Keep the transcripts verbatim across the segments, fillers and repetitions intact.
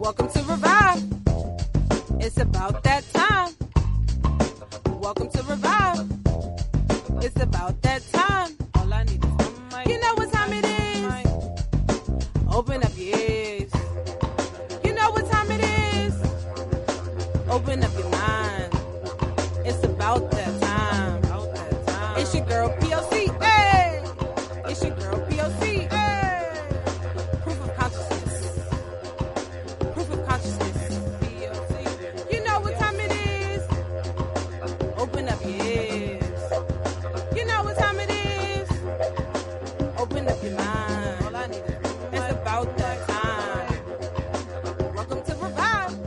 Welcome to Revive. It's about that time. Welcome to Revive. It's about that time. All I need is one mic. You know what time it is. Open up your ears. You know what time it is. Open up your mind. It's about that time. About that time. It's your girl P O C. Hey! It's your girl P O C. Hey! Proof of consciousness. Proof of consciousness. P O C. You know what time it is. Open up your ears. You know what time it is. Open up your mind. All I need is it's about that time. Welcome to Revive.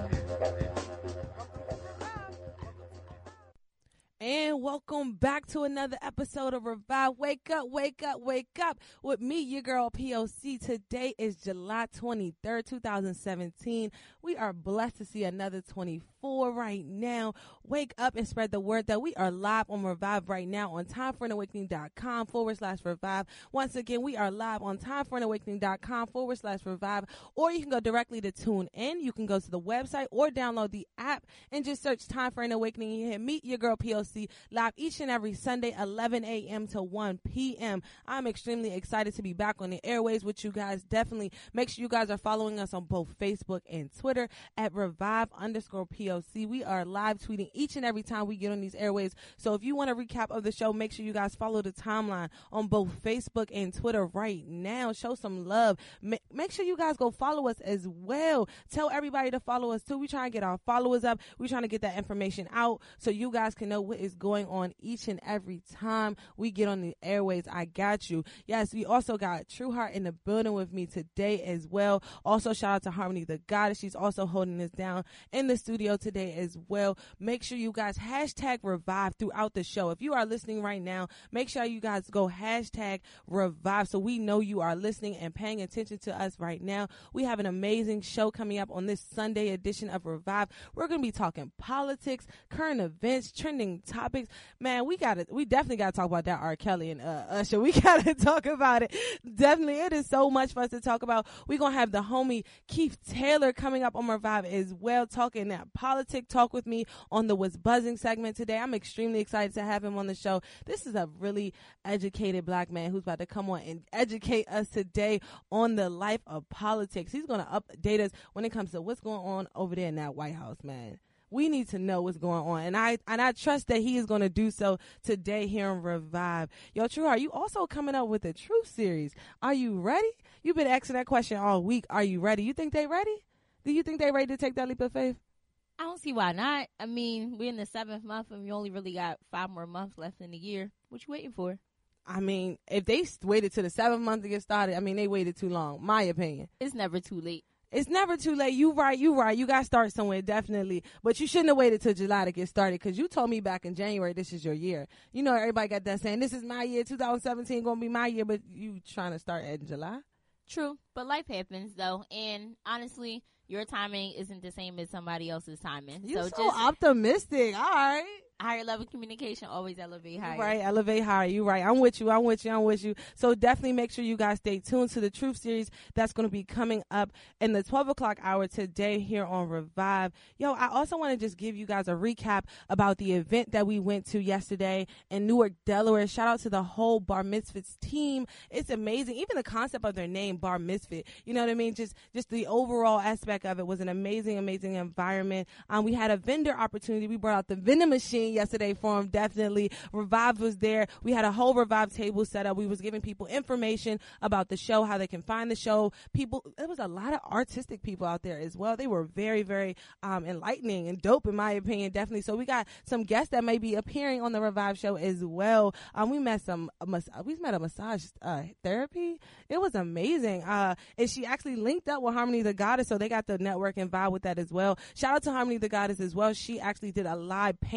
And welcome back to another episode of Revive. Wake up, wake up, wake up with me, your girl P O C. Today is July twenty-third, twenty seventeen. We are blessed to see another twenty-four right now. Wake up and spread the word that we are live on Revive right now on timeforanawakening.com forward slash Revive. Once again, we are live on timeforanawakening.com forward slash Revive. Or you can go directly to tune in. You can go to the website or download the app and just search Time for an Awakening. You can meet your girl P O C live each and every Sunday, eleven a.m. to one p.m. I'm extremely excited to be back on the airways with you guys. Definitely make sure you guys are following us on both Facebook and Twitter at Revive underscore P O C. We are live tweeting each and every time we get on these airways. So if you want a recap of the show, make sure you guys follow the timeline on both Facebook and Twitter right now. Show some love. Ma- make sure you guys go follow us as well. Tell everybody to follow us too. We trying to get our followers up. We trying to get that information out so you guys can know what is going on each and every time we get on the airways. I got you. Yes, we also got True Heart in the building with me today as well. Also, shout out to Harmony the Goddess. She's also holding this down in the studio today as well. Make sure you guys hashtag Revive throughout the show. If you are listening right now, make sure you guys go hashtag Revive so we know you are listening and paying attention to us right now. We have an amazing show coming up on this Sunday edition of Revive. We're going to be talking politics, current events, trending topics. Man, we got to, we definitely got to talk about that R. Kelly and uh, Usher. We got to talk about it. Definitely. It is so much for us to talk about. We're going to have the homie Keith Taylor coming up on Revive as well, talking that politic talk with me on the What's Buzzing segment today. I'm extremely excited to have him on the show. This is a really educated black man who's about to come on and educate us today on the life of politics. He's going to update us when it comes to what's going on over there in that White House, man. We need to know what's going on, and I and I trust that he is going to do so today here on Revive. Yo, True, are you also coming up with a Truth series? Are you ready? You've been asking that question all week. Are you ready? You think they ready? Do you think they ready to take that leap of faith? I don't see why not. I mean, we're in the seventh month, and we only really got five more months left in the year. What you waiting for? I mean, if they waited to the seventh month to get started, I mean, they waited too long, my opinion. It's never too late. It's never too late. You right, you right. You got to start somewhere, definitely. But you shouldn't have waited till July to get started because you told me back in January this is your year. You know, everybody got that saying, this is my year, two thousand seventeen going to be my year, but you trying to start in July? True, but life happens, though. And honestly, your timing isn't the same as somebody else's timing. You're so, so just optimistic. All right. Higher level communication always elevate higher. Right, elevate higher. You right. I'm with you. I'm with you. I'm with you. So definitely make sure you guys stay tuned to the Truth series that's going to be coming up in the twelve o'clock hour today here on Revive. Yo, I also want to just give you guys a recap about the event that we went to yesterday in Newark, Delaware. Shout out to the whole Bar Misfits team. It's amazing. Even the concept of their name, Bar Misfit. You know what I mean? Just just the overall aspect of it was an amazing, amazing environment. Um, we had a vendor opportunity. We brought out the vending machine yesterday for them. Definitely. Revive was there. We had a whole Revive table set up. We was giving people information about the show, how they can find the show. People, there was a lot of artistic people out there as well. They were very, very um, enlightening and dope in my opinion, definitely. So we got some guests that may be appearing on the Revive show as well. Um, we met some, uh, we met a massage uh, therapy. It was amazing. Uh, and she actually linked up with Harmony the Goddess, so they got the network and vibe with that as well. Shout out to Harmony the Goddess as well. She actually did a live painting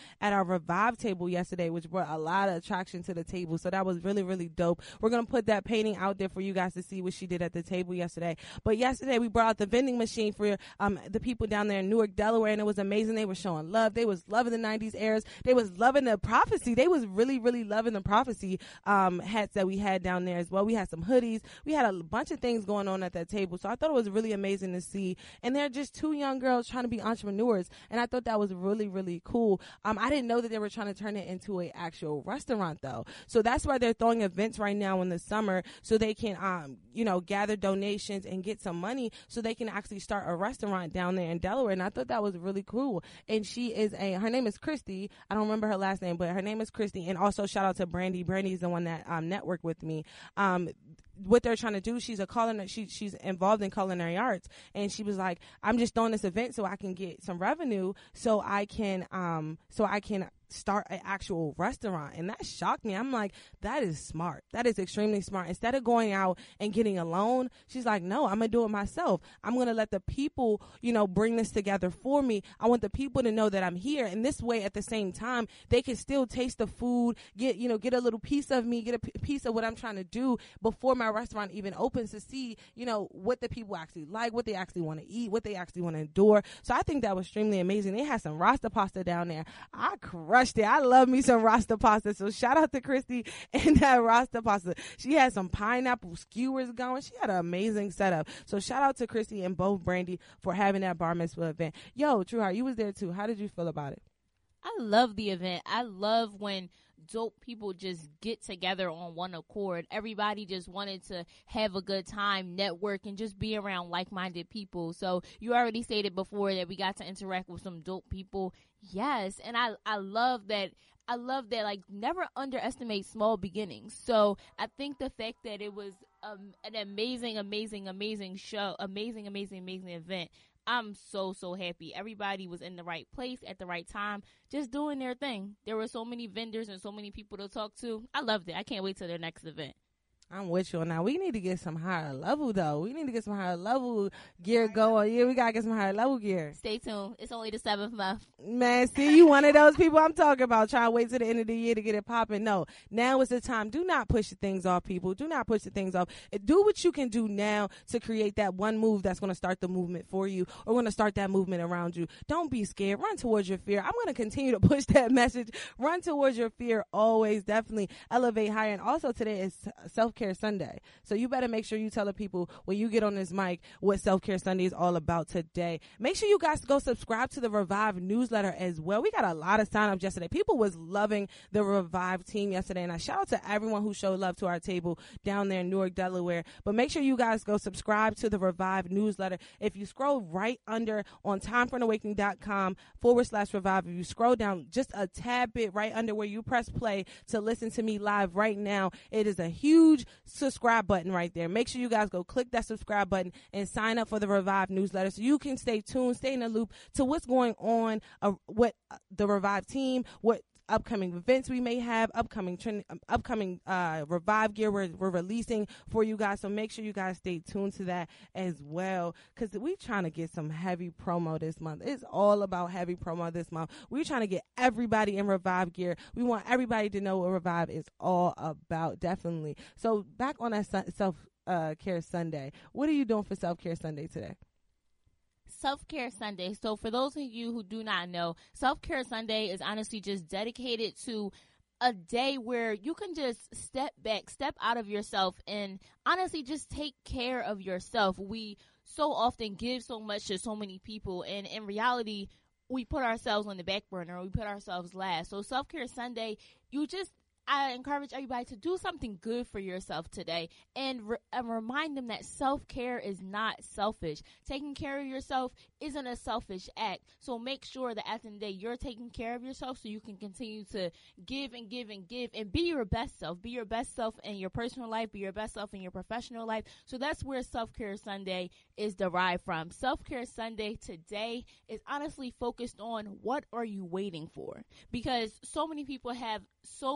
at our Revive table yesterday, which brought a lot of attraction to the table. So that was really, really dope. We're going to put that painting out there for you guys to see what she did at the table yesterday. But yesterday we brought out the vending machine for um, the people down there in Newark, Delaware, and it was amazing. They were showing love. They was loving the nineties eras. They was loving the prophecy. They was really, really loving the prophecy um, hats that we had down there as well. We had some hoodies. We had a bunch of things going on at that table. So I thought it was really amazing to see. And they're just two young girls trying to be entrepreneurs. And I thought that was really, really cool. Um, I didn't know that they were trying to turn it into an actual restaurant, though. So that's why they're throwing events right now in the summer so they can, um, you know, gather donations and get some money so they can actually start a restaurant down there in Delaware. And I thought that was really cool. And she is a, her name is Christy. I don't remember her last name, but her name is Christy. And also shout out to Brandy. Brandy is the one that um, networked with me. Um, what they're trying to do, she's a culinary, she, she's involved in culinary arts. And she was like, I'm just doing this event so I can get some revenue so I can, um, so I can start an actual restaurant. And that shocked me. I'm like, that is smart. That is extremely smart. Instead of going out and getting a loan, she's like, no, I'm going to do it myself. I'm going to let the people, you know, bring this together for me. I want the people to know that I'm here. And this way, at the same time, they can still taste the food, get, you know, get a little piece of me, get a p- piece of what I'm trying to do before my restaurant even opens to see, you know, what the people actually like, what they actually want to eat, what they actually want to endure. So I think that was extremely amazing. They had some Rasta pasta down there. I crushed it. I love me some Rasta pasta. So shout out to Christy and that Rasta pasta. She had some pineapple skewers going. She had an amazing setup. So shout out to Christy and both Brandy for having that bar mitzvah event. Yo, True Heart, you was there too. How did you feel about it? I love the event. I love when dope people just get together on one accord. Everybody just wanted to have a good time, network, and just be around like-minded people. So you already stated before that we got to interact with some dope people. Yes, and I, I love that. I love that, like, never underestimate small beginnings. So I think the fact that it was um, an amazing, amazing, amazing show, amazing, amazing, amazing event, I'm so, so happy. Everybody was in the right place at the right time, just doing their thing. There were so many vendors and so many people to talk to. I loved it. I can't wait till their next event. I'm with you on that. We need to get some higher level, though. We need to get some higher level gear going. Yeah, we got to get some higher level gear. Stay tuned. It's only the seventh month. Man, see, you one of those people I'm talking about, trying to wait till the end of the year to get it popping. No, now is the time. Do not push the things off, people. Do not push the things off. Do what you can do now to create that one move that's going to start the movement for you or going to start that movement around you. Don't be scared. Run towards your fear. I'm going to continue to push that message. Run towards your fear always. Definitely elevate higher. And also today is self-care Sunday. So you better make sure you tell the people when you get on this mic what Self-Care Sunday is all about today. Make sure you guys go subscribe to the Revive newsletter as well. We got a lot of sign-ups yesterday. People was loving the Revive team yesterday, and I shout out to everyone who showed love to our table down there in Newark, Delaware. But make sure you guys go subscribe to the Revive newsletter. If you scroll right under on timeforanawakening.com forward slash Revive, if you scroll down just a tad bit right under where you press play to listen to me live right now, it is a huge subscribe button right there. Make sure you guys go click that subscribe button and sign up for the Revive newsletter so you can stay tuned, stay in the loop to what's going on, uh, what uh, the Revive team, what upcoming events we may have, upcoming trend, um, upcoming uh, Revive gear we're, we're releasing for you guys. So make sure you guys stay tuned to that as well, because we're trying to get some heavy promo this month. It's all about heavy promo this month. We're trying to get everybody in Revive gear. We want everybody to know what Revive is all about, definitely. So back on that su- self-care uh, Sunday, what are you doing for Self-Care Sunday today? Self-Care Sunday. So for those of you who do not know, Self-Care Sunday is honestly just dedicated to a day where you can just step back, step out of yourself, and honestly just take care of yourself. We so often give so much to so many people, and in reality, we put ourselves on the back burner. We put ourselves last. So Self-Care Sunday, you just I encourage everybody to do something good for yourself today and, re- and remind them that self-care is not selfish. Taking care of yourself isn't a selfish act. So make sure that at the end of the day, you're taking care of yourself so you can continue to give and give and give and be your best self. Be your best self in your personal life. Be your best self in your professional life. So that's where Self-Care Sunday is derived from. Self-Care Sunday today is honestly focused on what are you waiting for? Because so many people have so many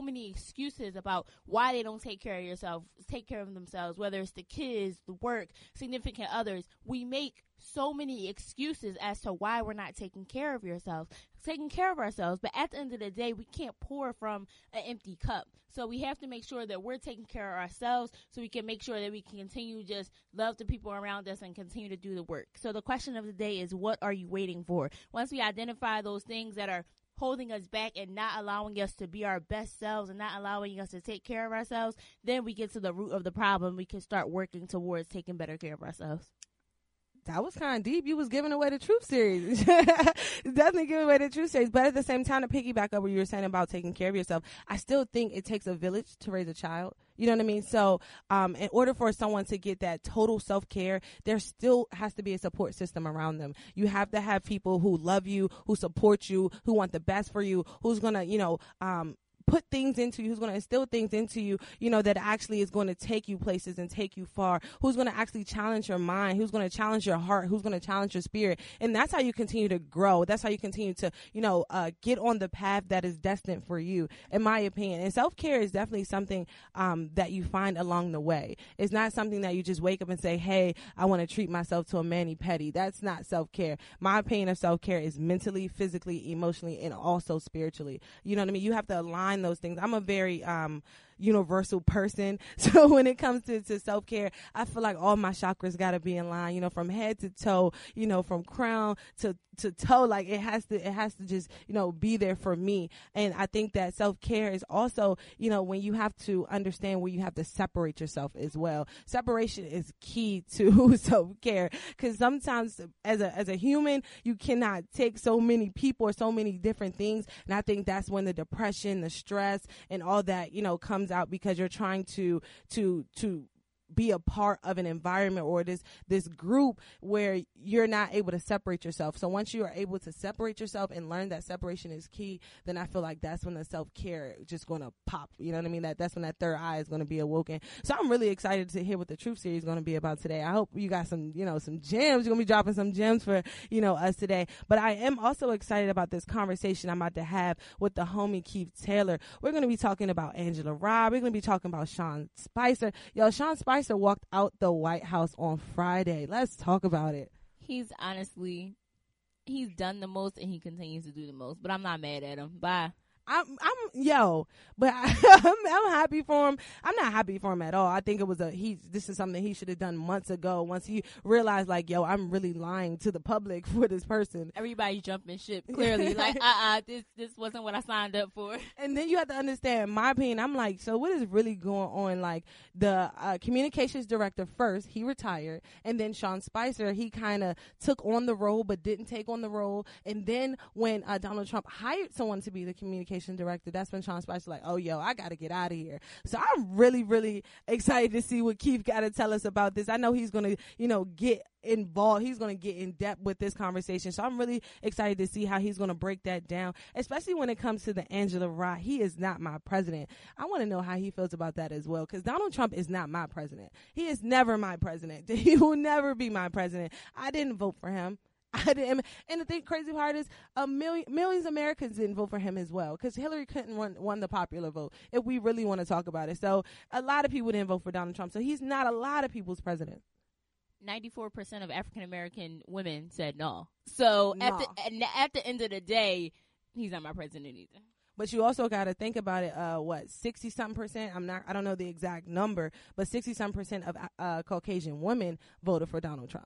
excuses about why they don't take care of yourself, take care of themselves, whether it's the kids, the work, significant others. We make so many excuses as to why we're not taking care of yourselves, taking care of ourselves. But at the end of the day, we can't pour from an empty cup. So we have to make sure that we're taking care of ourselves so we can make sure that we can continue to just love the people around us and continue to do the work. So the question of the day is, what are you waiting for? Once we identify those things that are holding us back and not allowing us to be our best selves and not allowing us to take care of ourselves, then we get to the root of the problem. We can start working towards taking better care of ourselves. That was kind of deep. You was giving away the truth series. Definitely giving away the truth series. But at the same time, to piggyback up what you were saying about taking care of yourself, I still think it takes a village to raise a child. You know what I mean? So um, in order for someone to get that total self-care, there still has to be a support system around them. You have to have people who love you, who support you, who want the best for you, who's going to, you know, um, put things into you, who's going to instill things into you, you know, that actually is going to take you places and take you far, who's going to actually challenge your mind, who's going to challenge your heart, who's going to challenge your spirit. And that's how you continue to grow. That's how you continue to, you know, uh, get on the path that is destined for you, in my opinion. And self-care is definitely something um, that you find along the way. It's not something that you just wake up and say, hey, I want to treat myself to a mani-pedi. That's not self-care. My opinion of self-care is mentally, physically, emotionally, and also spiritually. You know what I mean? You have to align those things. I'm a very um universal person, so when it comes to, to self-care, I feel like all my chakras got to be in line, you know, from head to toe, you know, from crown to to toe. Like it has to it has to just, you know, be there for me. And I think that self-care is also, you know, when you have to understand where you have to separate yourself as well. Separation is key to self-care, because sometimes as a as a human, you cannot take so many people or so many different things, and I think that's when the depression, the stress, and all that, you know, comes out, because you're trying to to to be a part of an environment or this this group where you're not able to separate yourself. So once you are able to separate yourself and learn that separation is key, then I feel like that's when the self-care just going to pop. You know what I mean? That that's when that third eye is going to be awoken. So I'm really excited to hear what the Truth Series is going to be about today. I hope you got some, you know, some gems. You're going to be dropping some gems for, you know, us today. But I am also excited about this conversation I'm about to have with the homie Keith Taylor. We're going to be talking about Angela Rye. We're going to be talking about Sean Spicer. Yo, Sean Spicer walked out the White House on Friday. Let's talk about it. He's honestly, he's done the most and he continues to do the most, but I'm not mad at him. Bye. I'm, I'm, yo, but I, I'm, I'm happy for him. I'm not happy for him at all. I think it was a, he, this is something he should have done months ago once he realized, like, yo, I'm really lying to the public for this person. Everybody jumping ship, clearly. Like, uh-uh, this, this wasn't what I signed up for. And then you have to understand, my opinion, I'm like, so what is really going on? Like, the uh, communications director first, he retired, and then Sean Spicer, he kind of took on the role but didn't take on the role. And then when uh, Donald Trump hired someone to be the communications director, that's when Sean Spicer like, oh, yo, I got to get out of here. So I'm really, really excited to see what Keith got to tell us about this. I know he's going to, you know, get involved. He's going to get in depth with this conversation. So I'm really excited to see how he's going to break that down, especially when it comes to the Angela Rye. He is not my president. I want to know how he feels about that as well, because Donald Trump is not my president. He is never my president. He will never be my president. I didn't vote for him. I didn't, and the thing, crazy part is, a million millions of Americans didn't vote for him as well, because Hillary Clinton won, won the popular vote, if we really want to talk about it. So a lot of people didn't vote for Donald Trump. So he's not a lot of people's president. ninety-four percent of African American women said no. So no. at the at the end of the day, he's not my president either. But you also got to think about it. Uh, what sixty something percent? I'm not. I don't know the exact number, but sixty something percent of uh, Caucasian women voted for Donald Trump.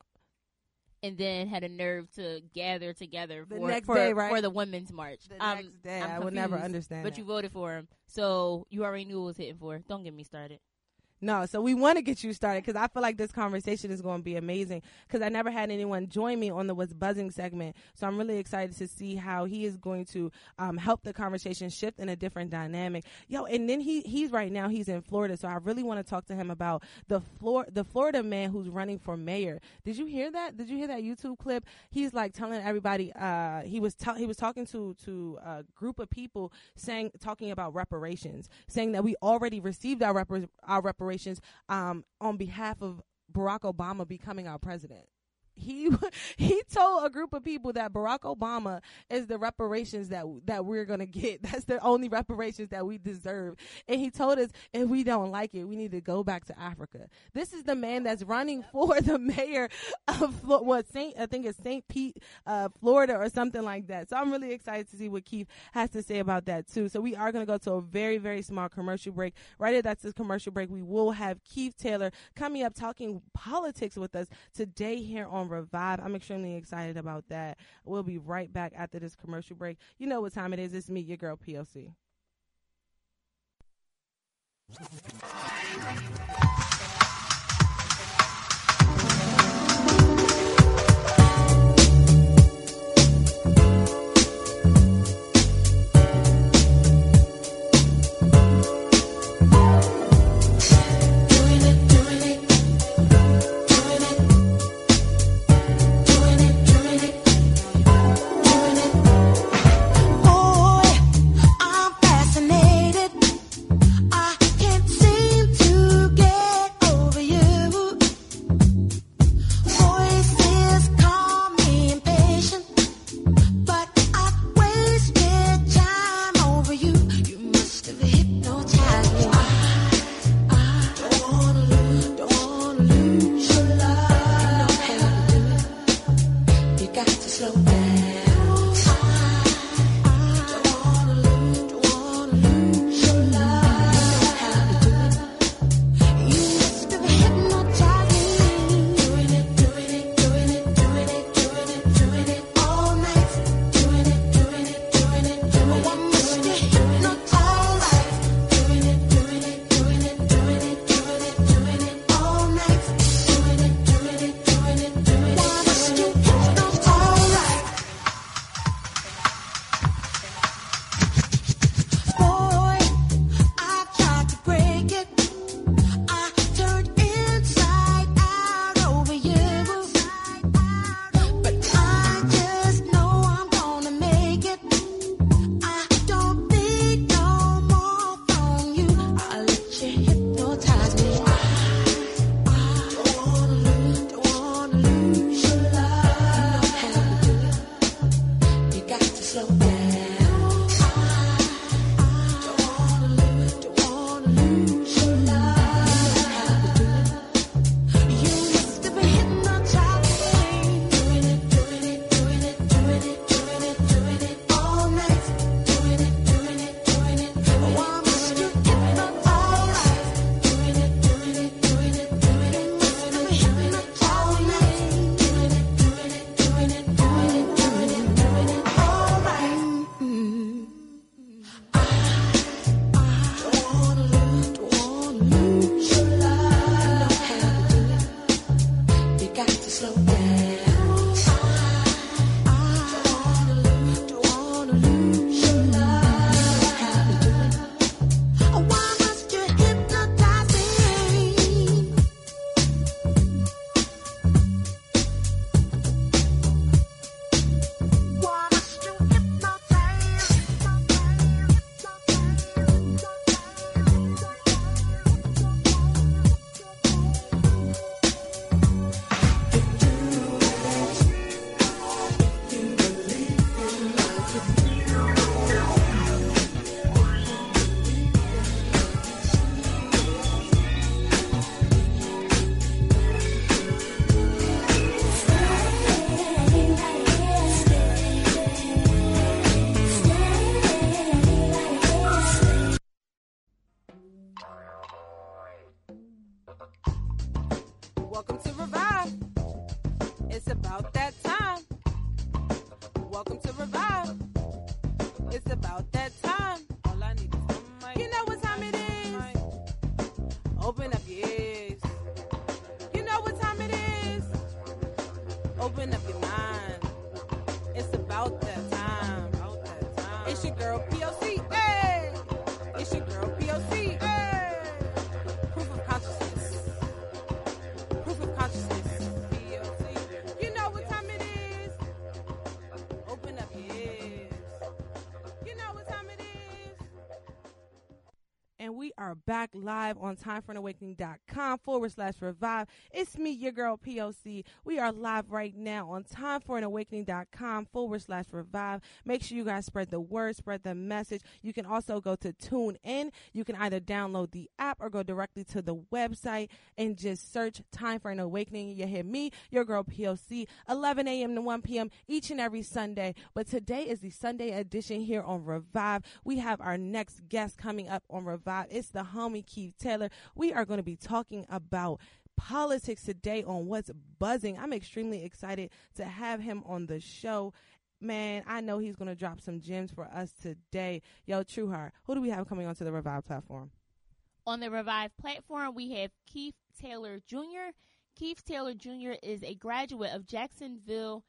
And then had a nerve to gather together the for, next for, day, right? for the Women's March. The um, next day, I'm I would never understand. But that. you voted for him, so you already knew what was hitting for. Don't get me started. No, so we want to get you started, because I feel like this conversation is going to be amazing, because I never had anyone join me on the What's Buzzing segment. So I'm really excited to see how he is going to um, help the conversation shift in a different dynamic. Yo, and then he he's right now, he's in Florida. So I really want to talk to him about the Flor- the Florida man who's running for mayor. Did you hear that? Did you hear that YouTube clip? He's like telling everybody, uh, he was t- he was talking to, to a group of people saying, talking about reparations, saying that we already received our, repar- our reparations um, on behalf of Barack Obama becoming our president. he he told a group of people that Barack Obama is the reparations that that we're going to get. That's the only reparations that we deserve. And he told us if we don't like it, we need to go back to Africa. This is the man that's running for the mayor of what Saint I think it's Saint Pete, uh, Florida or something like that. So I'm really excited to see what Keith has to say about that too. So we are going to go to a very, very small commercial break. Right after that's this commercial break, we will have Keith Taylor coming up talking politics with us today here on Revive. I'm extremely excited about that. We'll be right back after this commercial break. You know what time it is. It's me, your girl, P O C. Welcome to Revive. It's about that time. Welcome to Revive. It's about that time. All I need is one mic. You know what time it is. Open up your ears. You know what time it is. Open up your mind. It's about that time. About that time. It's your girl P O C. Hey! It's your girl P O C. Hey! Proof of consciousness. Proof of consciousness. P O C. You know what time it is. Open up your ears. You know what time it is. And we are back live on time for an awakening dot com forward slash revive. It's me, your girl P O C. We are live right now on time for an awakening dot com forward slash revive. Make sure you guys spread the word, spread the message. You can also go to Tune In. You can either download the app or go directly to the website and just search Time for an Awakening. You hear me, your girl P O C, eleven a.m. to one p.m. each and every Sunday. But today is the Sunday edition here on Revive. We have our next guest coming up on Revive. It's the homie Keith Taylor. We are going to be talking about politics today on What's Buzzing. I'm extremely excited to have him on the show. Man, I know he's going to drop some gems for us today. Yo, True Heart, who do we have coming onto the Revive platform? On the Revive platform, we have Keith Taylor Junior Keith Taylor Junior is a graduate of Jacksonville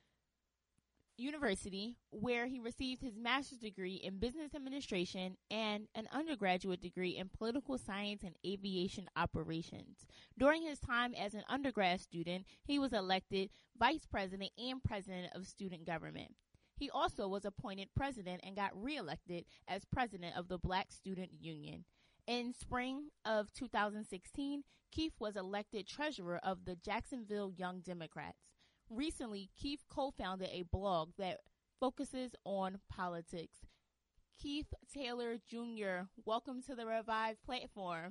University, where he received his master's degree in business administration and an undergraduate degree in political science and aviation operations. During his time as an undergrad student, he was elected vice president and president of student government. He also was appointed president and got reelected as president of the Black Student Union. In spring of two thousand sixteen, Keith was elected treasurer of the Jacksonville Young Democrats. Recently, Keith co-founded a blog that focuses on politics. Keith Taylor Junior, welcome to the Revive platform.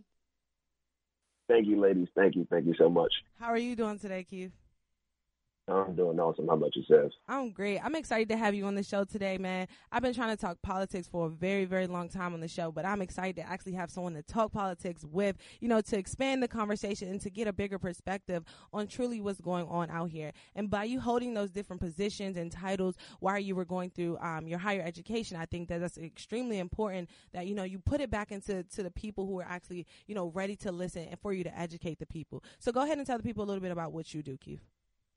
Thank you, ladies. Thank you. Thank you so much. How are you doing today, Keith? I'm doing awesome. How about yourself? I'm great. I'm excited to have you on the show today, man. I've been trying to talk politics for a very, very long time on the show, but I'm excited to actually have someone to talk politics with, you know, to expand the conversation and to get a bigger perspective on truly what's going on out here. And by you holding those different positions and titles while you were going through um, your higher education, I think that that's extremely important that, you know, you put it back into to the people who are actually, you know, ready to listen and for you to educate the people. So go ahead and tell the people a little bit about what you do, Keith.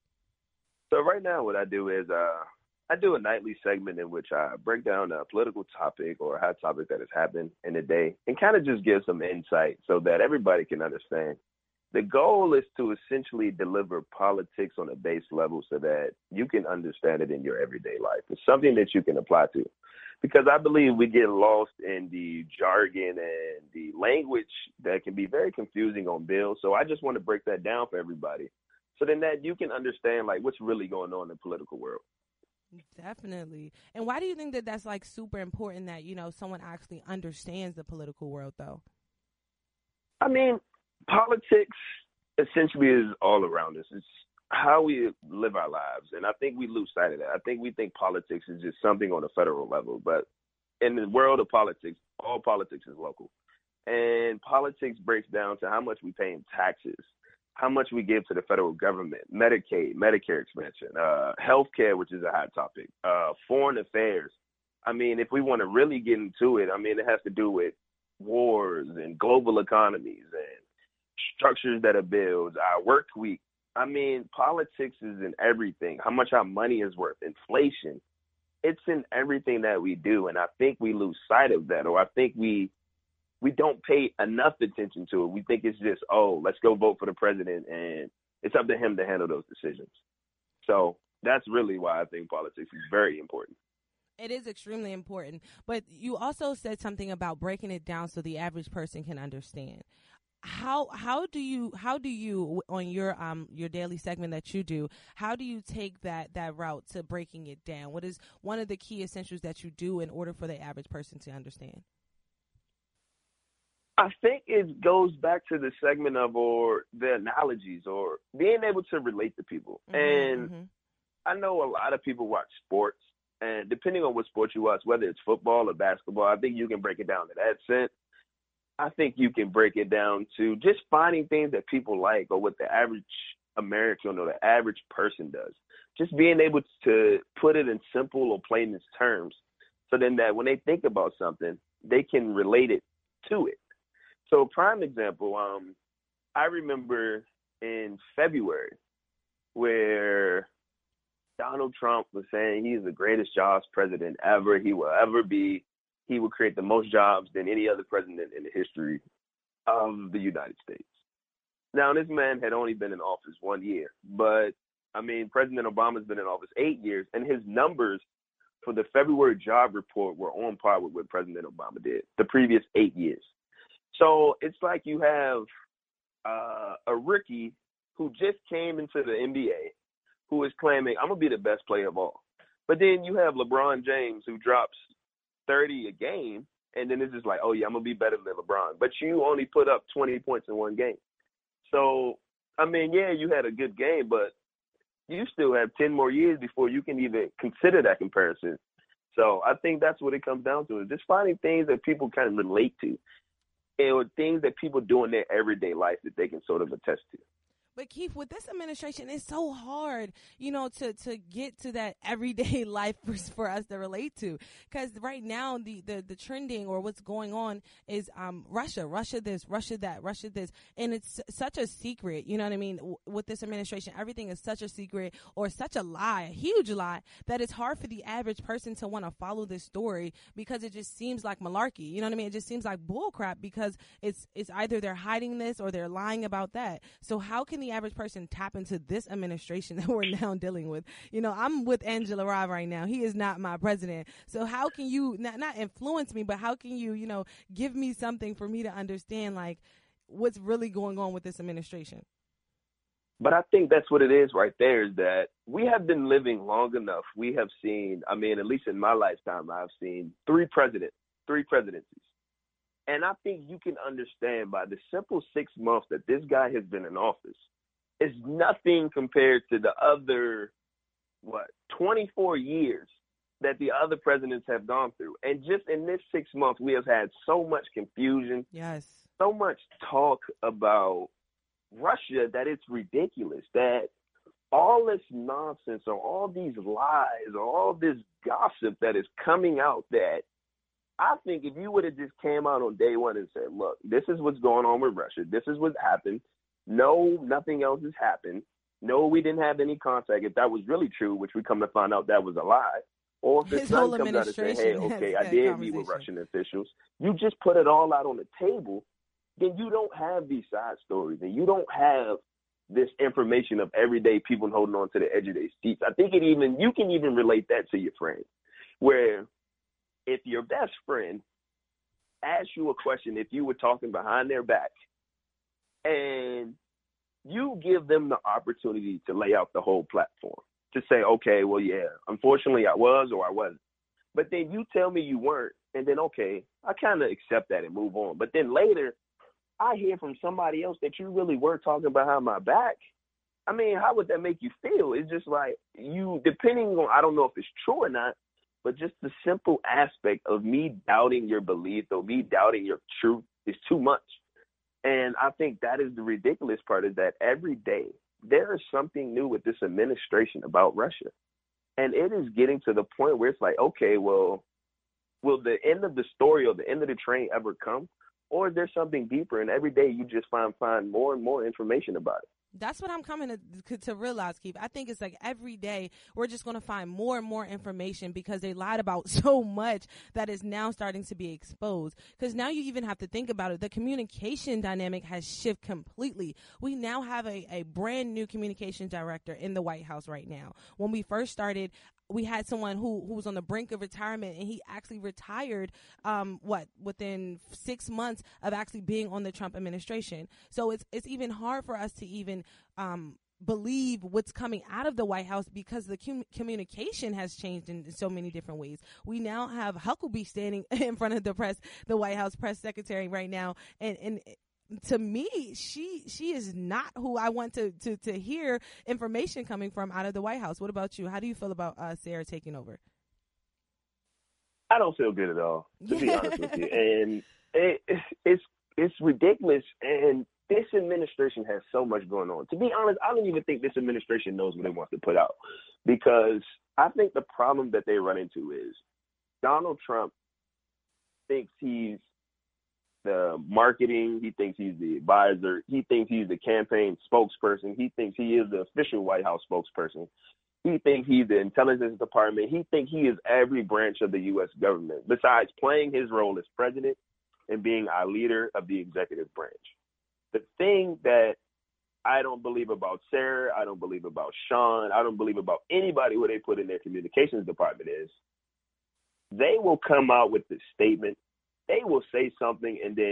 So right now what I do is uh, I do a nightly segment in which I break down a political topic or a hot topic that has happened in the day and kind of just give some insight so that everybody can understand. The goal is to essentially deliver politics on a base level so that you can understand it in your everyday life. It's something that you can apply to, because I believe we get lost in the jargon and the language that can be very confusing on bills. So I just want to break that down for everybody, so then that you can understand, like, what's really going on in the political world. Definitely. And why do you think that that's, like, super important that, you know, someone actually understands the political world, though? I mean, politics essentially is all around us. It's how we live our lives. And I think we lose sight of that. I think we think politics is just something on a federal level. But in the world of politics, all politics is local. And politics breaks down to how much we pay in taxes, how much we give to the federal government, Medicaid, Medicare expansion, uh, healthcare, which is a hot topic, uh, foreign affairs. I mean, if we want to really get into it, I mean, it has to do with wars and global economies and structures that are built, our work week. I mean, politics is in everything, how much our money is worth, inflation. It's in everything that we do. And I think we lose sight of that, or I think we we don't pay enough attention to it. We think it's just, oh, let's go vote for the president, and it's up to him to handle those decisions. So that's really why I think politics is very important. It is extremely important. But you also said something about breaking it down so the average person can understand. How how do you how do you on your um your daily segment that you do, how do you take that that route to breaking it down? What is one of the key essentials that you do in order for the average person to understand? I think it goes back to the segment of, or the analogies, or being able to relate to people. Mm-hmm, and mm-hmm. I know a lot of people watch sports, and depending on what sport you watch, whether it's football or basketball, I think you can break it down to that sense. I think you can break it down to just finding things that people like, or what the average American or the average person does. Just being able to put it in simple or plainest terms, so then that when they think about something, they can relate it to it. So prime example, um, I remember in February where Donald Trump was saying he's the greatest jobs president ever, he will ever be. He will create the most jobs than any other president in the history of the United States. Now, this man had only been in office one year, but, I mean, President Obama's been in office eight years, and his numbers for the February job report were on par with what President Obama did the previous eight years. So it's like you have uh, a rookie who just came into the N B A who is claiming, I'm going to be the best player of all. But then you have LeBron James who drops thirty a game, and then it's just like, oh, yeah, I'm going to be better than LeBron. But you only put up twenty points in one game. So, I mean, yeah, you had a good game, but you still have ten more years before you can even consider that comparison. So I think that's what it comes down to, is just finding things that people can relate to, and things that people do in their everyday life that they can sort of attest to. But Keith, with this administration, it's so hard, you know, to, to get to that everyday life for, for us to relate to. Because right now, the, the, the trending or what's going on is um, Russia, Russia this, Russia that, Russia this. And it's such a secret, you know what I mean? W- with this administration, everything is such a secret or such a lie, a huge lie, that it's hard for the average person to want to follow this story because it just seems like malarkey. You know what I mean? It just seems like bullcrap because it's, it's either they're hiding this or they're lying about that. So how can the average person tap into this administration that we're now dealing with? You know, I'm with Angela Rye right now. He is not my president. So how can you not, not influence me, but how can you, you know, give me something for me to understand, like, what's really going on with this administration? But I think that's what it is right there, is that we have been living long enough. We have seen, I mean, at least in my lifetime, I've seen three presidents, three presidencies. And I think you can understand by the simple six months that this guy has been in office, it's nothing compared to the other, what, twenty-four years that the other presidents have gone through. And just in this six months, we have had so much confusion, yes, so much talk about Russia that it's ridiculous, that all this nonsense or all these lies or all this gossip that is coming out, that I think if you would have just came out on day one and said, look, this is what's going on with Russia, this is what happened, no, nothing else has happened, no, we didn't have any contact, if that was really true, which we come to find out that was a lie, or if the son comes out and says, hey, okay, I did meet with Russian officials, you just put it all out on the table, then you don't have these side stories, and you don't have this information of everyday people holding on to the edge of their seats. I think it even, you can even relate that to your friends, where if your best friend asks you a question, if you were talking behind their back, and you give them the opportunity to lay out the whole platform, to say, okay, well, yeah, unfortunately I was or I wasn't. But then you tell me you weren't, and then, okay, I kind of accept that and move on. But then later, I hear from somebody else that you really were talking behind my back. I mean, how would that make you feel? It's just like you, depending on, I don't know if it's true or not, but just the simple aspect of me doubting your belief or me doubting your truth is too much. And I think that is the ridiculous part, is that every day there is something new with this administration about Russia. And it is getting to the point where it's like, okay, well, will the end of the story or the end of the train ever come? Or is there something deeper? And every day you just find find more and more information about it. That's what I'm coming to to realize, Keith. I think it's like every day we're just going to find more and more information because they lied about so much that is now starting to be exposed. Because now you even have to think about it. The communication dynamic has shifted completely. We now have a, a brand new communication director in the White House right now. When we first started, we had someone who, who was on the brink of retirement, and he actually retired, um, what, within six months of actually being on the Trump administration. So it's it's even hard for us to even um, believe what's coming out of the White House because the com- communication has changed in so many different ways. We now have Huckabee standing in front of the press, the White House press secretary right now, and and. To me, she she is not who I want to, to, to hear information coming from out of the White House. What about you? How do you feel about uh, Sarah taking over? I don't feel good at all, to be honest with you. And it, it's it's ridiculous. And this administration has so much going on. To be honest, I don't even think this administration knows what it wants to put out, because I think the problem that they run into is Donald Trump thinks he's the marketing, he thinks he's the advisor, he thinks he's the campaign spokesperson, he thinks he is the official White House spokesperson, he thinks he's the intelligence department, he thinks he is every branch of the U S government, besides playing his role as president and being our leader of the executive branch. The thing that I don't believe about Sarah, I don't believe about Sean, I don't believe about anybody who they put in their communications department is they will come out with this statement, they will say something, and then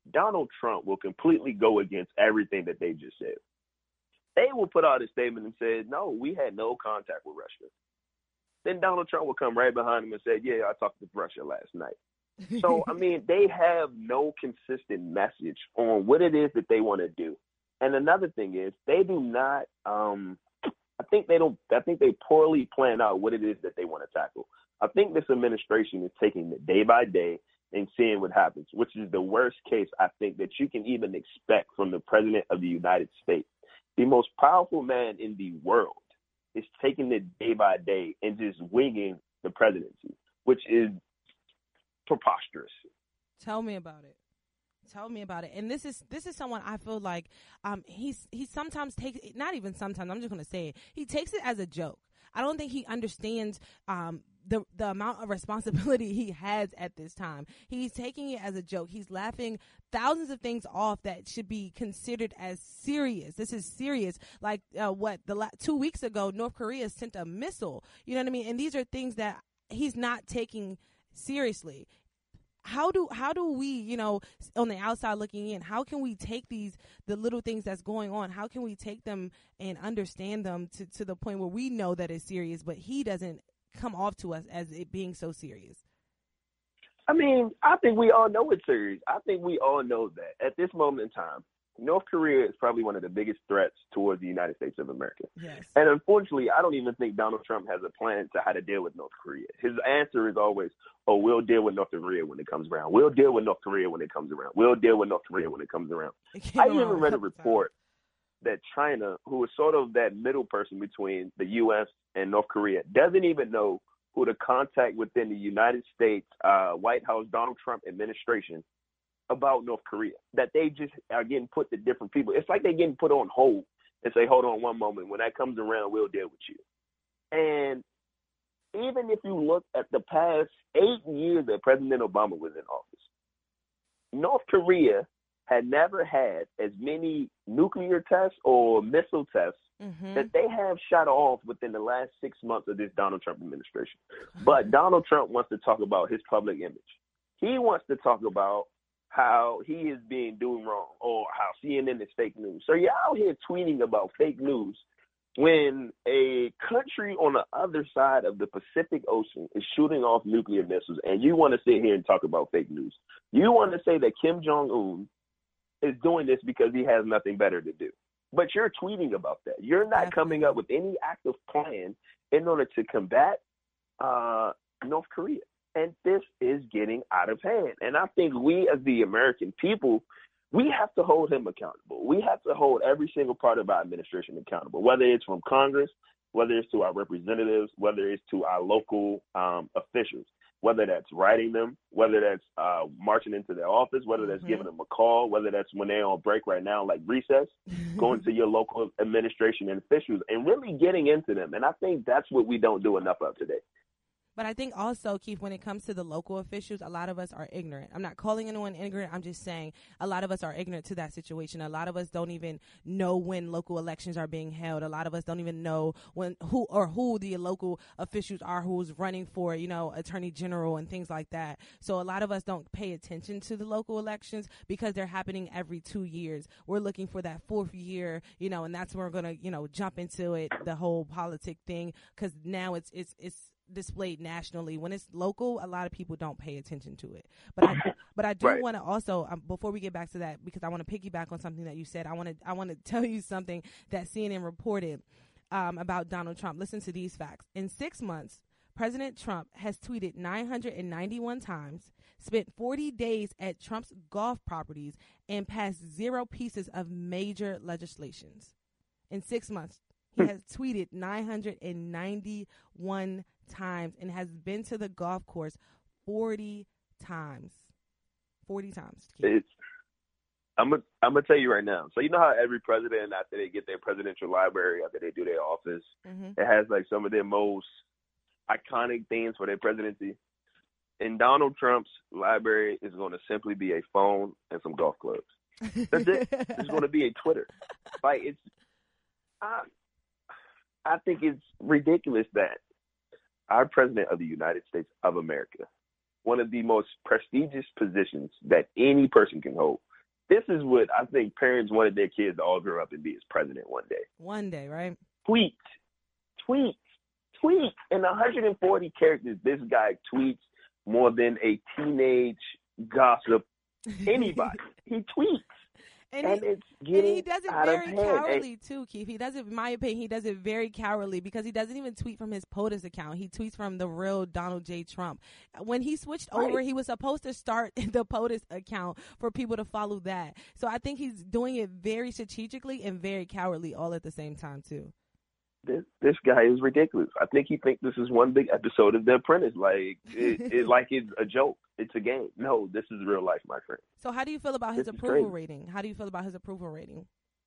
Donald Trump will completely go against everything that they just said. They will put out a statement and say, no, we had no contact with Russia. Then Donald Trump will come right behind him and say, yeah, I talked to Russia last night. So, I mean, they have no consistent message on what it is that they want to do. And another thing is they do not, um, I think they don't, I think they poorly plan out what it is that they want to tackle. I think this administration is taking it day by day and seeing what happens, which is the worst case, I think, that you can even expect from the president of the United States. The most powerful man in the world is taking it day by day and just winging the presidency, which is preposterous. Tell me about it. Tell me about it. And this is this is someone I feel like um he's he sometimes takes it, not even sometimes, I'm just going to say it. He takes it as a joke. I don't think he understands um the the amount of responsibility he has at this time. He's taking it as a joke. He's laughing thousands of things off that should be considered as serious. This is serious. Like uh, what the la- two weeks ago, North Korea sent a missile. You know what I mean? And these are things that he's not taking seriously. How do how do we, you know, on the outside looking in, how can we take these, the little things that's going on, how can we take them and understand them to, to the point where we know that it's serious, but he doesn't come off to us as it being so serious? I mean, I think we all know it's serious. I think we all know that at this moment in time, North Korea is probably one of the biggest threats towards the United States of America. Yes. And unfortunately, I don't even think Donald Trump has a plan to how to deal with North Korea. His answer is always, oh, we'll deal with North Korea when it comes around. We'll deal with North Korea when it comes around. We'll deal with North Korea when it comes around. I even read a report that China, who is sort of that middle person between the U S and North Korea, doesn't even know who to contact within the United States uh, White House Donald Trump administration about North Korea, that they just are getting put to different people. It's like they're getting put on hold and say, hold on one moment. When that comes around, we'll deal with you. And even if you look at the past eight years that President Obama was in office, North Korea had never had as many nuclear tests or missile tests mm-hmm. that they have shot off within the last six months of this Donald Trump administration. But Donald Trump wants to talk about his public image. He wants to talk about how he is being doing wrong or how C N N is fake news. So you're out here tweeting about fake news when a country on the other side of the Pacific Ocean is shooting off nuclear missiles, and you want to sit here and talk about fake news. You want to say that Kim Jong-un is doing this because he has nothing better to do. But you're tweeting about that. You're not coming up with any active plan in order to combat uh, North Korea. And this is getting out of hand. And I think we as the American people, we have to hold him accountable. We have to hold every single part of our administration accountable, whether it's from Congress, whether it's to our representatives, whether it's to our local um, officials, whether that's writing them, whether that's uh, marching into their office, whether that's mm-hmm. giving them a call, whether that's when they're on break right now, like recess, going to your local administration and officials and really getting into them. And I think that's what we don't do enough of today. But I think also, Keith, when it comes to the local officials, a lot of us are ignorant. I'm not calling anyone ignorant. I'm just saying a lot of us are ignorant to that situation. A lot of us don't even know when local elections are being held. A lot of us don't even know when who or who the local officials are who's running for, you know, attorney general and things like that. So a lot of us don't pay attention to the local elections because they're happening every two years. We're looking for that fourth year, you know, and that's when we're going to, you know, jump into it, the whole politic thing, because now it's it's it's. displayed nationally. When it's local, a lot of people don't pay attention to it. But I, but I do right. want to also, um, before we get back to that, because I want to piggyback on something that you said. I want to, I want to tell you something that C N N reported um, about Donald Trump. Listen to these facts. In six months, President Trump has tweeted nine hundred ninety-one times, spent forty days at Trump's golf properties, and passed zero pieces of major legislations. In six months, he has tweeted nine hundred ninety-one times and has been to the golf course forty times. forty times. It's, I'm gonna I'm gonna tell you right now. So you know how every president, after they get their presidential library, after they do their office, mm-hmm. it has like some of their most iconic things for their presidency. And Donald Trump's library is going to simply be a phone and some golf clubs. That's it. It's going to be a Twitter. Like it's, I, I think it's ridiculous that our president of the United States of America, one of the most prestigious positions that any person can hold, this is what I think parents wanted their kids to all grow up and be as president one day. One day, right? Tweets, tweets, tweets. In one hundred forty characters, this guy tweets more than a teenage gossip anybody. He tweets. And, and he, it's and he does it very hand. cowardly too, Keith. He does it, in my opinion, he does it very cowardly because he doesn't even tweet from his POTUS account. He tweets from the real Donald J. Trump. When he switched right. over, he was supposed to start the POTUS account for people to follow that. So I think he's doing it very strategically and very cowardly all at the same time too. This this guy is ridiculous. I think he thinks this is one big episode of The Apprentice. Like it, it like it's a joke. It's a game. No, this is real life, my friend. So how do you feel about his this approval rating? How do you feel about his approval rating?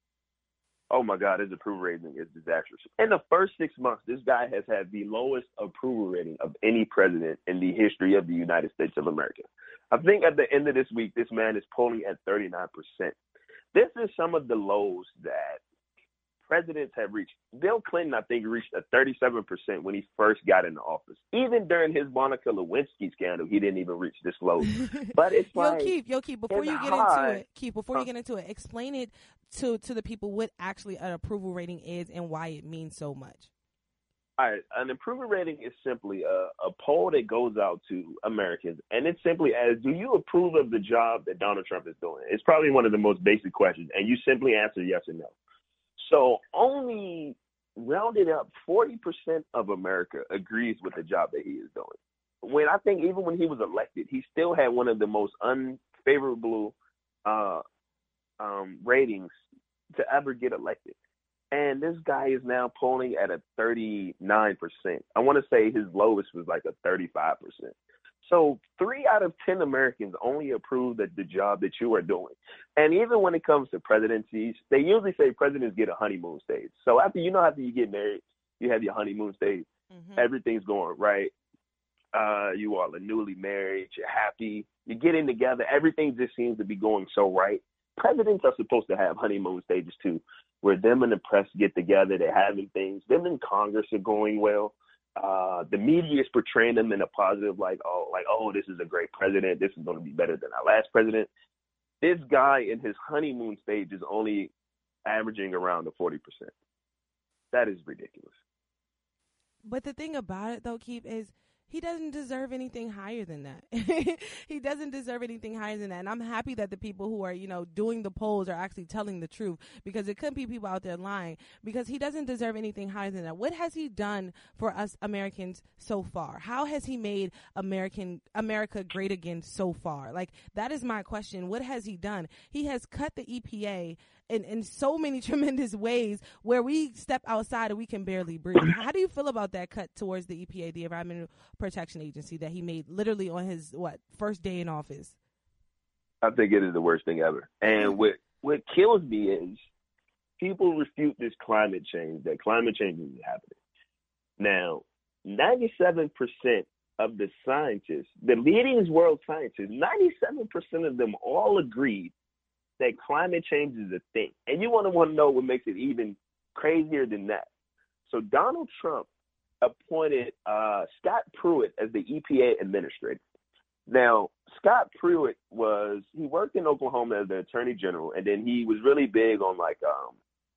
Oh my God, his approval rating is disastrous. In the first six months, this guy has had the lowest approval rating of any president in the history of the United States of America. I think at the end of this week, this man is polling at thirty-nine percent. This is some of the lows that presidents have reached. Bill Clinton, I think, reached a thirty-seven percent when he first got into office. Even during his Monica Lewinsky scandal, he didn't even reach this low. But it's yo, like, Keith, yo, Keith, before you get high, into it, Keith, before you get into it, explain it to to the people what actually an approval rating is and why it means so much. All right, an approval rating is simply a, a poll that goes out to Americans, and it's simply as, do you approve of the job that Donald Trump is doing? It's probably one of the most basic questions, and you simply answer yes or no. So only rounded up forty percent of America agrees with the job that he is doing. When I think even when he was elected, he still had one of the most unfavorable uh, um, ratings to ever get elected. And this guy is now polling at a thirty-nine percent. I want to say his lowest was like a thirty-five percent. So three out of ten Americans only approve of the job that you are doing. And even when it comes to presidencies, they usually say presidents get a honeymoon stage. So after, you know, after you get married, you have your honeymoon stage. Mm-hmm. Everything's going right. Uh, you all are newly married. You're happy. You're getting together. Everything just seems to be going so right. Presidents are supposed to have honeymoon stages too, where them and the press get together. They're having things. Them in Congress are going well. Uh, the media is portraying them in a positive, like, oh, like, oh, this is a great president. This is going to be better than our last president. This guy in his honeymoon stage is only averaging around the forty percent. That is ridiculous. But the thing about it, though, Keith, is he doesn't deserve anything higher than that. He doesn't deserve anything higher than that. And I'm happy that the people who are, you know, doing the polls are actually telling the truth, because it could be people out there lying, because he doesn't deserve anything higher than that. What has he done for us Americans so far? How has he made American America great again so far? Like, that is my question. What has he done? He has cut the E P A in, in so many tremendous ways where we step outside and we can barely breathe. How do you feel about that cut towards the E P A, the Environmental Protection Agency, that he made literally on his, what, first day in office? I think it is the worst thing ever. And what what kills me is people refute this climate change, that climate change is happening. Now, ninety-seven percent of the scientists, the leading world scientists, ninety-seven percent of them all agreed that climate change is a thing. And you want to want to know what makes it even crazier than that. So Donald Trump appointed uh, Scott Pruitt as the E P A administrator. Now, Scott Pruitt was, he worked in Oklahoma as the attorney general, and then he was really big on like um,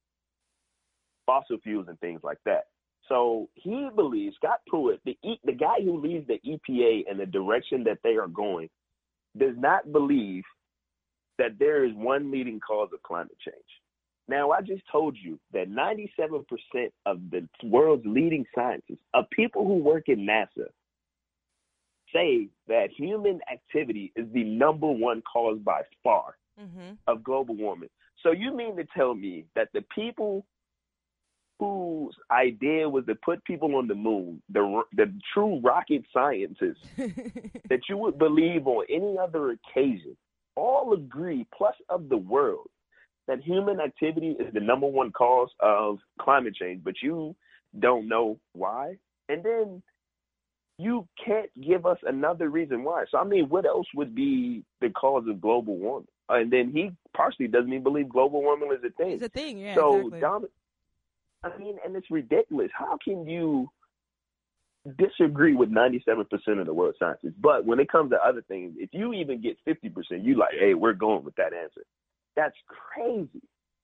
fossil fuels and things like that. So he believes, Scott Pruitt, the, e, the guy who leads the E P A in the direction that they are going, does not believe that there is one leading cause of climate change. Now, I just told you that ninety-seven percent of the world's leading scientists, of people who work in NASA, say that human activity is the number one cause by far mm-hmm. of global warming. So you mean to tell me that the people whose idea was to put people on the moon, the the true rocket scientists that you would believe on any other occasion, all agree, plus of the world, that human activity is the number one cause of climate change, but you don't know why? And then you can't give us another reason why. So, I mean, what else would be the cause of global warming? And then he partially doesn't even believe global warming is a thing. It's a thing, yeah, so, exactly. Dom- I mean, and it's ridiculous. How can you disagree with ninety-seven percent of the world scientists? But when it comes to other things, if you even get fifty percent, you like, hey, we're going with that answer. That's crazy.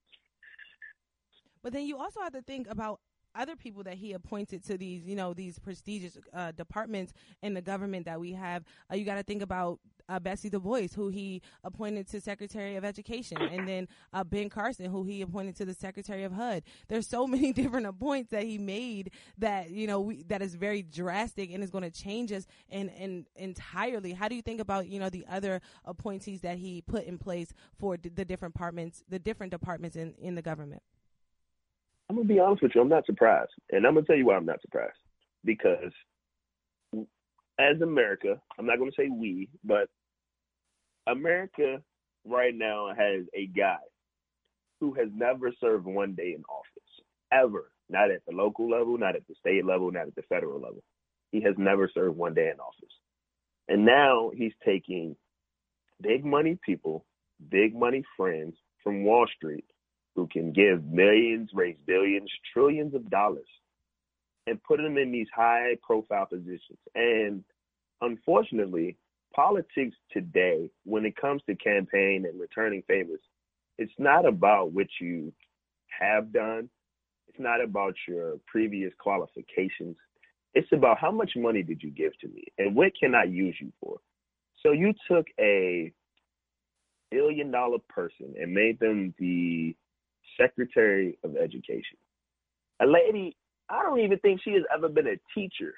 But then you also have to think about other people that he appointed to these, you know, these prestigious uh, departments in the government that we have. Uh, you got to think about uh, Betsy Du Bois, who he appointed to Secretary of Education, and then uh, Ben Carson, who he appointed to the Secretary of H U D. There's so many different appoints that he made that, you know, we, that is very drastic and is going to change us in, in entirely. How do you think about, you know, the other appointees that he put in place for d- the different departments, the different departments in, in the government? I'm going to be honest with you, I'm not surprised. And I'm going to tell you why I'm not surprised. Because as America, I'm not going to say we, but America right now has a guy who has never served one day in office, ever. Not at the local level, not at the state level, not at the federal level. He has never served one day in office. And now he's taking big money people, big money friends from Wall Street, who can give millions, raise billions, trillions of dollars, and put them in these high-profile positions. And unfortunately, politics today, when it comes to campaign and returning favors, it's not about what you have done. It's not about your previous qualifications. It's about how much money did you give to me, and what can I use you for? So you took a billion-dollar person and made them the Secretary of Education. A lady, I don't even think she has ever been a teacher.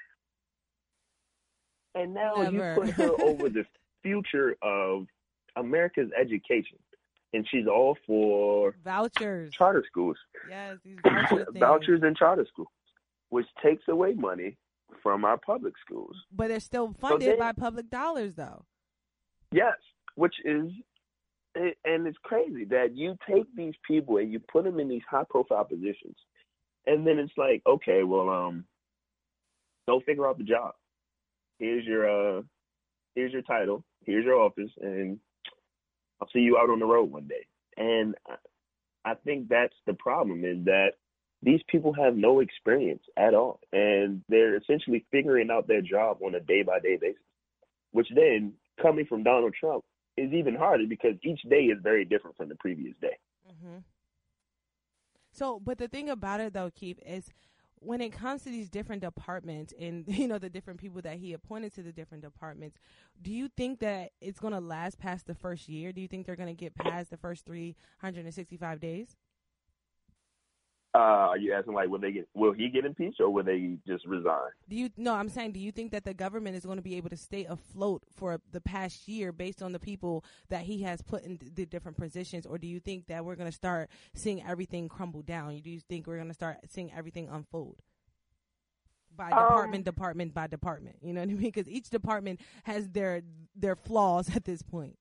And now Never. you put her over the future of America's education. And she's all for vouchers, charter schools. Yes, these voucher things. Vouchers and charter schools, which takes away money from our public schools. But they're still funded so they, by public dollars, though. Yes, which is And it's crazy that you take these people and you put them in these high-profile positions, and then it's like, okay, well, um, go figure out the job. Here's your, uh, here's your title. Here's your office, and I'll see you out on the road one day. And I think that's the problem, is that these people have no experience at all, and they're essentially figuring out their job on a day-by-day basis, which then, coming from Donald Trump, is even harder because each day is very different from the previous day. Mm-hmm. So, but the thing about it, though, Keith, is when it comes to these different departments and, you know, the different people that he appointed to the different departments, do you think that it's going to last past the first year? Do you think they're going to get past the first three hundred sixty-five days? Uh, are you asking, like, will they get? Will he get impeached, or will they just resign? Do you? No, I'm saying, do you think that the government is going to be able to stay afloat for the past year based on the people that he has put in the different positions, or do you think that we're going to start seeing everything crumble down? Do you think we're going to start seeing everything unfold by department, um, department by department? You know what I mean? Because each department has their their flaws at this point.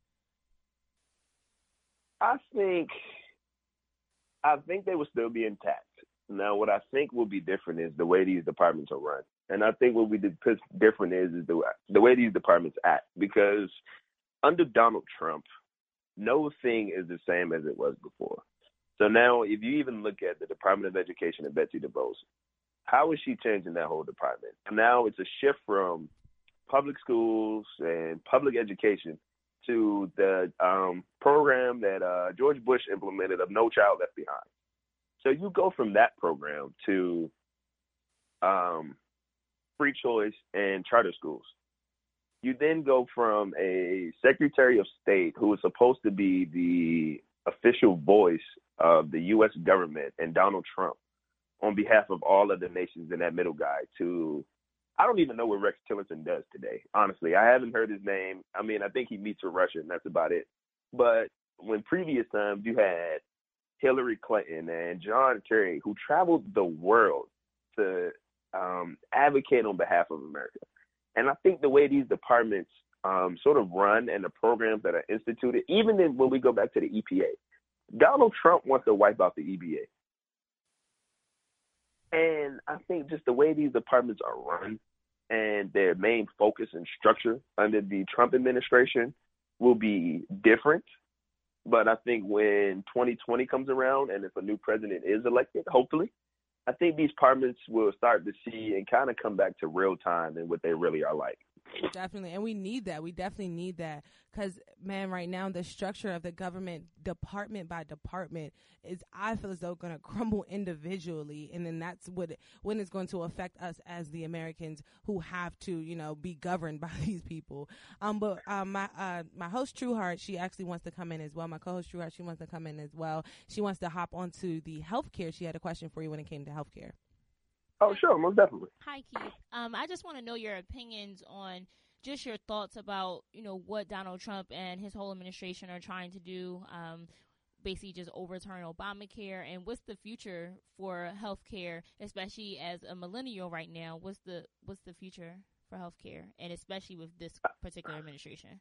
I think. I think they will still be intact. Now, what I think will be different is the way these departments are run. And I think what will be different is, is the, the way these departments act. Because under Donald Trump, no thing is the same as it was before. So now, if you even look at the Department of Education and Betsy Du Bois, how is she changing that whole department? And now it's a shift from public schools and public education to the um, program that uh, George Bush implemented of No Child Left Behind. So you go from that program to um, free choice and charter schools. You then go from a Secretary of State who is supposed to be the official voice of the U S government and Donald Trump on behalf of all of the nations in that middle guy to I don't even know what Rex Tillerson does today. Honestly, I haven't heard his name. I mean, I think he meets with Russia, and that's about it. But when previous times you had Hillary Clinton and John Kerry, who traveled the world to um, advocate on behalf of America. And I think the way these departments um, sort of run and the programs that are instituted, even in, when we go back to the E P A, Donald Trump wants to wipe out the E P A. And I think just the way these departments are run and their main focus and structure under the Trump administration will be different. But I think when twenty twenty comes around and if a new president is elected, hopefully, I think these departments will start to see and kind of come back to real time and what they really are like. Definitely. And we need that. We definitely need that. Because, man, right now, the structure of the government, department by department, is, I feel as though, going to crumble individually. And then that's what when it's going to affect us as the Americans who have to, you know, be governed by these people. Um, But uh, my uh, my host, Trueheart, she actually wants to come in as well. My co-host, Trueheart, she wants to come in as well. She wants to hop onto the healthcare. She had a question for you when it came to healthcare. Oh, sure, most definitely. Hi, Keith. Um, I just want to know your opinions on just your thoughts about, you know, what Donald Trump and his whole administration are trying to do, um, basically just overturn Obamacare, and what's the future for healthcare, especially as a millennial right now. What's the what's the future for healthcare, and especially with this particular administration?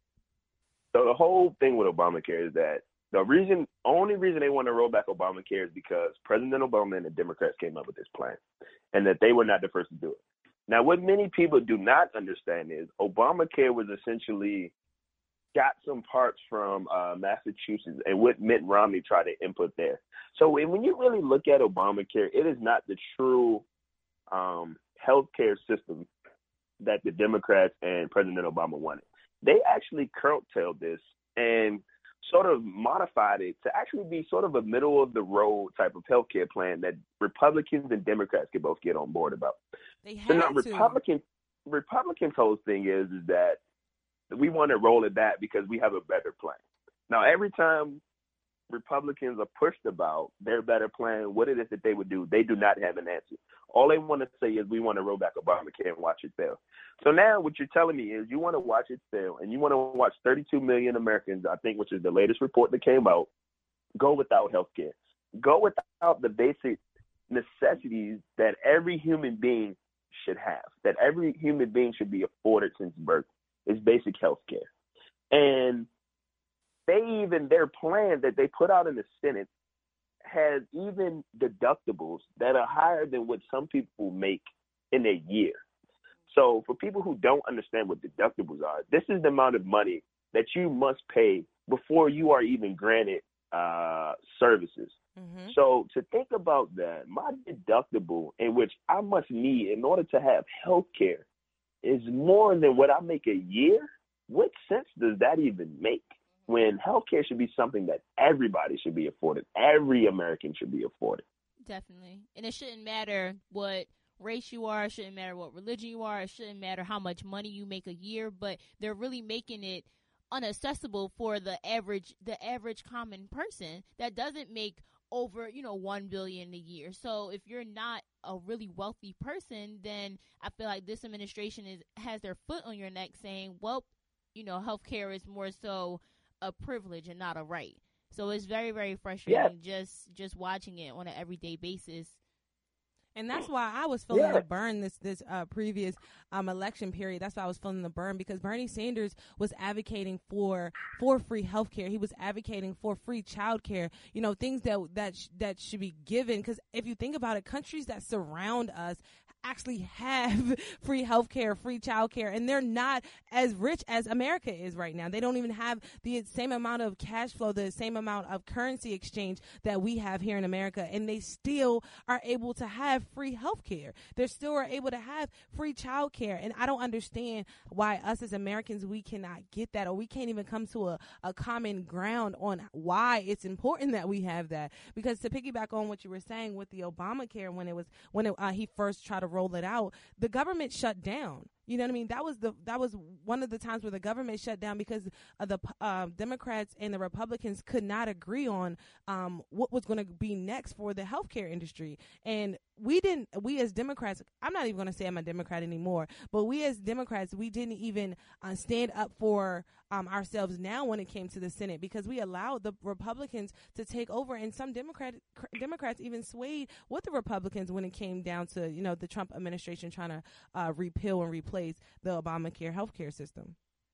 So the whole thing with Obamacare is that the reason, only reason they want to roll back Obamacare is because President Obama and the Democrats came up with this plan, and that they were not the first to do it. Now, what many people do not understand is Obamacare was essentially got some parts from uh, Massachusetts and what Mitt Romney tried to input there. So when you really look at Obamacare, it is not the true um, healthcare system that the Democrats and President Obama wanted. They actually curtailed this and sort of modified it to actually be sort of a middle of the road type of healthcare plan that Republicans and Democrats could both get on board about. They had so now to. Republican Republicans' whole thing is is that we want to roll it back because we have a better plan. Now, every time Republicans are pushed about their better plan, what it is that they would do, they do not have an answer. All they want to say is we want to roll back Obamacare and watch it fail. So now what you're telling me is you want to watch it fail, and you want to watch thirty-two million Americans, I think, which is the latest report that came out, go without health care. Go without the basic necessities that every human being should have, that every human being should be afforded since birth, is basic health care. And they even, their plan that they put out in the Senate has even deductibles that are higher than what some people make in a year. So for people who don't understand what deductibles are, this is the amount of money that you must pay before you are even granted uh, services. Mm-hmm. So to think about that, my deductible in which I must need in order to have health care is more than what I make a year. What sense does that even make? When healthcare should be something that everybody should be afforded. Every American should be afforded. Definitely. And it shouldn't matter what race you are. It shouldn't matter what religion you are. It shouldn't matter how much money you make a year. But they're really making it unaccessible for the average, the average common person that doesn't make over, you know, one billion dollars a year. So if you're not a really wealthy person, then I feel like this administration is has their foot on your neck saying, well, you know, healthcare is more so a privilege and not a right. So it's very, very frustrating yeah. just just watching it on an everyday basis. And that's why I was feeling yeah. the burn this this uh, previous um, election period. That's why I was feeling the burn, because Bernie Sanders was advocating for for free health care. He was advocating for free child care, you know, things that that sh- that should be given. Because if you think about it, countries that surround us actually have free health care, free child care, and they're not as rich as America is right now. They don't even have the same amount of cash flow, the same amount of currency exchange that we have here in America, and they still are able to have free health care. They still are able to have free child care, and I don't understand why us as Americans, we cannot get that, or we can't even come to a, a common ground on why it's important that we have that. Because to piggyback on what you were saying with the Obamacare, when it was when it, uh, he first tried to roll it out, the government shut down. You know what I mean? That was the that was one of the times where the government shut down because uh, the uh, Democrats and the Republicans could not agree on um, what was going to be next for the healthcare industry. And we didn't, we as Democrats, I'm not even going to say I'm a Democrat anymore, but we as Democrats, we didn't even uh, stand up for um, ourselves now when it came to the Senate, because we allowed the Republicans to take over, and some Democrat Democrats even swayed with the Republicans when it came down to, you know, the Trump administration trying to uh, repeal and replace the Obamacare healthcare system.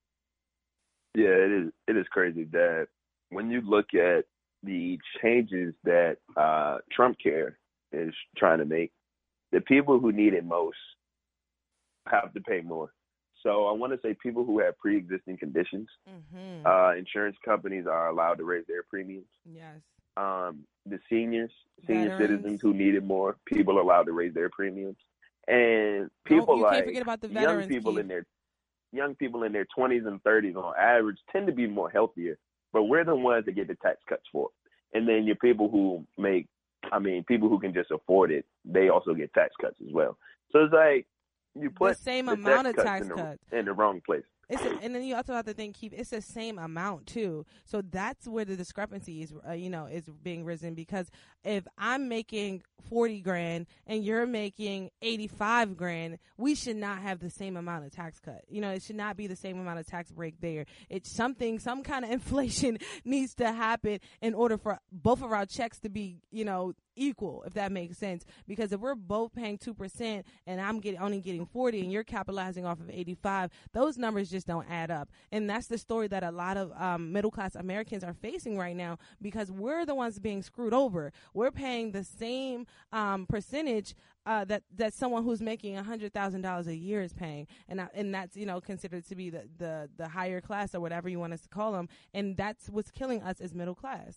Yeah, it is. It is crazy that when you look at the changes that uh, Trump Care is trying to make, the people who need it most have to pay more. So I want to say people who have pre-existing conditions, mm-hmm. uh, insurance companies are allowed to raise their premiums. Yes. Um, the seniors, senior Veterans. citizens who need it more, people are allowed to raise their premiums. And people oh, you like can't forget about the veterans, young people Keith. in their young people in their twenties and thirties on average tend to be more healthier, but we're the ones that get the tax cuts for it. And then your people who make, I mean, people who can just afford it, they also get tax cuts as well. So it's like you put the same the amount tax of cuts tax in the, cuts in the wrong place. It's a, and then you also have to think, keep it's the same amount too. So that's where the discrepancy is, uh, you know, is being risen, because if I'm making forty grand and you're making eighty-five grand, we should not have the same amount of tax cut. You know, it should not be the same amount of tax break there. It's something, some kind of inflation needs to happen in order for both of our checks to be, you know, equal, if that makes sense. Because if we're both paying two percent and I'm getting only getting forty and you're capitalizing off of eighty-five, those numbers just don't add up. And that's the story that a lot of um, middle class Americans are facing right now, because we're the ones being screwed over. We're paying the same um, percentage uh, that that someone who's making a hundred thousand dollars a year is paying, and uh, and that's, you know, considered to be the, the the higher class, or whatever you want us to call them, and that's what's killing us as middle class.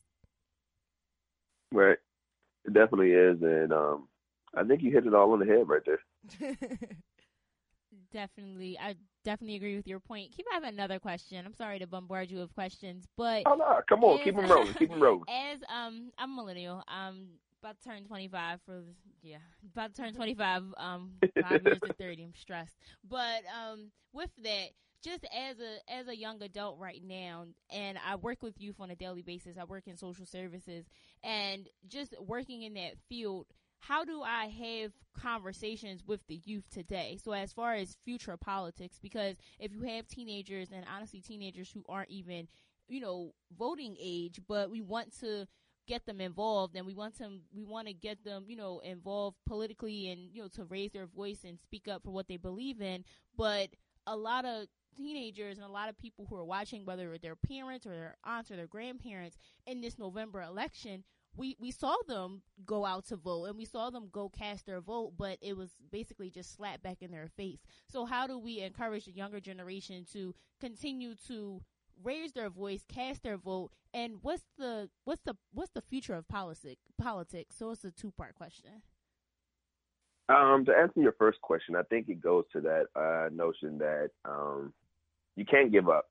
Right. It definitely is, and um, I think you hit it all on the head right there. Definitely. I definitely agree with your point. Keep having another question. I'm sorry to bombard you with questions, but... Oh, no, come on. As, keep them rolling. Keep them rolling. As um, I'm a millennial. I'm about to turn twenty-five for... Yeah, about to turn twenty-five. Um, five years to thirty. I'm stressed. But um, with that, just as a as a young adult right now, and I work with youth on a daily basis. I work in social services, and just working in that field, how do I have conversations with the youth today? So as far as future politics, because if you have teenagers, and honestly teenagers who aren't even, you know, voting age, but we want to get them involved, and we want them, we want to get them, you know, involved politically, and, you know, to raise their voice and speak up for what they believe in. But a lot of teenagers and a lot of people who are watching, whether they're parents or their aunts or their grandparents, in this November election, we, we saw them go out to vote, and we saw them go cast their vote, but it was basically just slapped back in their face. So how do we encourage the younger generation to continue to raise their voice, cast their vote, and what's the what's the what's the future of politics? Politics. So it's a two part question. Um, to answer your first question, I think it goes to that uh, notion that um, you can't give up.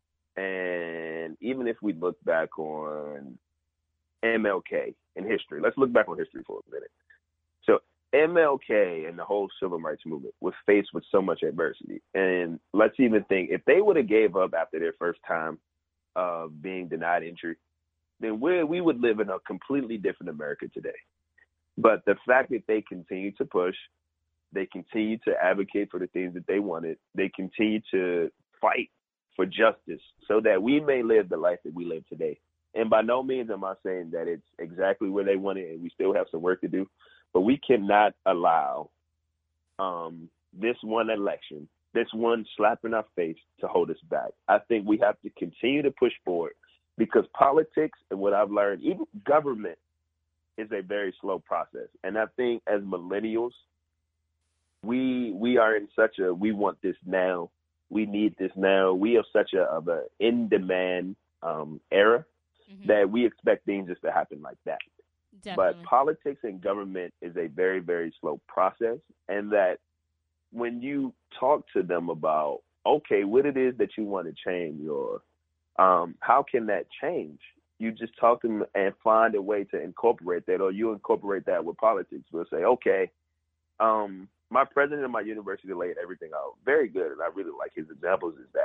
And even if we look back on M L K in history, let's look back on history for a minute. So M L K and the whole civil rights movement was faced with so much adversity. And let's even think, if they would have gave up after their first time of being denied entry, then we we would live in a completely different America today. But the fact that they continue to push, they continue to advocate for the things that they wanted, they continue to fight for justice so that we may live the life that we live today. And by no means am I saying that it's exactly where they want it and we still have some work to do, but we cannot allow um, this one election, this one slap in our face, to hold us back. I think we have to continue to push forward, because politics, and what I've learned, even government, is a very slow process. And I think as millennials, we we are in such a, we want this now, we need this now, we are such a of a in-demand um, era, mm-hmm. that we expect things just to happen like that. Definitely. But politics and government is a very, very slow process, and that when you talk to them about, okay, what it is that you want to change, or um, how can that change, you just talk to them and find a way to incorporate that, or you incorporate that with politics. We'll say, okay, um, my president of my university laid everything out very good, and I really like his examples, is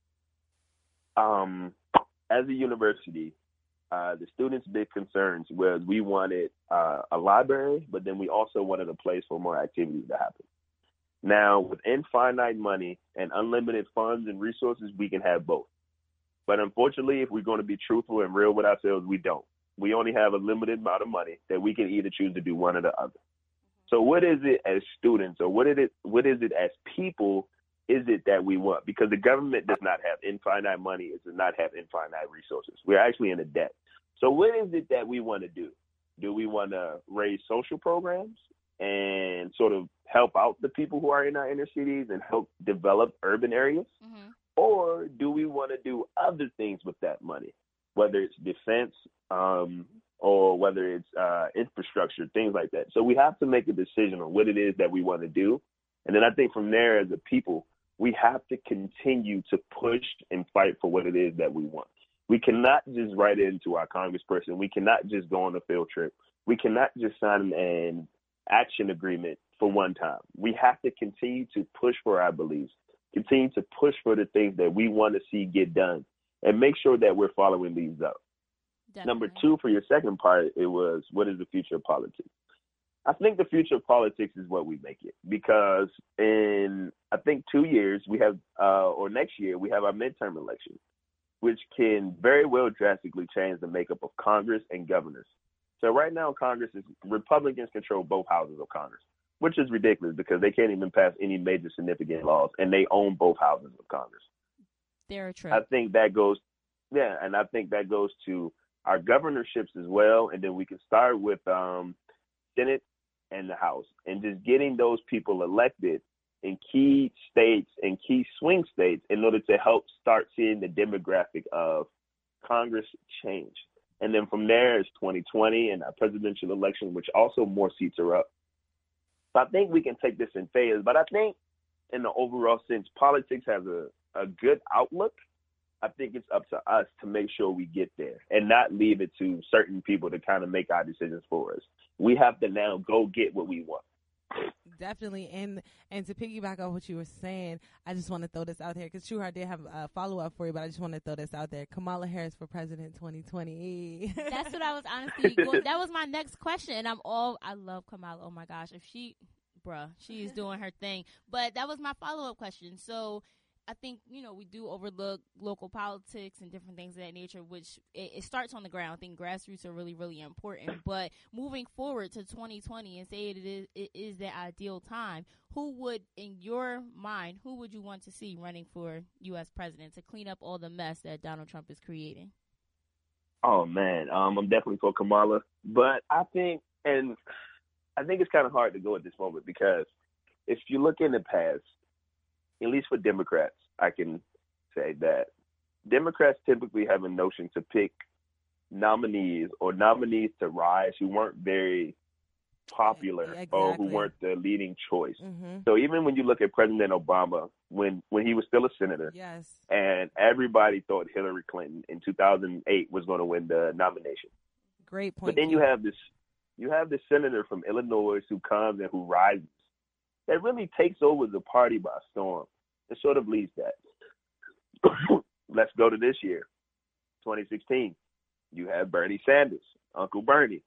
that um, as a university, Uh, the students' big concerns was we wanted uh, a library, but then we also wanted a place for more activities to happen. Now, with infinite money and unlimited funds and resources, we can have both. But unfortunately, if we're going to be truthful and real with ourselves, we don't. We only have a limited amount of money that we can either choose to do one or the other. So what is it as students, or what is it, what is it as people, is it that we want? Because the government does not have infinite money. It does not have infinite resources. We're actually in a debt. So what is it that we want to do? Do we want to raise social programs and sort of help out the people who are in our inner cities and help develop urban areas? Mm-hmm. Or do we want to do other things with that money, whether it's defense um, or whether it's uh, infrastructure, things like that? So we have to make a decision on what it is that we want to do. And then I think from there, as a people, we have to continue to push and fight for what it is that we want. We cannot just write into our congressperson. We cannot just go on a field trip. We cannot just sign an action agreement for one time. We have to continue to push for our beliefs, continue to push for the things that we want to see get done, and make sure that we're following these up. Definitely. Number two, for your second part, it was, what is the future of politics? I think the future of politics is what we make it, because in, I think, two years, we have, uh, or next year, we have our midterm election, which can very well drastically change the makeup of Congress and governors. So right now, Congress is, Republicans control both houses of Congress, which is ridiculous because they can't even pass any major significant laws, and they own both houses of Congress. They're true. I think that goes, yeah, and I think that goes to our governorships as well, and then we can start with um, Senate and the House, and just getting those people elected in key states and key swing states in order to help start seeing the demographic of Congress change. And then from there is twenty twenty and our presidential election, which also more seats are up. So I think we can take this in phases, but I think in the overall sense, politics has a, a good outlook. I think it's up to us to make sure we get there and not leave it to certain people to kind of make our decisions for us. We have to now go get what we want. Definitely. And and to piggyback on what you were saying, I just want to throw this out there because True Heart did have a follow-up for you, but I just want to throw this out there. Kamala Harris for president twenty twenty. That's what I was honestly going. That was my next question. And I'm all, I love Kamala. Oh my gosh. If she, bruh, she is doing her thing. But that was my follow-up question. So I think, you know, we do overlook local politics and different things of that nature, which it, it starts on the ground. I think grassroots are really, really important. But moving forward to twenty twenty and say it is, it is the ideal time, who would, in your mind, who would you want to see running for U S president to clean up all the mess that Donald Trump is creating? Oh, man, um, I'm definitely for Kamala. But I think, and I think it's kind of hard to go at this moment because if you look in the past, at least for Democrats, I can say that Democrats typically have a notion to pick nominees or nominees to rise who weren't very popular exactly. or who weren't the leading choice. Mm-hmm. So even when you look at President Obama, when, when he was still a senator, yes. and everybody thought Hillary Clinton in two thousand eight was going to win the nomination. Great point. But then you have this, you have this senator from Illinois who comes and who rises. That really takes over the party by storm. It sort of leads that. Let's go to this year, twenty sixteen. You have Bernie Sanders, Uncle Bernie.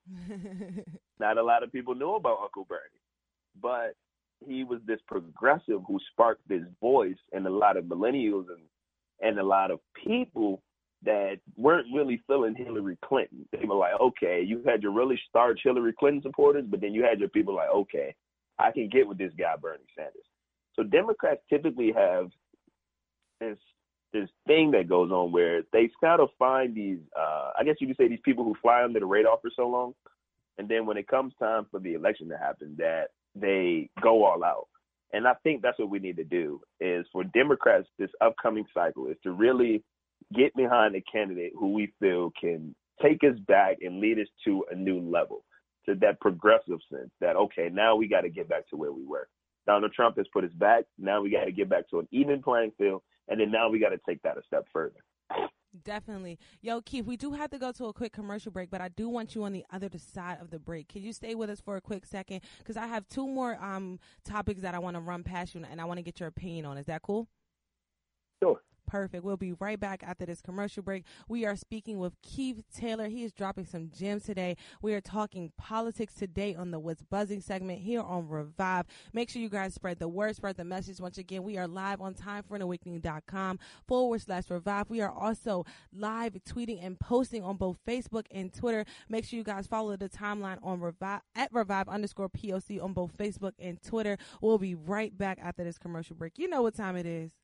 Not a lot of people knew about Uncle Bernie, but he was this progressive who sparked this voice in a lot of millennials and, and a lot of people that weren't really feeling Hillary Clinton. They were like, okay, you had your really starch Hillary Clinton supporters, but then you had your people like, okay, I can get with this guy, Bernie Sanders. So Democrats typically have this this thing that goes on where they kind of find these, uh, I guess you could say these people who fly under the radar for so long. And then when it comes time for the election to happen, that they go all out. And I think that's what we need to do is for Democrats this upcoming cycle is to really get behind a candidate who we feel can take us back and lead us to a new level, to that progressive sense that, okay, now we got to get back to where we were. Donald Trump has put us back. Now we got to get back to an even playing field. And then now we got to take that a step further. Definitely. Yo, Keith, we do have to go to a quick commercial break, but I do want you on the other side of the break. Can you stay with us for a quick second? Because I have two more um topics that I want to run past you, and I want to get your opinion on. Is that cool? Sure. Perfect. We'll be right back after this commercial break. We are speaking with Keith Taylor. He is dropping some gems today. We are talking politics today on the What's Buzzing segment here on Revive. Make sure you guys spread the word, spread the message. Once again, we are live on timeforanawakening.com forward slash Revive. We are also live tweeting and posting on both Facebook and Twitter. Make sure you guys follow the timeline on Revive at Revive underscore P O C on both Facebook and Twitter. We'll be right back after this commercial break. You know what time it is.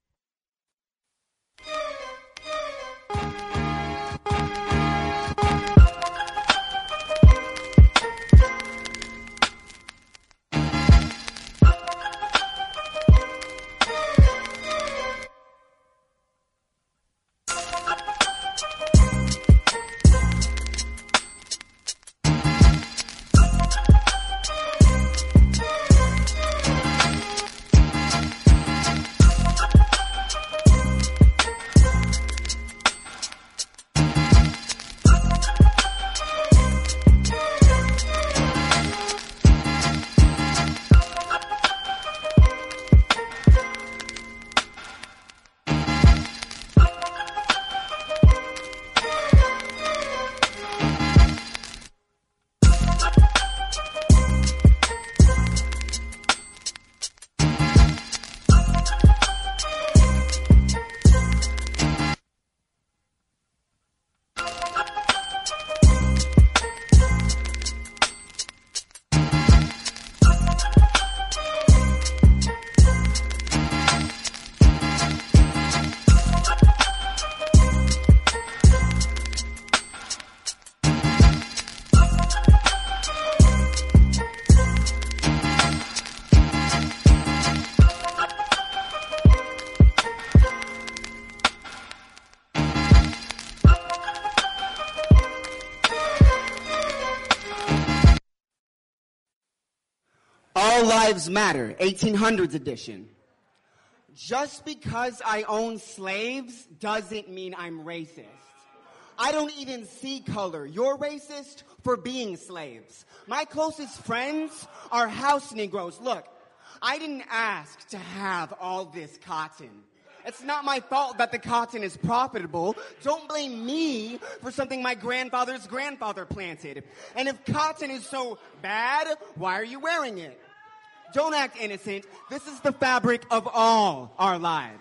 All Lives Matter, eighteen hundreds edition. Just because I own slaves doesn't mean I'm racist. I don't even see color. You're racist for being slaves. My closest friends are house Negroes. Look, I didn't ask to have all this cotton. It's not my fault that the cotton is profitable. Don't blame me for something my grandfather's grandfather planted. And if cotton is so bad, why are you wearing it? Don't act innocent. This is the fabric of all our lives.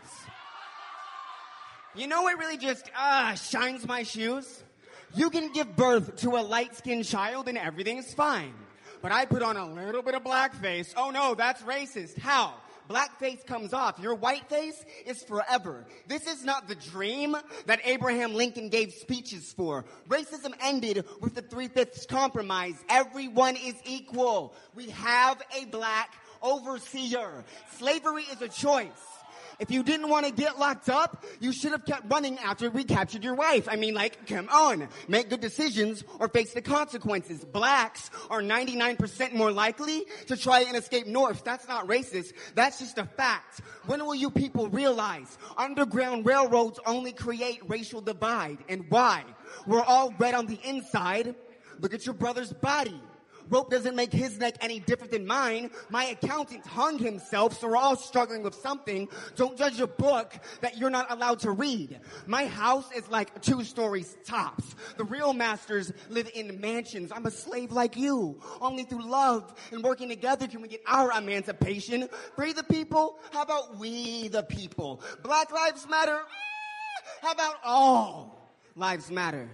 You know what really just uh, shines my shoes? You can give birth to a light-skinned child and everything's fine. But I put on a little bit of blackface. Oh no, that's racist. How? Blackface comes off. Your white face is forever. This is not the dream that Abraham Lincoln gave speeches for. Racism ended with the Three-Fifths Compromise. Everyone is equal. We have a black overseer. Slavery is a choice. If you didn't want to get locked up, you should have kept running after we captured your wife. I mean, like, come on. Make good decisions or face the consequences. Blacks are ninety-nine percent more likely to try and escape north. That's not racist. That's just a fact. When will you people realize underground railroads only create racial divide? And why? We're all red on the inside. Look at your brother's body. Rope doesn't make his neck any different than mine. My accountant hung himself, so we're all struggling with something. Don't judge a book that you're not allowed to read. My house is like two stories tops. The real masters live in mansions. I'm a slave like you. Only through love and working together can we get our emancipation. Free the people? How about we the people? Black lives matter? How about all lives matter?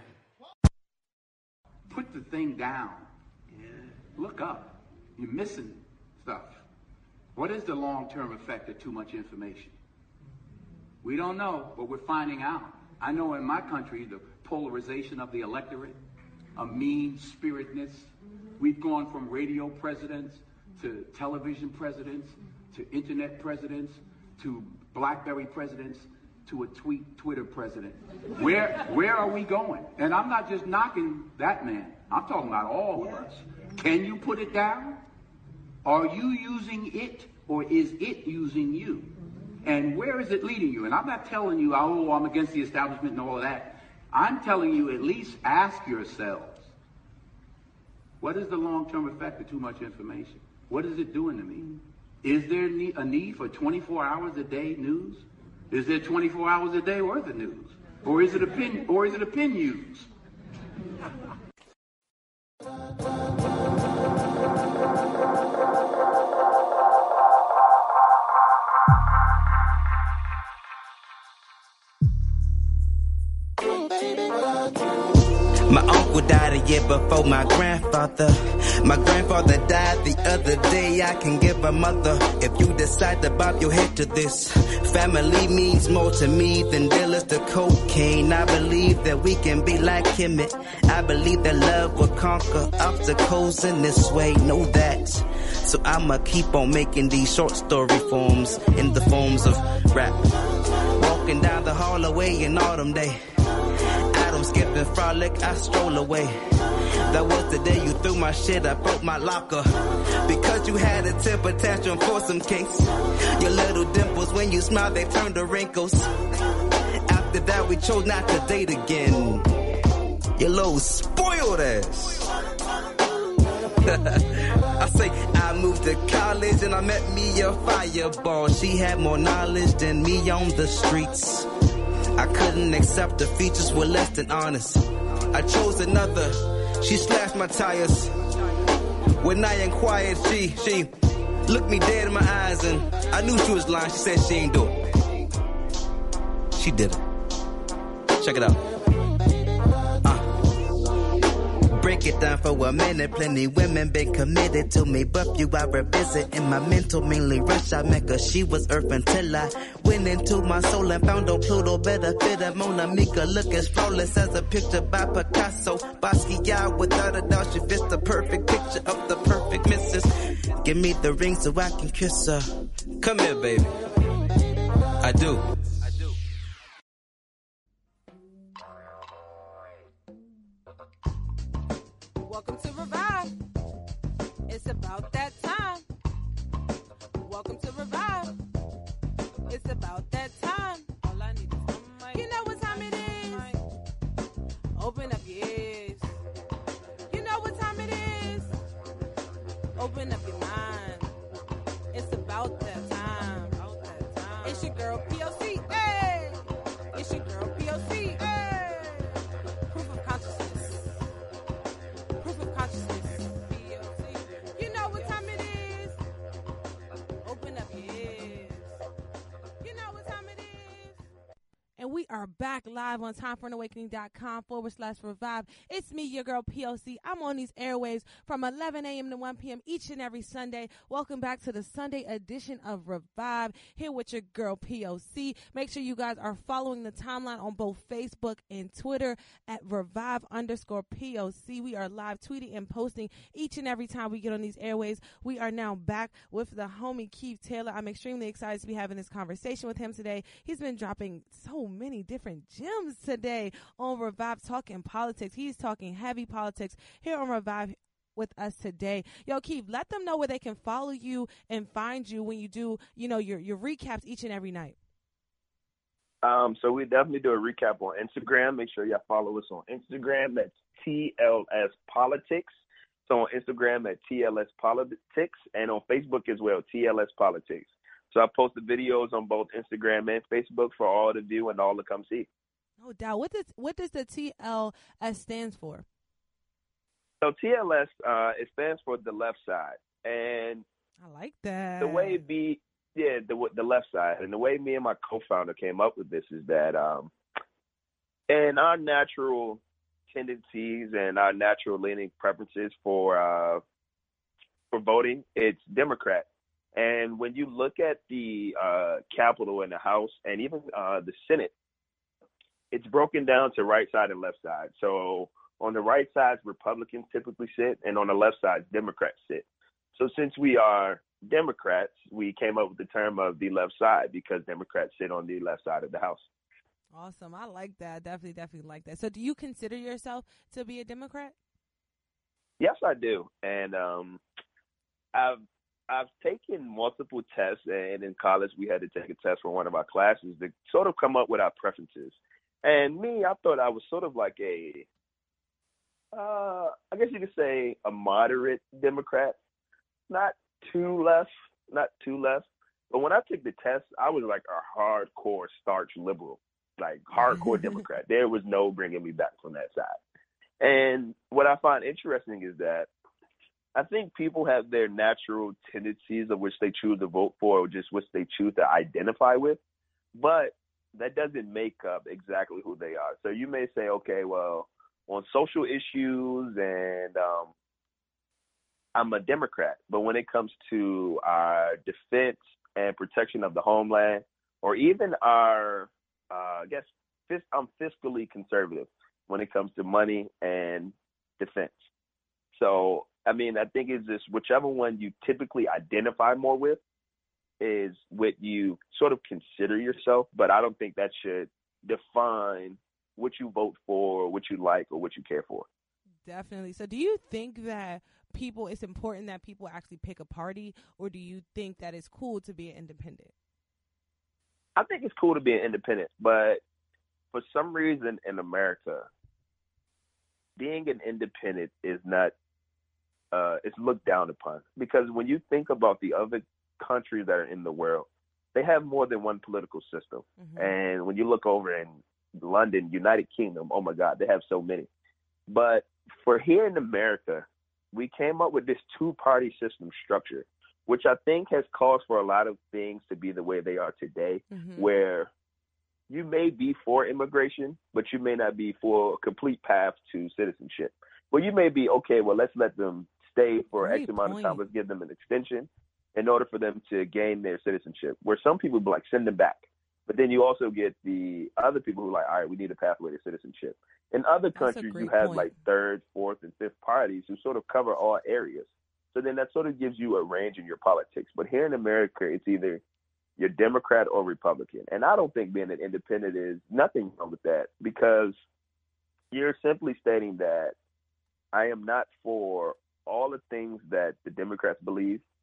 Put the thing down. Look up. You're missing stuff. What is the long-term effect of too much information? We don't know, but we're finding out. I know in my country, the polarization of the electorate, a mean-spiritedness. We've gone from radio presidents to television presidents to internet presidents to BlackBerry presidents to a tweet Twitter president. Where, where are we going? And I'm not just knocking that man. I'm talking about all of us. Can you put it down? Are you using it, or is it using you? And where is it leading you? And I'm not telling you, oh, I'm against the establishment and all of that. I'm telling you, at least ask yourselves, what is the long-term effect of too much information? What is it doing to me? Is there a need for twenty-four hours a day news? Is there twenty-four hours a day worth of news? Or is it opinion, or is it opinions? My uncle died a year before my grandfather. My grandfather died the other day. I can give a mother if you decide to bob your head to this. Family means more to me than dealers to cocaine. I believe that we can be like him. I believe that love will conquer obstacles in this way. Know that. So I'ma keep on making these short story forms in the forms of rap. Walking down the hallway in autumn day. I'm skipping frolic, I stroll away. That was the day you threw my shit, I broke my locker. Because you had a temper tantrum for some case. Your little dimples, when you smile, they turn to wrinkles. After that, we chose not to date again. Your little spoiled ass. I say, I moved to college and I met me a fireball. She had more knowledge than me on the streets. I couldn't accept the features were less than honest. I chose another. She slashed my tires. When I inquired, she, she looked me dead in my eyes and I knew she was lying. She said she ain't do it. She did it. Check it out. Break it down for a minute. Plenty women been committed to me, but few I revisit. In my mental, mainly rush. I met her, she was earth until I went into my soul and found on Pluto better fit a Mona Mika. Look as flawless as a picture by Picasso. Basquiat, without a doubt, she fits the perfect picture of the perfect missus. Give me the ring so I can kiss her. Come here, baby. I do. Welcome to Revive. It's about that time. It's about that time. All I need is one mic. You know what time it is. Open up your ears. You know what time it is. Open up your mind. It's about that time. About that time. It's your girl P O C. Hey! It's your girl P O C. Hey! Proof of consciousness. Proof of consciousness. P O C. You know what time it is. Open up your ears. You know what time it is. And we are back live on time for an awakening dot com forward slash revive. It's me, your girl P O C. I'm on these airwaves from eleven a.m. to one p.m. each and every Sunday. Welcome back to the Sunday edition of Revive, here with your girl P O C. Make sure you guys are following the timeline on both Facebook and Twitter at Revive underscore P O C. We are live tweeting and posting each and every time we get on these airwaves. We are now back with the homie Keith Taylor. I'm extremely excited to be having this conversation with him today. He's been dropping so many different gems today on Revive, talking politics. He's talking heavy politics here on Revive with us today. Yo, Keith, let them know where they can follow you and find you when you do, you know, your your recaps each and every night. Um, so we definitely do a recap on Instagram. Make sure y'all follow us on Instagram. That's T L S Politics. So on Instagram at T L S Politics, and on Facebook as well, T L S Politics. So I post the videos on both Instagram and Facebook for all to view and all to come see. No doubt. What does what does the T L S stands for? So T L S, uh, it stands for the left side, and I like that. The way it be, yeah, the the left side, and the way me and my co-founder came up with this is that, um, in our natural tendencies and our natural leaning preferences for uh, for voting, it's Democrat. And when you look at the uh, Capitol and the House and even uh, the Senate, it's broken down to right side and left side. So on the right side, Republicans typically sit, and on the left side, Democrats sit. So since we are Democrats, we came up with the term of the left side because Democrats sit on the left side of the House. Awesome. I like that. Definitely, definitely like that. So do you consider yourself to be a Democrat? Yes, I do. And um, I've I've taken multiple tests, and in college we had to take a test for one of our classes to sort of come up with our preferences. And me, I thought I was sort of like a, uh, I guess you could say a moderate Democrat, not too left, not too left. But when I took the test, I was like a hardcore starch liberal, like hardcore Democrat. There was no bringing me back from that side. And what I find interesting is that I think people have their natural tendencies of which they choose to vote for or just which they choose to identify with, but that doesn't make up exactly who they are. So you may say, okay, well, on social issues and um, I'm a Democrat, but when it comes to our defense and protection of the homeland, or even our, uh, I guess, fis- I'm fiscally conservative when it comes to money and defense. So, I mean, I think it's just whichever one you typically identify more with is what you sort of consider yourself, but I don't think that should define what you vote for, what you like, or what you care for. Definitely. So do you think that people, it's important that people actually pick a party, or do you think that it's cool to be an independent? I think it's cool to be an independent, but for some reason in America, being an independent is not, uh, it's looked down upon. Because when you think about the other countries that are in the world, they have more than one political system. Mm-hmm. And when you look over in London, United Kingdom, oh my God, they have so many. But for here in America, we came up with this two-party system structure, which I think has caused for a lot of things to be the way they are today, mm-hmm. where you may be for immigration, but you may not be for a complete path to citizenship. Well, you may be, okay, well, let's let them stay for Great X amount point. of time. Let's give them an extension in order for them to gain their citizenship, where some people be like, send them back. But then you also get the other people who are like, all right, we need a pathway to citizenship. In other countries, you have point. like third, fourth, and fifth parties who sort of cover all areas. So then that sort of gives you a range in your politics. But here in America, it's either you're Democrat or Republican. And I don't think being an independent is nothing wrong with that, because you're simply stating that I am not for all the things that the Democrats believe,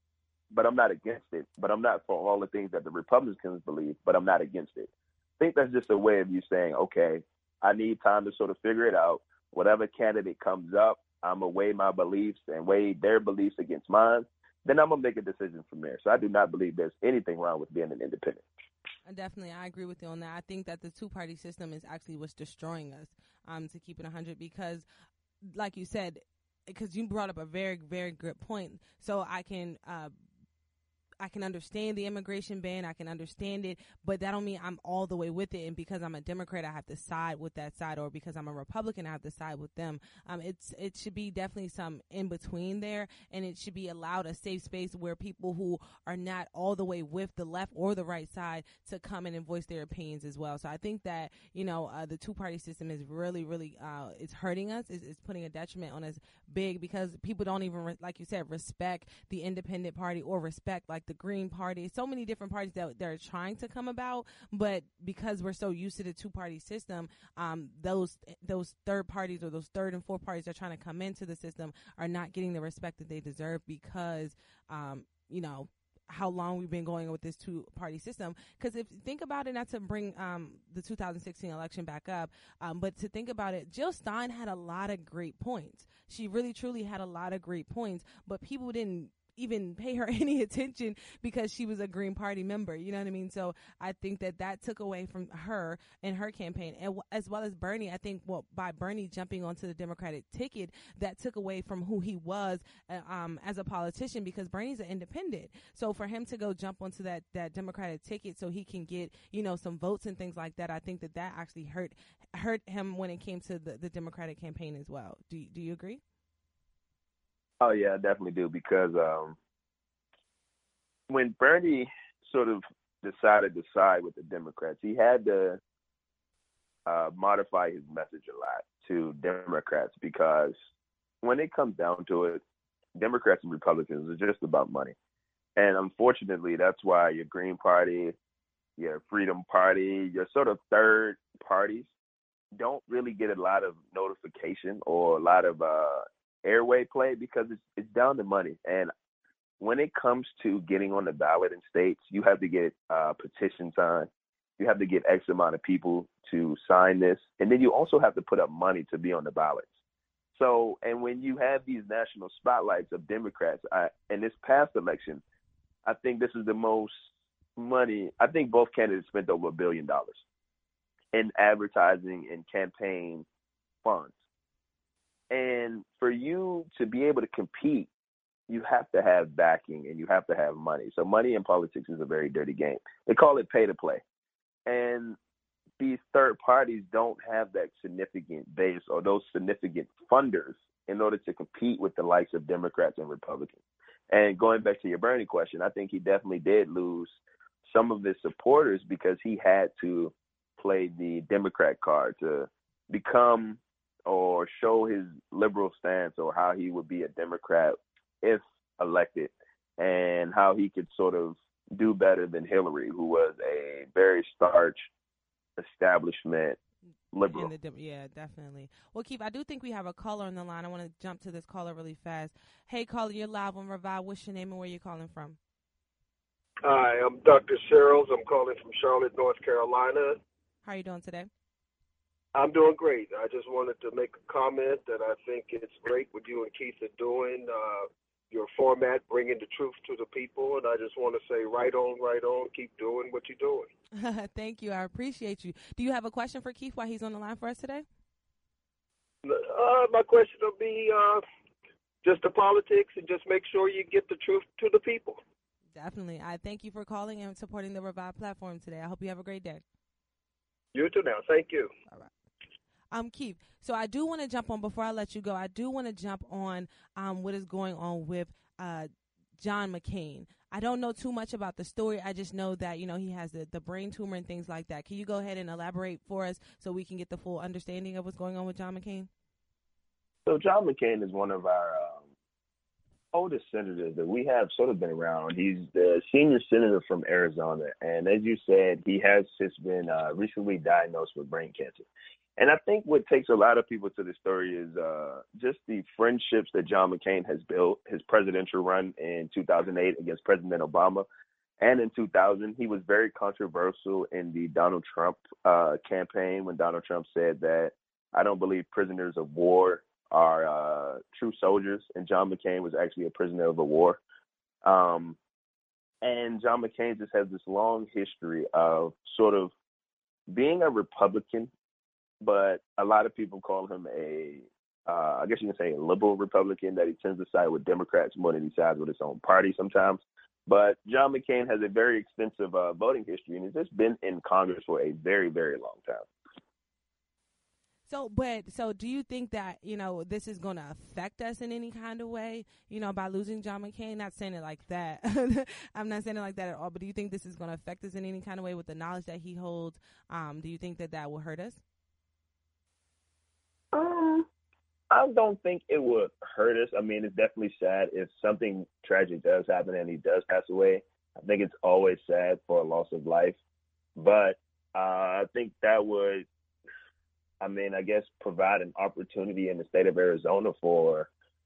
but I'm not against it. But I'm not for all the things that the Republicans believe, but I'm not against it. I think that's just a way of you saying, okay, I need time to sort of figure it out. Whatever candidate comes up, I'm going to weigh my beliefs and weigh their beliefs against mine. Then I'm going to make a decision from there. So I do not believe there's anything wrong with being an independent. Definitely, I agree with you on that. I think that the two-party system is actually what's destroying us, um, to keep it one hundred, because, like you said, because you brought up a very, very good point. So I can uh, I can understand the immigration ban. I can understand it, but that don't mean I'm all the way with it. And because I'm a Democrat, I have to side with that side, or because I'm a Republican, I have to side with them. Um, it's it should be definitely some in between there, and it should be allowed a safe space where people who are not all the way with the left or the right side to come in and voice their opinions as well. So I think that, you know, uh, the two party system is really, really uh, it's hurting us. It's, it's putting a detriment on us big, because people don't even, re- like you said, respect the independent party or respect like the Green Party. So many different parties that they're trying to come about, but because we're so used to the two-party system, um, those those third parties or those third and fourth parties that are trying to come into the system are not getting the respect that they deserve, because, um, you know, how long we've been going with this two-party system. Because if you think about it, not to bring um, the two thousand sixteen election back up, um, but to think about it, Jill Stein had a lot of great points. She really, truly had a lot of great points, but people didn't even pay her any attention because she was a Green Party member. You know what I mean? So I think that that took away from her and her campaign, and w- as well as Bernie. I think well, by Bernie jumping onto the Democratic ticket, that took away from who he was uh, um, as a politician, because Bernie's an independent. So for him to go jump onto that, that Democratic ticket so he can get, you know, some votes and things like that, I think that that actually hurt hurt him when it came to the, the Democratic campaign as well. Do, do you agree? Oh, yeah, I definitely do, because um, when Bernie sort of decided to side with the Democrats, he had to uh, modify his message a lot to Democrats, because when it comes down to it, Democrats and Republicans are just about money. And unfortunately, that's why your Green Party, your Freedom Party, your sort of third parties don't really get a lot of notification or a lot of uh, airway play, because it's it's down to money. And when it comes to getting on the ballot in states, you have to get uh, petition signed. You have to get X amount of people to sign this. And then you also have to put up money to be on the ballots. So, and when you have these national spotlights of Democrats, I, in this past election, I think this is the most money. I think both candidates spent over a billion dollars in advertising and campaign funds. And for you to be able to compete, you have to have backing and you have to have money. So money in politics is a very dirty game. They call it pay to play. And these third parties don't have that significant base or those significant funders in order to compete with the likes of Democrats and Republicans. And going back to your Bernie question, I think he definitely did lose some of his supporters because he had to play the Democrat card to become or show his liberal stance, or how he would be a Democrat if elected, and how he could sort of do better than Hillary, who was a very starch establishment liberal. The, yeah, definitely. Well, Keith, I do think we have a caller on the line. I want to jump to this caller really fast. Hey, caller, you're live on Revive. What's your name and where you're calling from? Hi, I'm Doctor Searles. I'm calling from Charlotte, North Carolina. How are you doing today? I'm doing great. I just wanted to make a comment that I think it's great what you and Keith are doing, uh, your format, bringing the truth to the people. And I just want to say, right on, right on, keep doing what you're doing. Thank you. I appreciate you. Do you have a question for Keith while he's on the line for us today? Uh, my question will be uh, just the politics, and just make sure you get the truth to the people. Definitely. I thank you for calling and supporting the Revive platform today. I hope you have a great day. You too now. Thank you. All right. Um, Keith, so I do want to jump on, before I let you go, I do want to jump on um, what is going on with uh, John McCain. I don't know too much about the story. I just know that, you know, he has the, the brain tumor and things like that. Can you go ahead and elaborate for us so we can get the full understanding of what's going on with John McCain? So John McCain is one of our um, oldest senators that we have sort of been around. He's the senior senator from Arizona. And as you said, he has just been uh, recently diagnosed with brain cancer. And I think what takes a lot of people to the story is uh, just the friendships that John McCain has built. His presidential run in two thousand eight against President Obama, and in two thousand, he was very controversial in the Donald Trump uh, campaign when Donald Trump said that I don't believe prisoners of war are uh, true soldiers, and John McCain was actually a prisoner of a war. Um, and John McCain just has this long history of sort of being a Republican, but a lot of people call him a, uh, I guess you can say a liberal Republican, that he tends to side with Democrats more than he sides with his own party sometimes. But John McCain has a very extensive uh, voting history, and has just been in Congress for a very, very long time. So, but, so do you think that, you know, this is going to affect us in any kind of way, you know, by losing John McCain? Not saying it like that. I'm not saying it like that at all, but do you think this is going to affect us in any kind of way with the knowledge that he holds? Um, do you think that that will hurt us? Um, I don't think it would hurt us. I mean, it's definitely sad if something tragic does happen and he does pass away. I think it's always sad for a loss of life. But uh, I think that would, I mean, I guess provide an opportunity in the state of Arizona for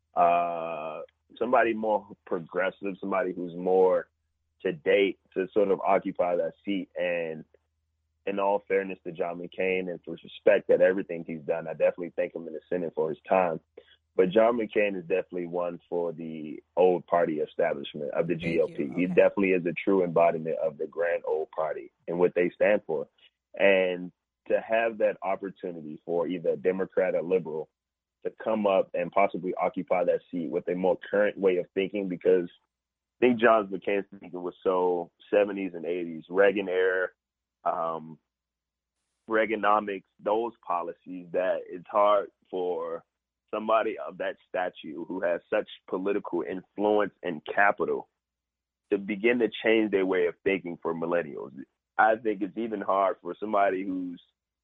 uh, somebody more progressive, somebody who's more to date to sort of occupy that seat. And in all fairness to John McCain and for respect at everything he's done, I definitely thank him in the Senate for his time. But John McCain is definitely one for the old party establishment of the G O P. Okay. He definitely is a true embodiment of the grand old party and what they stand for. And to have that opportunity for either a Democrat or liberal to come up and possibly occupy that seat with a more current way of thinking, because I think John McCain's thinking was so seventies and eighties, Reagan era, um, Reaganomics, those policies, that it's hard for somebody of that stature who has such political influence and capital to begin to change their way of thinking for millennials. I think it's even hard for somebody who's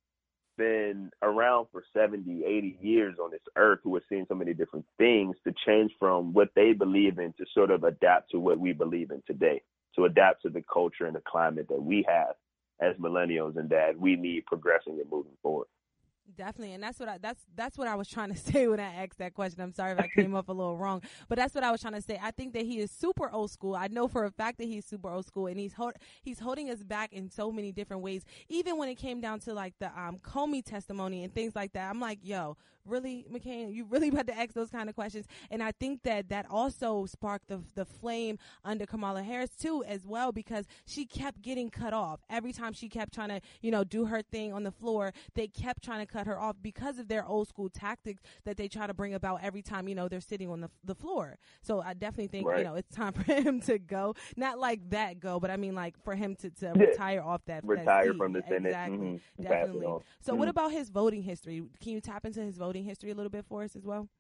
been around for seventy, eighty years on this earth, who has seen so many different things, to change from what they believe in to sort of adapt to what we believe in today, to adapt to the culture and the climate that we have as millennials and that we need progressing and moving forward. Definitely, and that's what I that's that's what I was trying to say when I asked that question. I'm sorry if I came up a little wrong, but that's what I was trying to say. I think that he is super old school. I know for a fact that he's super old school, and he's ho- he's holding us back in so many different ways. Even when it came down to like the um, Comey testimony and things like that, I'm like, yo, really, McCain, you really about to ask those kind of questions? And I think that that also sparked the the flame under Kamala Harris too, as well, because she kept getting cut off every time she kept trying to, you know, do her thing on the floor. They kept trying to cut her off because of their old school tactics that they try to bring about every time, you know, they're sitting on the the floor. So I definitely think, right, you know, it's time for him to go. Not like that go, but I mean like for him to, to yeah. retire off that retire that from the Senate. Exactly, mm-hmm. definitely. So mm-hmm. what about his voting history? Can you tap into his voting history a little bit for us as well?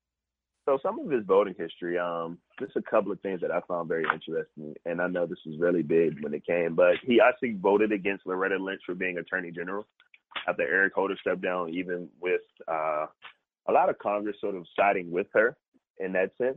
So some of his voting history, um, just a couple of things that I found very interesting, and I know this was really big when it came, but he actually voted against Loretta Lynch for being Attorney General after Eric Holder stepped down, even with uh, a lot of Congress sort of siding with her in that sense.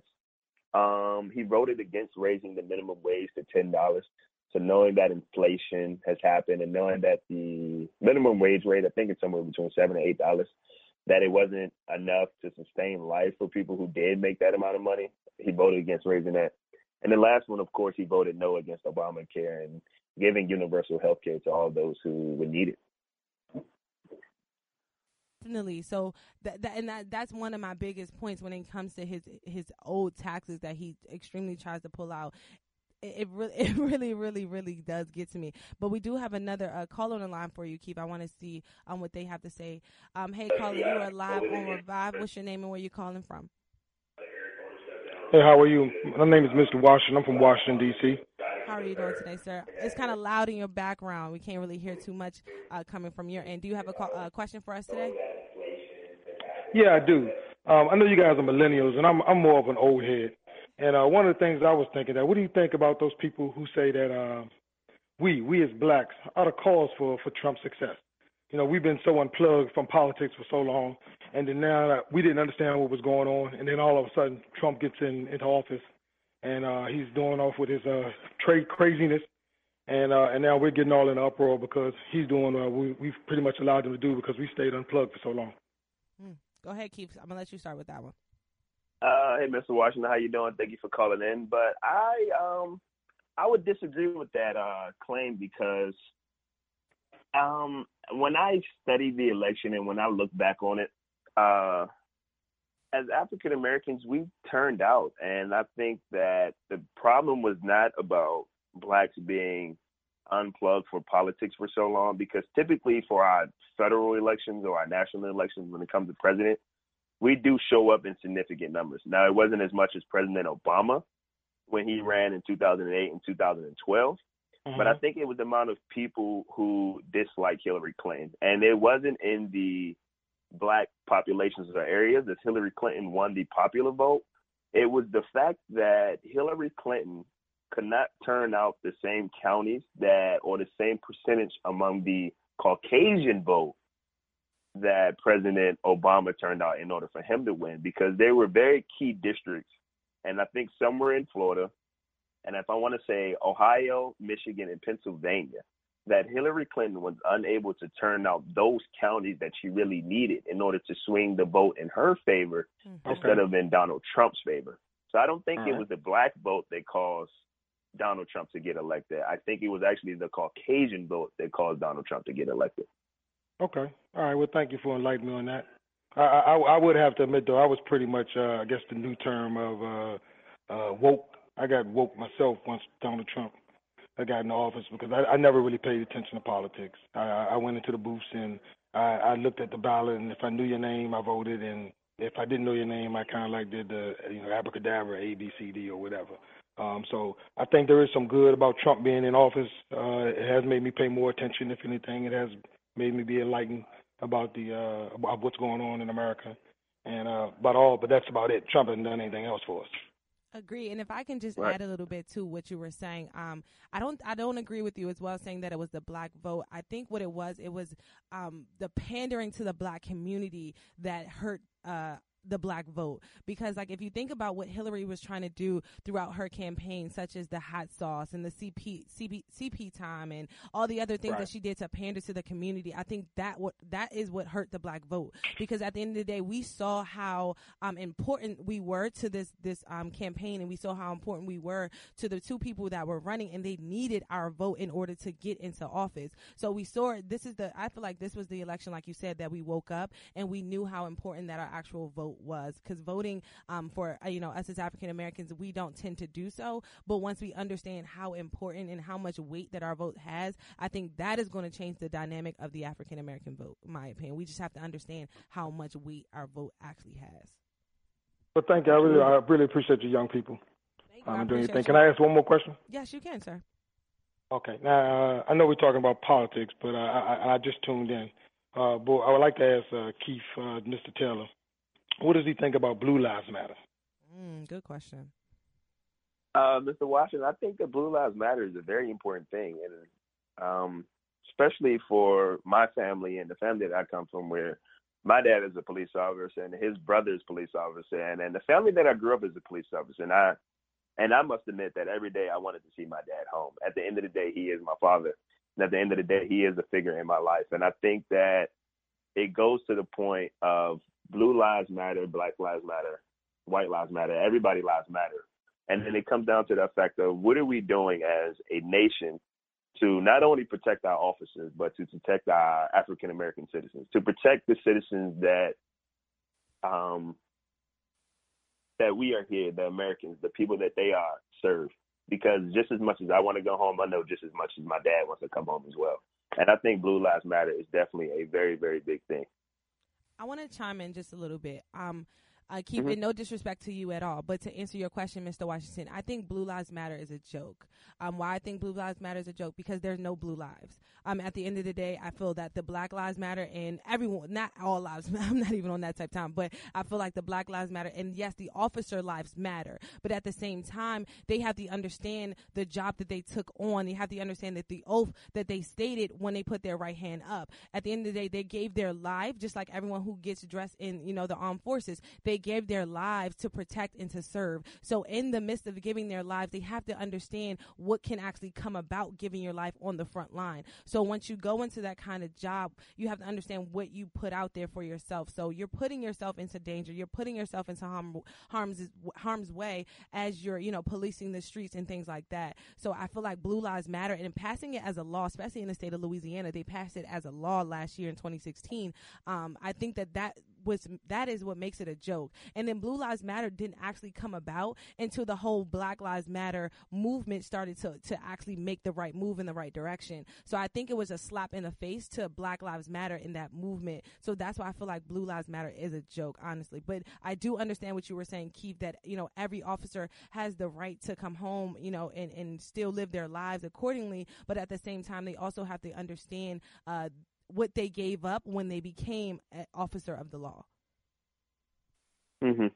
Um, he voted against raising the minimum wage to ten dollars. So knowing that inflation has happened and knowing that the minimum wage rate, I think it's somewhere between seven and eight dollars, that it wasn't enough to sustain life for people who did make that amount of money, he voted against raising that. And the last one, of course, he voted no against Obamacare and giving universal health care to all those who would need it. Definitely. So that, that and that that's one of my biggest points when it comes to his his old taxes that he extremely tries to pull out. It, it really, it really, really, really does get to me. But we do have another uh, call on the line for you, Keith. I want to see um what they have to say. Um, hey, caller, you are live on Revive. What's your name and where you calling from? Hey, how are you? My name is Mister Washington. I'm from Washington, D C How are you doing today, sir? It's kind of loud in your background. We can't really hear too much uh, coming from your end. Do you have a call, uh, question for us today? Yeah, I do. Um, I know you guys are millennials, and I'm I'm more of an old head. And uh, one of the things I was thinking that, what do you think about those people who say that uh, we, we as blacks, are the cause for, for Trump's success? You know, we've been so unplugged from politics for so long, and then now that we didn't understand what was going on, and then all of a sudden Trump gets in into office, and uh, he's doing off with his uh, trade craziness, And uh, and now we're getting all in an uproar because he's doing what we, we've pretty much allowed him to do because we stayed unplugged for so long. Mm. Go ahead, Keith. I'm going to let you start with that one. Uh, hey, Mister Washington, how you doing? Thank you for calling in. But I um I would disagree with that uh, claim because um when I studied the election and when I look back on it, uh, as African Americans, we turned out, and I think that the problem was not about blacks being unplugged for politics for so long, because typically for our federal elections or our national elections, when it comes to president, we do show up in significant numbers. Now, it wasn't as much as President Obama when he ran in two thousand eight and two thousand twelve, mm-hmm. but I think it was the amount of people who disliked Hillary Clinton. And it wasn't in the black populations or areas that Hillary Clinton won the popular vote. It was the fact that Hillary Clinton could not turn out the same counties that, or the same percentage among the Caucasian vote that President Obama turned out in order for him to win, because there were very key districts, and I think somewhere in Florida, and if I want to say Ohio, Michigan, and Pennsylvania, that Hillary Clinton was unable to turn out those counties that she really needed in order to swing the vote in her favor mm-hmm. instead of in Donald Trump's favor. So I don't think All it right. was the black vote that caused Donald Trump to get elected. I think it was actually the Caucasian vote that caused Donald Trump to get elected. Okay. All right. Well, thank you for enlightening me on that. I, I, I would have to admit, though, I was pretty much, uh, I guess, the new term of uh, uh, woke. I got woke myself once Donald Trump I got in office, because I, I never really paid attention to politics. I, I went into the booths and I, I looked at the ballot, and if I knew your name, I voted, and if I didn't know your name, I kind of like did the you know abracadabra, A, B, C, D, or whatever. Um, so I think there is some good about Trump being in office. Uh, it has made me pay more attention. If anything, it has made me be enlightened about the uh, about what's going on in America, and uh, about all. But that's about it. Trump hasn't done anything else for us. Agree. And if I can just right. add a little bit to what you were saying, um, I don't, I don't agree with you as well, saying that it was the black vote. I think what it was, it was um, the pandering to the black community that hurt uh, the black vote. Because, like, if you think about what Hillary was trying to do throughout her campaign, such as the hot sauce and the C P, C P, C P time and all the other things right. that she did to pander to the community, I think that what that is what hurt the black vote. Because at the end of the day, we saw how um, important we were to this this um, campaign, and we saw how important we were to the two people that were running, and they needed our vote in order to get into office. So we saw this is the I feel like this was the election, like you said, that we woke up and we knew how important that our actual vote was, because voting um, for uh, you know us as African Americans, we don't tend to do so. But once we understand how important and how much weight that our vote has, I think that is going to change the dynamic of the African American vote, in my opinion. We just have to understand how much weight our vote actually has. Well, thank you. I really, I really appreciate you, young people. Thank you. Um, I doing anything. you. Can I ask one more question? Yes, you can, sir. Okay. Now, uh, I know we're talking about politics, but uh, I, I just tuned in. Uh, but I would like to ask uh, Keith, uh, Mister Taylor, what does he think about Blue Lives Matter? Mm, good question. Uh, Mister Washington, I think that Blue Lives Matter is a very important thing, and um, especially for my family and the family that I come from, where my dad is a police officer and his brother is a police officer, and, and the family that I grew up as a police officer, and I and I must admit that every day I wanted to see my dad home. At the end of the day, he is my father, and at the end of the day, he is a figure in my life, and I think that it goes to the point of Blue Lives Matter, Black Lives Matter, White Lives Matter, everybody lives matter. And then it comes down to the fact of what are we doing as a nation to not only protect our officers, but to protect our African-American citizens, to protect the citizens that um, that we are here, the Americans, the people that they are served. Because just as much as I want to go home, I know just as much as my dad wants to come home as well. And I think Blue Lives Matter is definitely a very, very big thing. I want to chime in just a little bit. Um, uh, keep mm-hmm. it no disrespect to you at all, but to answer your question, Mister Washington, I think Blue Lives Matter is a joke. Um, why I think Blue Lives Matter is a joke? Because there's no blue lives. Um, at the end of the day, I feel that the Black Lives Matter and everyone, not all lives, I'm not even on that type of time, but I feel like the Black Lives Matter, and yes, the officer lives matter, but at the same time, they have to understand the job that they took on. They have to understand that the oath that they stated when they put their right hand up. At the end of the day, they gave their life, just like everyone who gets dressed in, you know, the armed forces. They they gave their lives to protect and to serve. So in the midst of giving their lives, they have to understand what can actually come about giving your life on the front line. So once you go into that kind of job, you have to understand what you put out there for yourself. So you're putting yourself into danger. You're putting yourself into harm, harm's harm's way as you're, you know, policing the streets and things like that. So I feel like Blue Lives Matter, and passing it as a law, especially in the state of Louisiana, they passed it as a law last year in twenty sixteen. Um, I think that that was that is what makes it a joke. And then Blue Lives Matter didn't actually come about until the whole Black Lives Matter movement started to to actually make the right move in the right direction. So I think it was a slap in the face to Black Lives Matter in that movement. So that's why I feel like Blue Lives Matter is a joke, honestly. But I do understand what you were saying, Keith, that, you know, every officer has the right to come home, you know, and, and still live their lives accordingly. But at the same time, they also have to understand uh, what they gave up when they became an officer of the law. Mhm.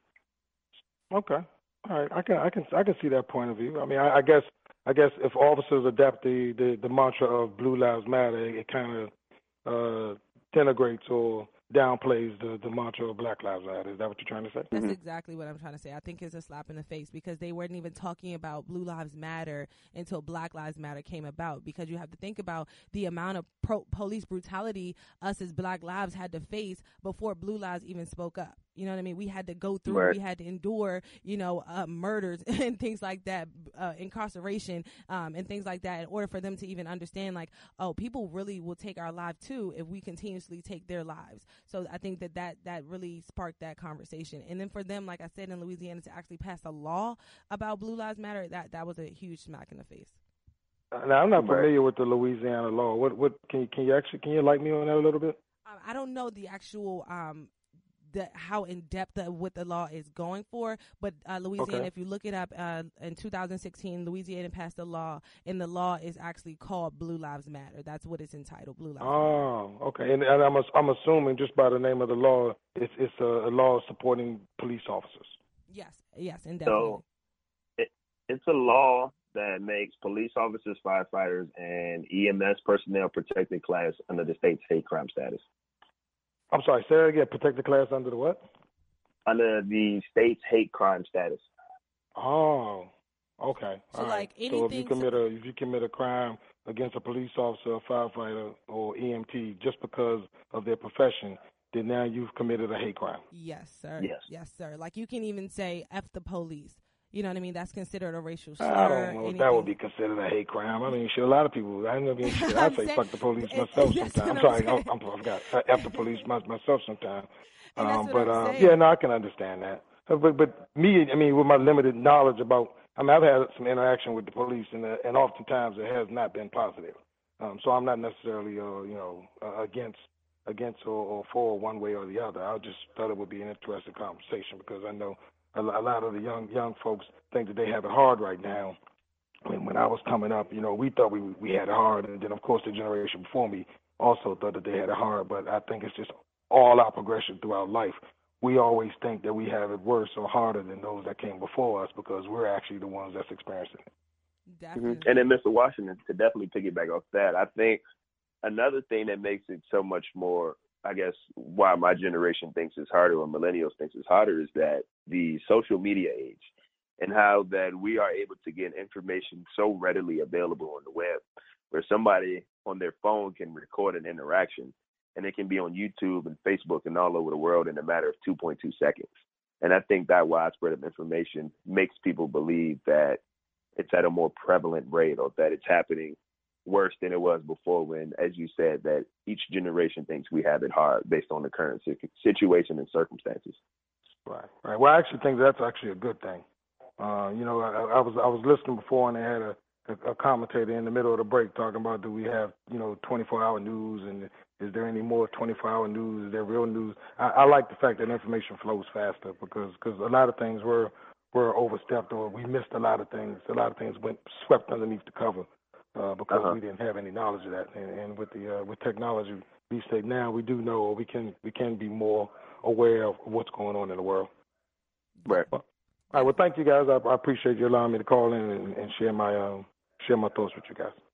Okay. All right. I can I can I can see that point of view. I mean, I, I guess I guess if officers adapt the, the, the mantra of Blue Lives Matter, it kind of uh, denigrates or downplays the, the mantra of Black Lives Matter. Is that what you're trying to say? That's mm-hmm. exactly what I'm trying to say. I think it's a slap in the face because they weren't even talking about Blue Lives Matter until Black Lives Matter came about, because you have to think about the amount of pro- police brutality us as Black lives had to face before Blue Lives even spoke up. You know what I mean? We had to go through, right. we had to endure, you know, uh, murders and things like that, uh, incarceration um, and things like that in order for them to even understand, like, oh, people really will take our life too if we continuously take their lives. So I think that that, that really sparked that conversation. And then for them, like I said, in Louisiana to actually pass a law about Blue Lives Matter, that, that was a huge smack in the face. Now, I'm not familiar with the Louisiana law. What what can you, can you actually can you enlighten me on that a little bit? Um, I don't know the actual um the how in depth the, what the law is going for, but uh, Louisiana, okay. if you look it up, uh, in two thousand sixteen, Louisiana passed a law, and the law is actually called Blue Lives Matter. That's what it's entitled, Blue Lives oh, Matter. Oh, okay. And, and I'm I'm assuming just by the name of the law, it's it's a, a law supporting police officers. Yes, yes, indefinitely. So it, it's a law that makes police officers, firefighters, and E M S personnel protected class under the state's hate crime status. I'm sorry, say that again. Protected class under the what? Under the state's hate crime status. Oh, okay. So All like right. anything. So if you commit a if you commit a crime against a police officer, a firefighter, or E M T just because of their profession, then now you've committed a hate crime. Yes, sir. Yes, yes, sir. Like you can even say "F the police." You know what I mean? That's considered a racial slur. I don't know if that would be considered a hate crime. I mean, shit, a lot of people, I know, shit, I say fuck the police myself sometimes. I'm sorry, I'm, I'm, I forgot. F the police myself sometimes. Um, but, um, yeah, no, I can understand that. But, but me, I mean, with my limited knowledge about, I mean, I've had some interaction with the police, and uh, and oftentimes it has not been positive. Um, so I'm not necessarily, uh, you know, uh, against against or, or for one way or the other. I just thought it would be an interesting conversation because I know a lot of the young young folks think that they have it hard right now. When when I was coming up, you know, we thought we we had it hard, and then of course the generation before me also thought that they had it hard. But I think it's just all our progression throughout life. We always think that we have it worse or harder than those that came before us because we're actually the ones that's experiencing it. Definitely. Mm-hmm. And then Mister Washington, to definitely piggyback off that, I think another thing that makes it so much more, I guess, why my generation thinks it's harder or millennials thinks it's harder is that the social media age and how that we are able to get information so readily available on the web, where somebody on their phone can record an interaction and it can be on YouTube and Facebook and all over the world in a matter of two point two seconds. And I think that widespread of information makes people believe that it's at a more prevalent rate or that it's happening worse than it was before when, as you said, that each generation thinks we have it hard based on the current situation and circumstances. Right, right. Well, I actually think that's actually a good thing. Uh, you know, I, I was I was listening before, and they had a, a, a commentator in the middle of the break talking about, do we have, you know, twenty-four hour news, and is there any more twenty-four hour news? Is there real news? I, I like the fact that information flows faster because cause a lot of things were were overstepped, or we missed a lot of things. A lot of things went swept underneath the cover. Uh, because uh-huh. we didn't have any knowledge of that, and, and with the uh, with technology, we say now we do know, or we can we can be more aware of what's going on in the world. Right. Well, all right. Well, thank you guys. I, I appreciate you allowing me to call in and, and share my um, share my thoughts with you guys.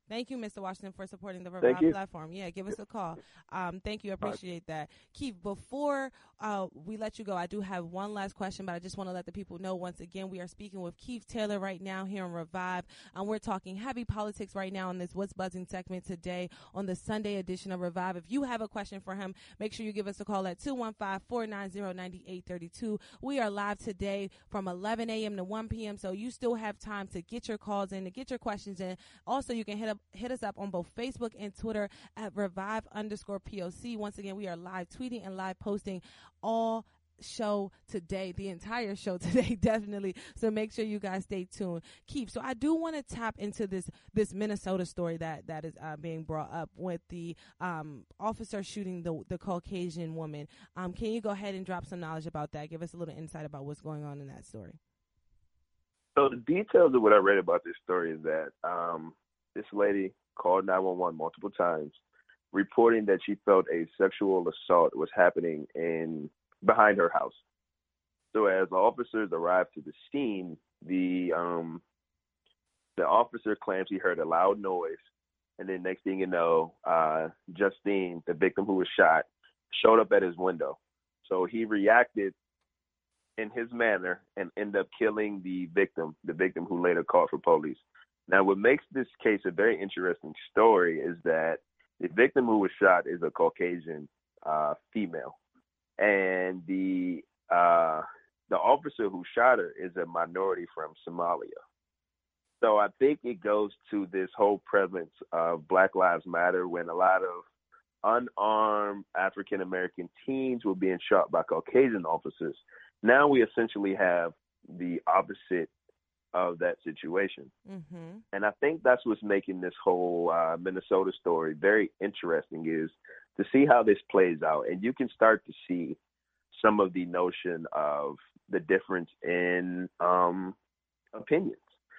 Thank you, Mister Washington, for supporting the Thank Revive you. platform. Yeah, give us a call. Um, thank you. I appreciate that. Keith, before uh, we let you go, I do have one last question, but I just want to let the people know once again, we are speaking with Keith Taylor right now here on Revive. And we're talking heavy politics right now in this What's Buzzing segment today on the Sunday edition of Revive. If you have a question for him, make sure you give us a call at two one five, four nine zero, nine eight three two. We are live today from eleven a.m. to one p.m., so you still have time to get your calls in, to get your questions in. Also, you can hit up hit us up on both Facebook and Twitter at Revive underscore P O C. Once again, we are live tweeting and live posting all show today, the entire show today, definitely. So make sure you guys stay tuned. Keith, so I do want to tap into this this Minnesota story that that is uh, being brought up with the um, officer shooting the the Caucasian woman. Um, can you go ahead and drop some knowledge about that? Give us a little insight about what's going on in that story. So the details of what I read about this story is that um, this lady called nine one one multiple times, reporting that she felt a sexual assault was happening in behind her house. So as the officers arrived to the scene, the um, the officer claims he heard a loud noise, and then next thing you know, uh, Justine, the victim who was shot, showed up at his window. So he reacted in his manner and ended up killing the victim, the victim who later called for police. Now, what makes this case a very interesting story is that the victim who was shot is a Caucasian uh, female, and the uh, the officer who shot her is a minority from Somalia. So I think it goes to this whole prevalence of Black Lives Matter when a lot of unarmed African American teens were being shot by Caucasian officers. Now we essentially have the opposite of that situation. Mm-hmm. And I think that's what's making this whole uh, Minnesota story very interesting, is to see how this plays out. And you can start to see some of the notion of the difference in um, opinions,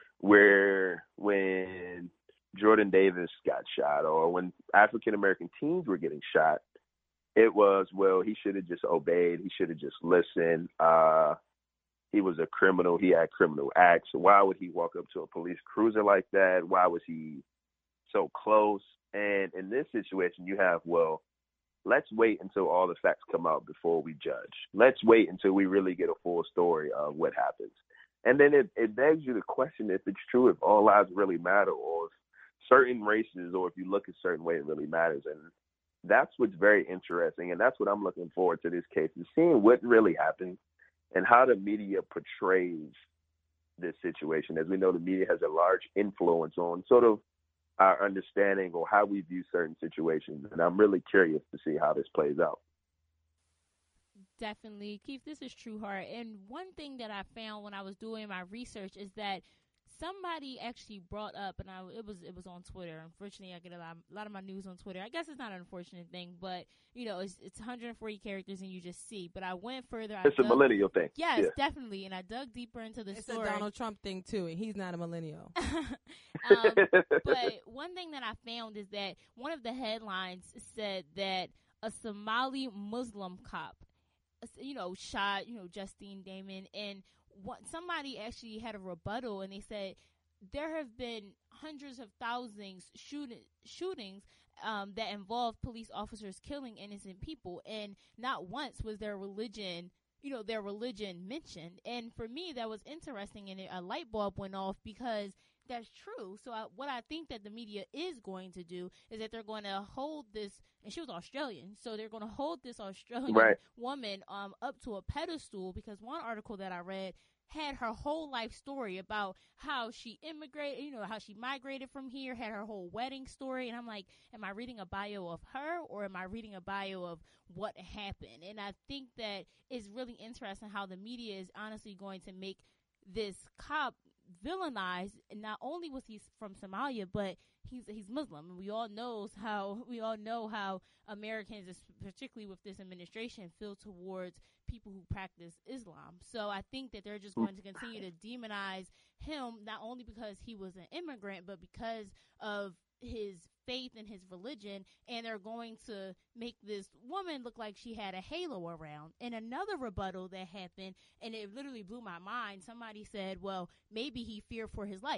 where when Jordan Davis got shot or when African-American teens were getting shot, it was, well, he should have just obeyed. He should have just listened. Uh, He was a criminal. He had criminal acts. Why would he walk up to a police cruiser like that? Why was he so close? And in this situation, you have, well, let's wait until all the facts come out before we judge. Let's wait until we really get a full story of what happens. And then it, it begs you to question if it's true, if all lives really matter, or if certain races, or if you look a certain way, it really matters. And that's what's very interesting. And that's what I'm looking forward to this case, is seeing what really happened and how the media portrays this situation. As we know, the media has a large influence on sort of our understanding or how we view certain situations. And I'm really curious to see how this plays out. Definitely. Keith, this is True Heart. And one thing that I found when I was doing my research is that somebody actually brought up, and I, it was it was on Twitter. Unfortunately, I get a lot, a lot of my news on Twitter. I guess it's not an unfortunate thing, but, you know, it's, it's one hundred forty characters and you just see. But I went further. I it's dug, a millennial thing. Yes, yeah. definitely. And I dug deeper into the it's story. It's a Donald Trump thing, too, and he's not a millennial. um, but one thing that I found is that one of the headlines said that a Somali Muslim cop, you know, shot, you know, Justine Damon, and what, somebody actually had a rebuttal, and they said there have been hundreds of thousands shooting, shootings um, that involve police officers killing innocent people, and not once was their religion, you know, their religion mentioned. And for me, that was interesting, and it, a light bulb went off, because that's true. So I, what I think that the media is going to do is that they're going to hold this, and she was Australian, so they're going to hold this Australian right. woman um, up to a pedestal, because one article that I read had her whole life story about how she immigrated, you know, how she migrated from here, had her whole wedding story. And I'm like, am I reading a bio of her, or am I reading a bio of what happened? And I think that it's really interesting how the media is honestly going to make this cop villainized. And not only was he from Somalia, but he's he's Muslim, and we all knows how we all know how Americans, particularly with this administration, feel towards people who practice Islam. So I think that they're just going to continue to demonize him, not only because he was an immigrant, but because of his faith and his religion, and they're going to make this woman look like she had a halo around. And another rebuttal that happened, and it literally blew my mind, somebody said, well, maybe he feared for his life.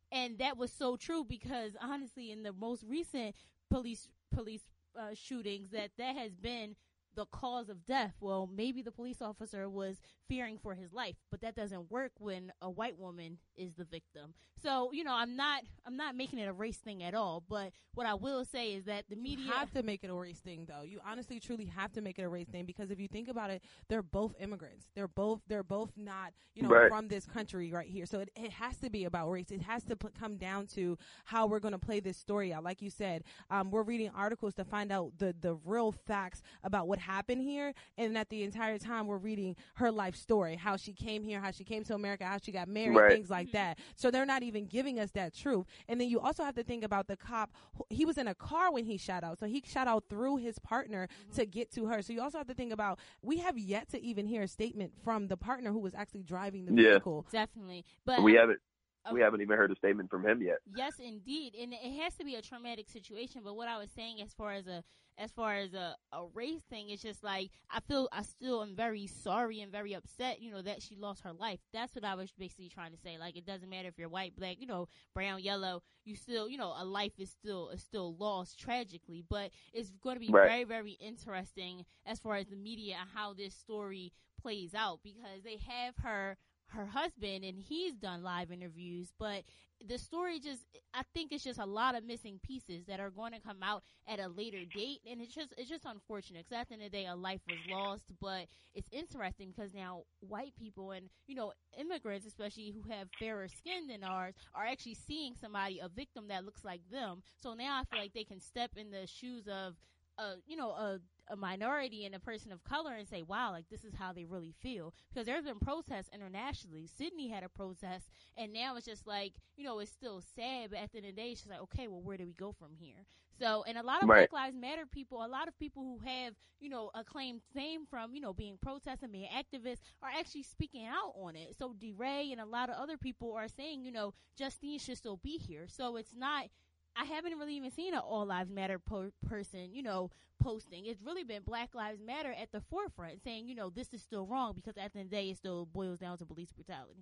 And that was so true because honestly, in the most recent police police uh, shootings, that that has been the cause of death. Well, maybe the police officer was fearing for his life, but that doesn't work when a white woman is the victim. So, you know, I'm not I'm not making it a race thing at all, but what I will say is that the media You have to make it a race thing, though. You honestly truly have to make it a race thing, because if you think about it, they're both immigrants. They're both they're both not, you know, right. from this country right here. So it, it has to be about race. It has to put, come down to how we're going to play this story out. Like you said, um, we're reading articles to find out the the real facts about what happened here, and at the entire time we're reading her life story, how she came here, how she came to America, how she got married, right. things like that. So they're not even giving us that truth. And then you also have to think about the cop. He was in a car when he shot out, so he shot out through his partner mm-hmm. to get to her. So you also have to think about, we have yet to even hear a statement from the partner who was actually driving the yeah. vehicle. Definitely, but we haven't Okay. We haven't even heard a statement from him yet. Yes, indeed, and it has to be a traumatic situation. But what I was saying, as far as a as far as a, a race thing, it's just like I feel I still am very sorry and very upset, you know, that she lost her life. That's what I was basically trying to say. Like, it doesn't matter if you're white, black, you know, brown, yellow. You still, you know, a life is still is still lost tragically. But it's going to be right. very, very interesting as far as the media and how this story plays out, because they have her. her husband, and he's done live interviews, but the story just, I think it's just a lot of missing pieces that are going to come out at a later date, and it's just, it's just unfortunate, because at the end of the day, a life was lost. But it's interesting because now white people and, you know, immigrants, especially who have fairer skin than ours, are actually seeing somebody, a victim that looks like them. So now I feel like they can step in the shoes of, uh, you know, a a minority and a person of color and say, wow, like, this is how they really feel. Because there's been protests internationally. Sydney had a protest, and now it's just like, you know, it's still sad, but at the end of the day, it's just like, okay, well, where do we go from here? So, and a lot of right. Black Lives Matter people, a lot of people who have, you know, acclaimed fame from, you know, being protests and being activists are actually speaking out on it. So DeRay and a lot of other people are saying, you know, Justine should still be here. So it's not, I haven't really even seen an All Lives Matter po- person, you know, posting. It's really been Black Lives Matter at the forefront saying, you know, this is still wrong, because at the end of the day, it still boils down to police brutality.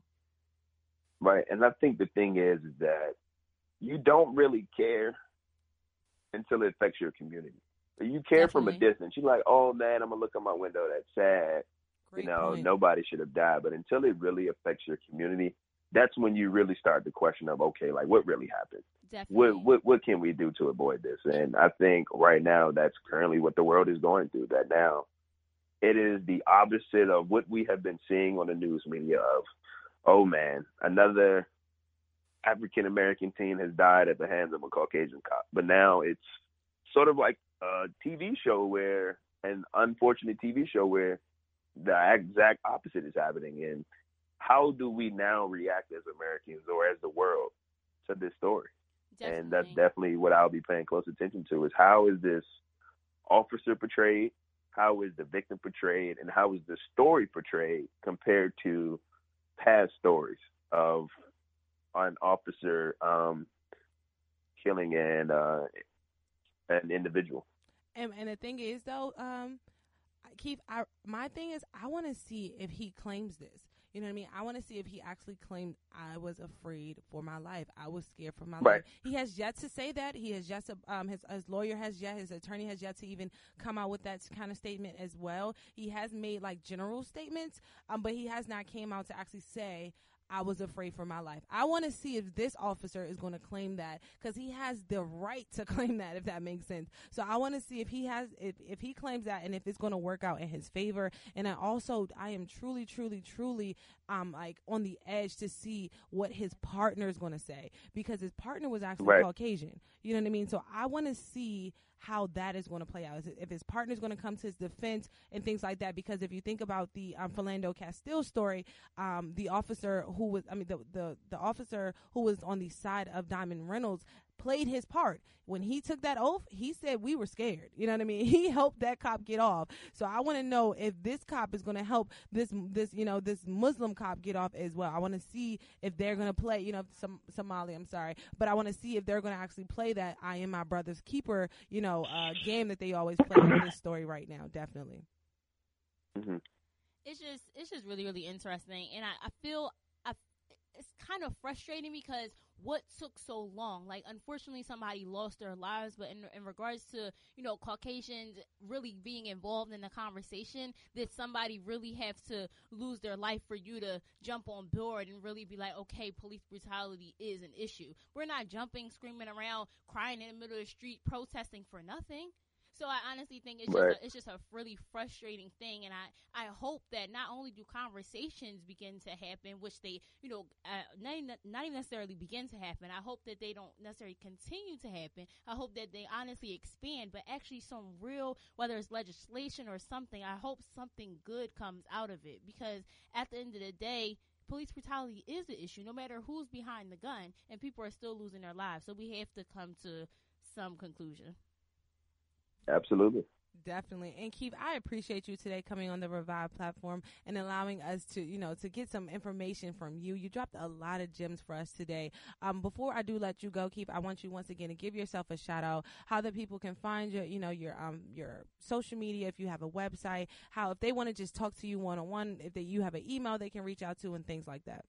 Right. And I think the thing is, is that you don't really care until it affects your community. You care Definitely. From a distance. You're like, oh, man, I'm going to look out my window. That's sad. Great you know, point. Nobody should have died. But until it really affects your community, that's when you really start the question of, okay, like, what really happened? Definitely. What, what what can we do to avoid this? And I think right now that's currently what the world is going through, that now it is the opposite of what we have been seeing on the news media of, oh, man, another African-American teen has died at the hands of a Caucasian cop. But now it's sort of like a T V show where, an unfortunate T V show where the exact opposite is happening. And how do we now react as Americans or as the world to this story? Definitely. And that's definitely what I'll be paying close attention to, is how is this officer portrayed, how is the victim portrayed, and how is the story portrayed compared to past stories of an officer um, killing an, uh, an individual. And, and the thing is, though, um, Keith, I, my thing is, I want to see if he claims this. You know what I mean? I want to see if he actually claimed, I was afraid for my life. I was scared for my right. life. He has yet to say that. He has yet to, um, his, his lawyer has yet, his attorney has yet to even come out with that kind of statement as well. He has made like general statements, um, but he has not came out to actually say, I was afraid for my life. I want to see if this officer is going to claim that, because he has the right to claim that, if that makes sense. So I want to see if he has, if, if he claims that, and if it's going to work out in his favor. And I also, I am truly, truly, truly, um, like on the edge to see what his partner is going to say, because his partner was actually right. Caucasian. You know what I mean? So I want to see how that is going to play out. If his partner is going to come to his defense and things like that, because if you think about the um, Philando Castile story, um, the officer who was, I mean, the, the, the officer who was on the side of Diamond Reynolds played his part. When he took that oath, he said we were scared. You know what I mean? He helped that cop get off. So I want to know if this cop is going to help this, this, you know, this Muslim cop get off as well. I want to see if they're going to play, you know, some Somali, I'm sorry, but I want to see if they're going to actually play that I am my brother's keeper, you know, uh, game that they always play in this story right now. Definitely. Mm-hmm. It's just, it's just really, really interesting. And I, I feel, I, it's kind of frustrating because what took so long? Like, unfortunately, somebody lost their lives, but in, in regards to, you know, Caucasians really being involved in the conversation, did somebody really have to lose their life for you to jump on board and really be like, okay, police brutality is an issue? We're not jumping, screaming around, crying in the middle of the street, protesting for nothing. So I honestly think it's right. just a, it's just a really frustrating thing, and I, I hope that not only do conversations begin to happen, which they, you know, uh, not, even, not even necessarily begin to happen. I hope that they don't necessarily continue to happen. I hope that they honestly expand, but actually some real, whether it's legislation or something, I hope something good comes out of it, because at the end of the day, police brutality is the issue, no matter who's behind the gun, and people are still losing their lives. So we have to come to some conclusion. Absolutely. Definitely. And Keith, I appreciate you today coming on the Revive platform and allowing us to, you know, to get some information from you. You dropped a lot of gems for us today. Um, before I do let you go, Keith, I want you once again to give yourself a shout out, how the people can find your, you know, your, um, your social media, if you have a website, how, if they want to just talk to you one on one, if they, you have an email they can reach out to and things like that.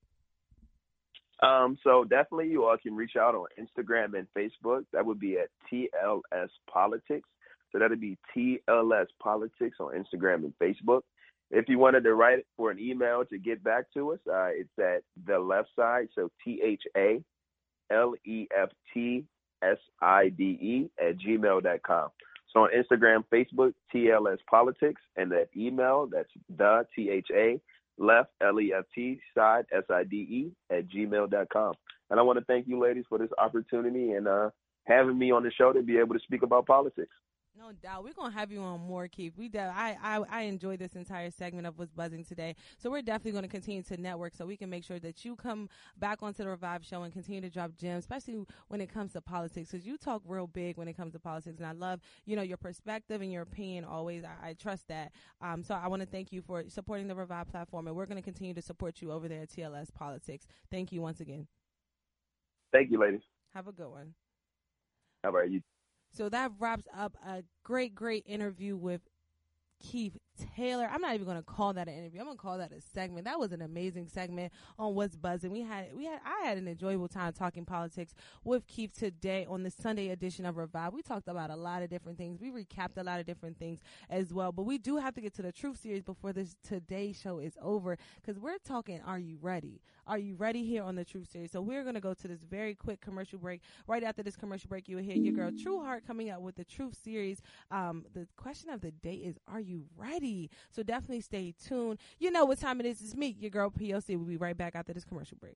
Um, so definitely you all can reach out on Instagram and Facebook. That would be at T L S Politics. So that'd be T L S Politics on Instagram and Facebook. If you wanted to write for an email to get back to us, uh, it's at the left side. So T H A L E F T S I D E at gmail dot com. So on Instagram, Facebook, T L S Politics, and that email, that's the T H A left L E F T side S I D E at gmail dot com. And I want to thank you ladies for this opportunity and uh, having me on the show to be able to speak about politics. No doubt. We're going to have you on more, Keith. We de- I, I, I enjoyed this entire segment of What's Buzzing today. So we're definitely going to continue to network so we can make sure that you come back onto the Revive show and continue to drop gems, especially when it comes to politics, because you talk real big when it comes to politics. And I love, you know, your perspective and your opinion always. I, I trust that. Um, so I want to thank you for supporting the Revive platform, and we're going to continue to support you over there at T L S Politics. Thank you once again. Thank you, ladies. Have a good one. How about you? So that wraps up a great, great interview with Keith Taylor. I'm not even going to call that an interview. I'm going to call that a segment. That was an amazing segment on What's Buzzing. We had, we had, I had an enjoyable time talking politics with Keith today on the Sunday edition of Revive. We talked about a lot of different things. We recapped a lot of different things as well. But we do have to get to the Truth Series before this today's show is over, because we're talking, are you ready? Are you ready here on the Truth Series? So we're going to go to this very quick commercial break. Right after this commercial break, you will hear your girl True Heart coming up with the Truth Series. Um, the question of the day is, are you ready? So definitely stay tuned. You know what time it is. It's me, your girl P O C. We'll be right back after this commercial break.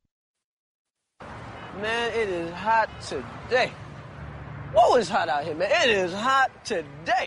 Man, it is hot today. Whoa, it's hot out here, man. It is hot today.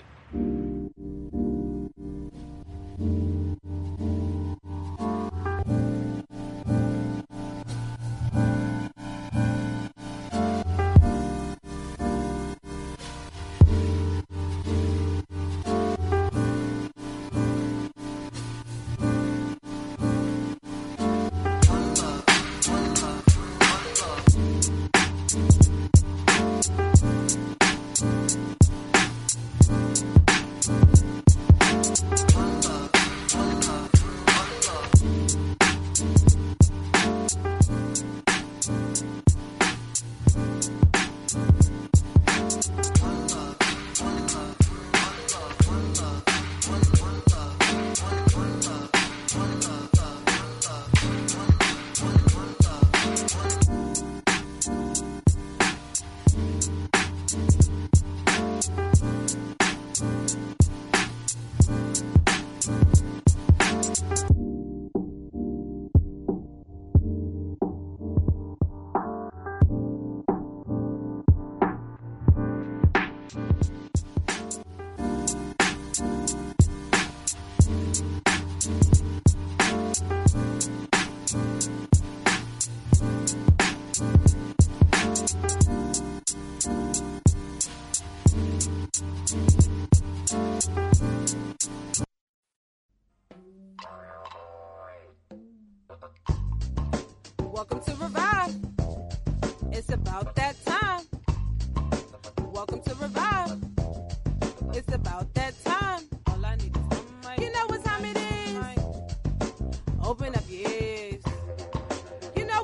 Welcome to Revive. It's about that time. Welcome to Revive. It's about that time. All I need is one mic. You know what time it is. Open up your ears. You know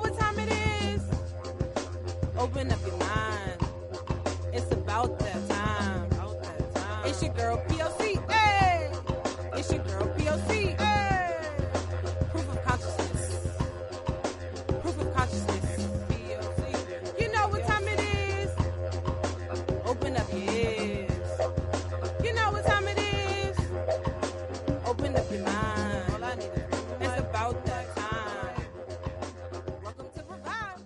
about that time. About that time. It's your girl P O C. Hey! It's your girl P O C. Hey! Proof of consciousness. Proof of consciousness. P O C. You know what time it is. Open up your ears. You know what time it is. Open up your mind. All I need is it's about that time. Welcome to Revive.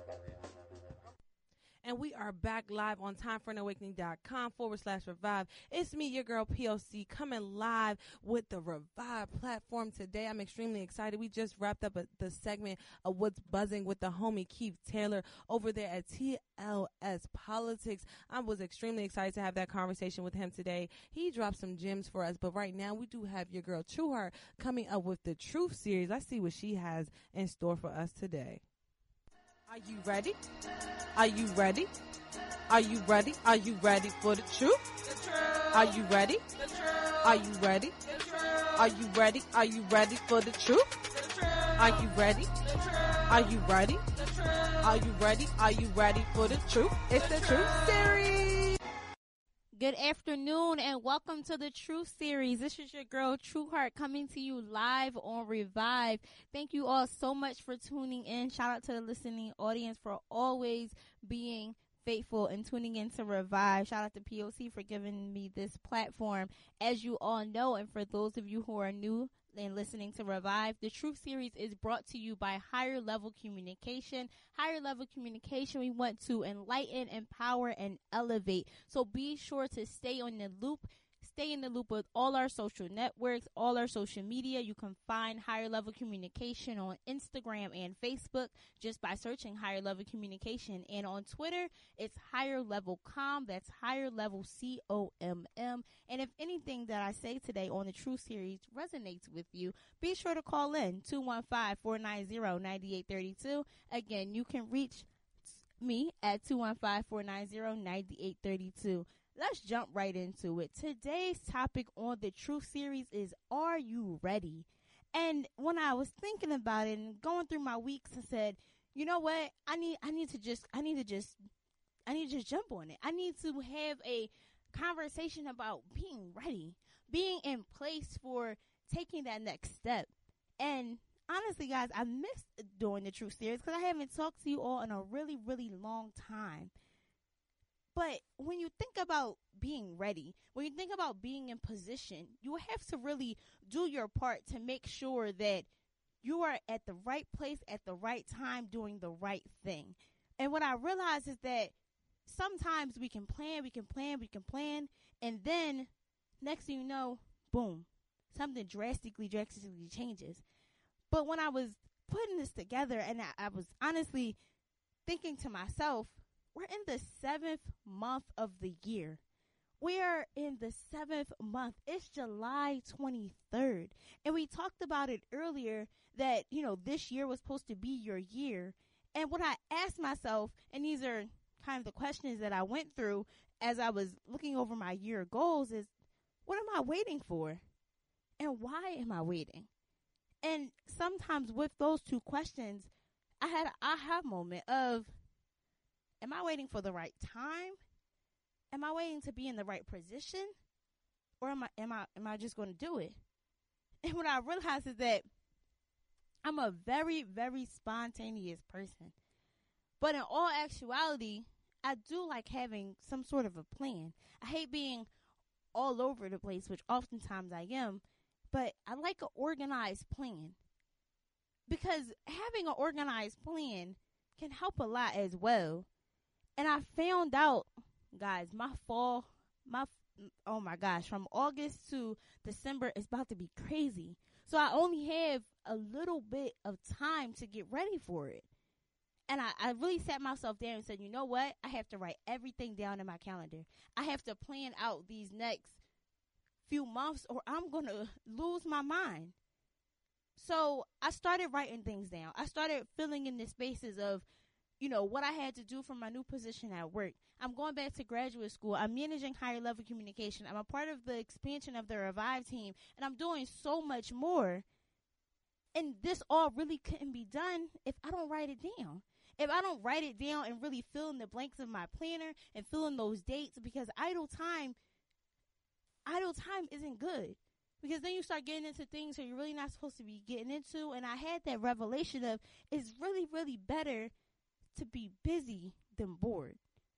And we are back live on time for an awakening dot com forward slash revive. It's me, your girl P O C, coming live with the Revive platform today. I'm extremely excited. We just wrapped up a, the segment of What's Buzzing with the homie Keith Taylor over there at T L S Politics. I was extremely excited to have that conversation with him today. He dropped some gems for us, but right now we do have your girl Trueheart coming up with the Truth series. Let's see what she has in store for us today. Are you ready? Are you ready? Are you ready? Are you ready for the truth? The truth. Are you ready? The truth. Are you ready? The truth. Are you ready? Are you ready for the truth? The truth. Are you ready? The truth. Are you ready? The truth. Are you ready? Are you ready for the truth? It's the Truth series. Good afternoon and welcome to the Truth series. This is your girl Trueheart coming to you live on Revive. Thank you all so much for tuning in. Shout out to the listening audience for always being faithful and tuning in to Revive. Shout out to P O C for giving me this platform. As you all know, and for those of you who are new and listening to Revive, the Truth series is brought to you by Higher Level Communication. Higher Level Communication, we want to enlighten, empower, and elevate. So be sure to stay on the loop. Stay in the loop with all our social networks, all our social media. You can find Higher Level Communication on Instagram and Facebook just by searching Higher Level Communication. And on Twitter, it's Higher Level Com. That's Higher Level C O M M. And if anything that I say today on the Truth series resonates with you, be sure to call in two one five, four nine zero, nine eight three two. Again, you can reach me at two one five, four nine zero, nine eight three two. Let's jump right into it. Today's topic on the Truth series is, are you ready? And when I was thinking about it and going through my weeks, I said, you know what? I need, I need to just, I need to just, I need to just jump on it. I need to have a conversation about being ready, being in place for taking that next step. And honestly, guys, I missed doing the Truth series because I haven't talked to you all in a really, really long time. But when you think about being ready, when you think about being in position, you have to really do your part to make sure that you are at the right place at the right time doing the right thing. And what I realize is that sometimes we can plan, we can plan, we can plan, and then next thing you know, boom, something drastically, drastically changes. But when I was putting this together and I, I was honestly thinking to myself, we're in the seventh month of the year. We are in the seventh month. It's July twenty-third. And we talked about it earlier that, you know, this year was supposed to be your year. And what I asked myself, and these are kind of the questions that I went through as I was looking over my year goals, is what am I waiting for? And why am I waiting? And sometimes with those two questions, I had an aha moment of, am I waiting for the right time? Am I waiting to be in the right position? Or am I am I am I just going to do it? And what I realized is that I'm a very, very spontaneous person. But in all actuality, I do like having some sort of a plan. I hate being all over the place, which oftentimes I am, but I like an organized plan. Because having an organized plan can help a lot as well. And I found out, guys, my fall, my, oh my gosh, from August to December is about to be crazy. So I only have a little bit of time to get ready for it. And I, I really sat myself down and said, you know what? I have to write everything down in my calendar. I have to plan out these next few months or I'm going to lose my mind. So I started writing things down. I started filling in the spaces of, you know, what I had to do for my new position at work. I'm going back to graduate school. I'm managing Higher Level Communication. I'm a part of the expansion of the Revive team, and I'm doing so much more. And this all really couldn't be done if I don't write it down. if I don't write it down and really fill in the blanks of my planner and fill in those dates, because idle time, idle time isn't good. Because then you start getting into things that you're really not supposed to be getting into. And I had that revelation of it's really, really better to be busy than bored.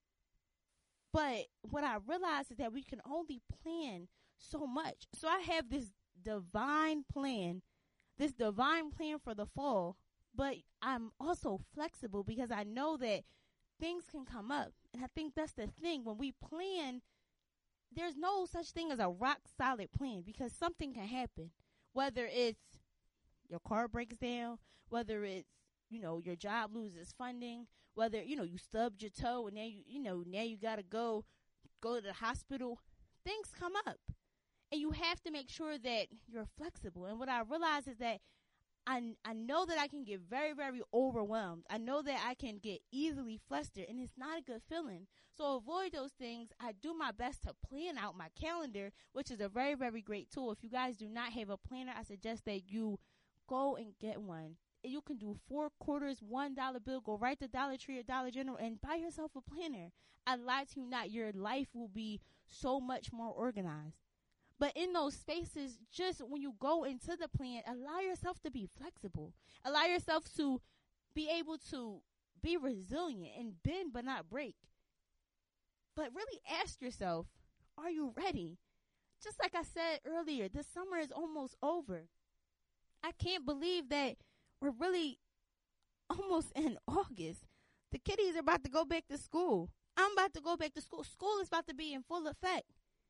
But what I realized is that we can only plan so much. So I have this divine plan, this divine plan for the fall. But I'm also flexible because I know that things can come up. And I think that's the thing. When we plan, there's no such thing as a rock solid plan because something can happen. Whether it's your car breaks down, whether it's, you know, your job loses funding, whether, you know, you stubbed your toe and now you, you know, now you got to go, go to the hospital. Things come up and you have to make sure that you're flexible. And what I realize is that I, I know that I can get very, very overwhelmed. I know that I can get easily flustered, and it's not a good feeling. So avoid those things. I do my best to plan out my calendar, which is a very, very great tool. If you guys do not have a planner, I suggest that you go and get one. You can do four quarters, one dollar bill, go right to Dollar Tree or Dollar General and buy yourself a planner. I lie to you not, your life will be so much more organized. But in those spaces, just when you go into the plan, allow yourself to be flexible. Allow yourself to be able to be resilient and bend but not break. But really ask yourself, are you ready? Just like I said earlier, the summer is almost over. I can't believe that we're really almost in August. The kiddies are about to go back to school. I'm about to go back to school. School is about to be in full effect.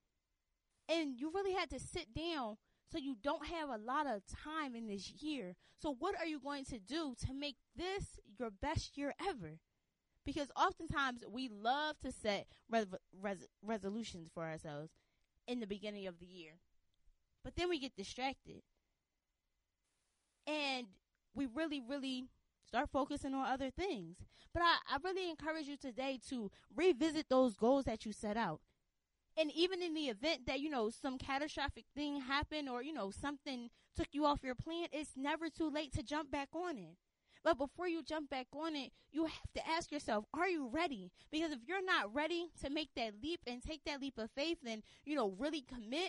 And you really had to sit down so you don't have a lot of time in this year. So what are you going to do to make this your best year ever? Because oftentimes we love to set res- res- resolutions for ourselves in the beginning of the year. But then we get distracted. And we really, really start focusing on other things. But I, I really encourage you today to revisit those goals that you set out. And even in the event that, you know, some catastrophic thing happened or, you know, something took you off your plan, it's never too late to jump back on it. But before you jump back on it, you have to ask yourself, are you ready? Because if you're not ready to make that leap and take that leap of faith and, you know, really commit,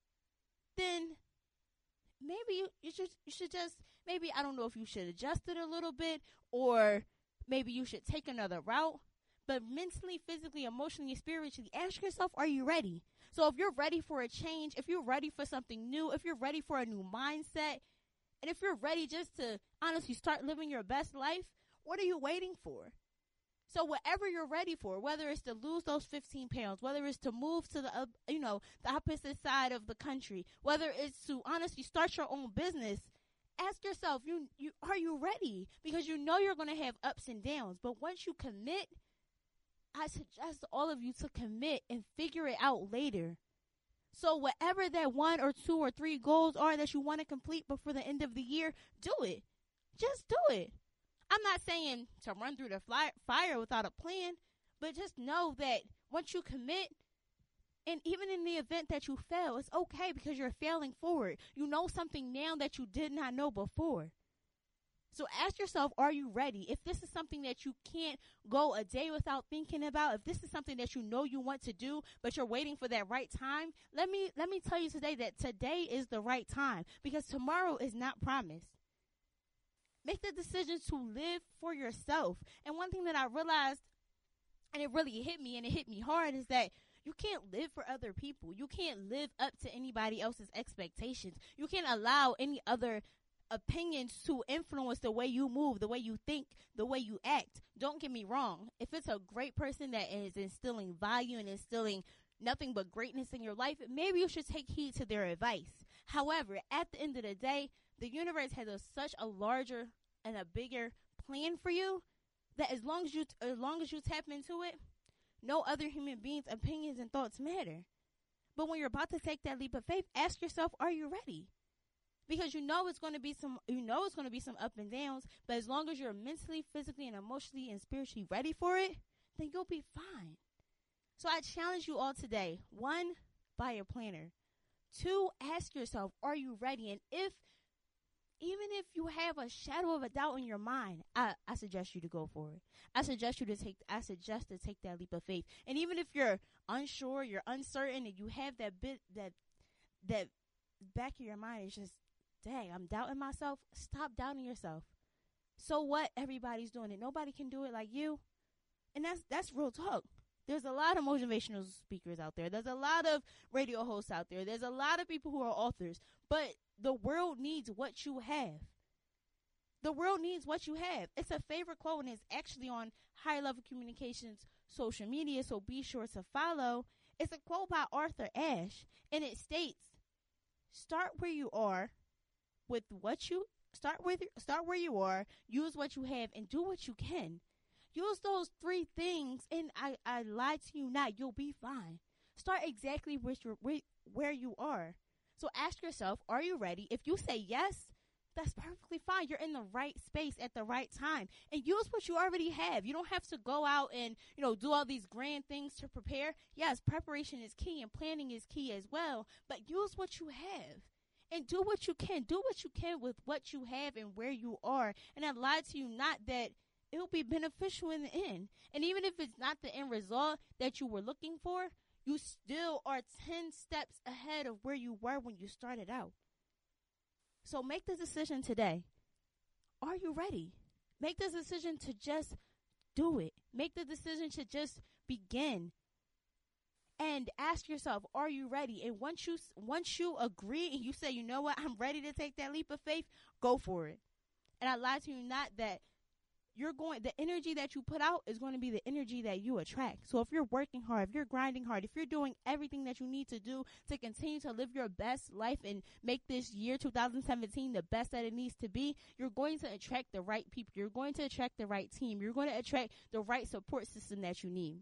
then maybe you, you should you should just, maybe, I don't know if you should adjust it a little bit or maybe you should take another route. But mentally, physically, emotionally, spiritually, ask yourself, are you ready? So if you're ready for a change, if you're ready for something new, if you're ready for a new mindset, and if you're ready just to honestly start living your best life, what are you waiting for? So whatever you're ready for, whether it's to lose those fifteen pounds, whether it's to move to the, uh, you know, the opposite side of the country, whether it's to honestly start your own business, ask yourself, you, you are you ready? Because you know you're going to have ups and downs. But once you commit, I suggest all of you to commit and figure it out later. So whatever that one or two or three goals are that you want to complete before the end of the year, do it. Just do it. I'm not saying to run through the fly- fire without a plan, but just know that once you commit, and even in the event that you fail, it's okay because you're failing forward. You know something now that you did not know before. So ask yourself, are you ready? If this is something that you can't go a day without thinking about, if this is something that you know you want to do, but you're waiting for that right time, let me let me tell you today that today is the right time because tomorrow is not promised. Make the decision to live for yourself. And one thing that I realized, and it really hit me and it hit me hard, is that you can't live for other people. You can't live up to anybody else's expectations. You can't allow any other opinions to influence the way you move, the way you think, the way you act. Don't get me wrong. If it's a great person that is instilling value and instilling nothing but greatness in your life, maybe you should take heed to their advice. However, at the end of the day, the universe has a, such a larger and a bigger plan for you that as long as you as long as you tap into it, no other human being's opinions and thoughts matter. But when you're about to take that leap of faith, ask yourself, are you ready? Because you know it's going to be some, you know it's going to be some up and downs, but as long as you're mentally, physically, and emotionally and spiritually ready for it, then you'll be fine. So I challenge you all today. One, buy a planner. Two, ask yourself, are you ready? And if even if you have a shadow of a doubt in your mind, I, I suggest you to go for it. I suggest you to take, I suggest to take that leap of faith. And even if you're unsure, you're uncertain, and you have that bit, that, that back of your mind is just, dang, I'm doubting myself. Stop doubting yourself. So what? Everybody's doing it. Nobody can do it like you. And that's, that's real talk. There's a lot of motivational speakers out there. There's a lot of radio hosts out there. There's a lot of people who are authors. But the world needs what you have. The world needs what you have. It's a favorite quote, and it's actually on Higher Level Communications social media, so be sure to follow. It's a quote by Arthur Ashe, and it states, start where you are with what you, start with, start where you are, use what you have, and do what you can. Use those three things, and I, I lie to you not, you'll be fine. Start exactly where, you're, where, where you are. So ask yourself, are you ready? If you say yes, that's perfectly fine. You're in the right space at the right time. And use what you already have. You don't have to go out and, you know, do all these grand things to prepare. Yes, preparation is key and planning is key as well. But use what you have. And do what you can. Do what you can with what you have and where you are. And I lie to you not that it will be beneficial in the end. And even if it's not the end result that you were looking for, you still are ten steps ahead of where you were when you started out. So make the decision today. Are you ready? Make the decision to just do it. Make the decision to just begin. And ask yourself, are you ready? And once you once you agree and you say, you know what, I'm ready to take that leap of faith, go for it. And I lie to you not that you're going, the energy that you put out is going to be the energy that you attract. So if you're working hard, if you're grinding hard, if you're doing everything that you need to do to continue to live your best life and make this year two thousand seventeen the best that it needs to be, you're going to attract the right people. You're going to attract the right team. You're going to attract the right support system that you need.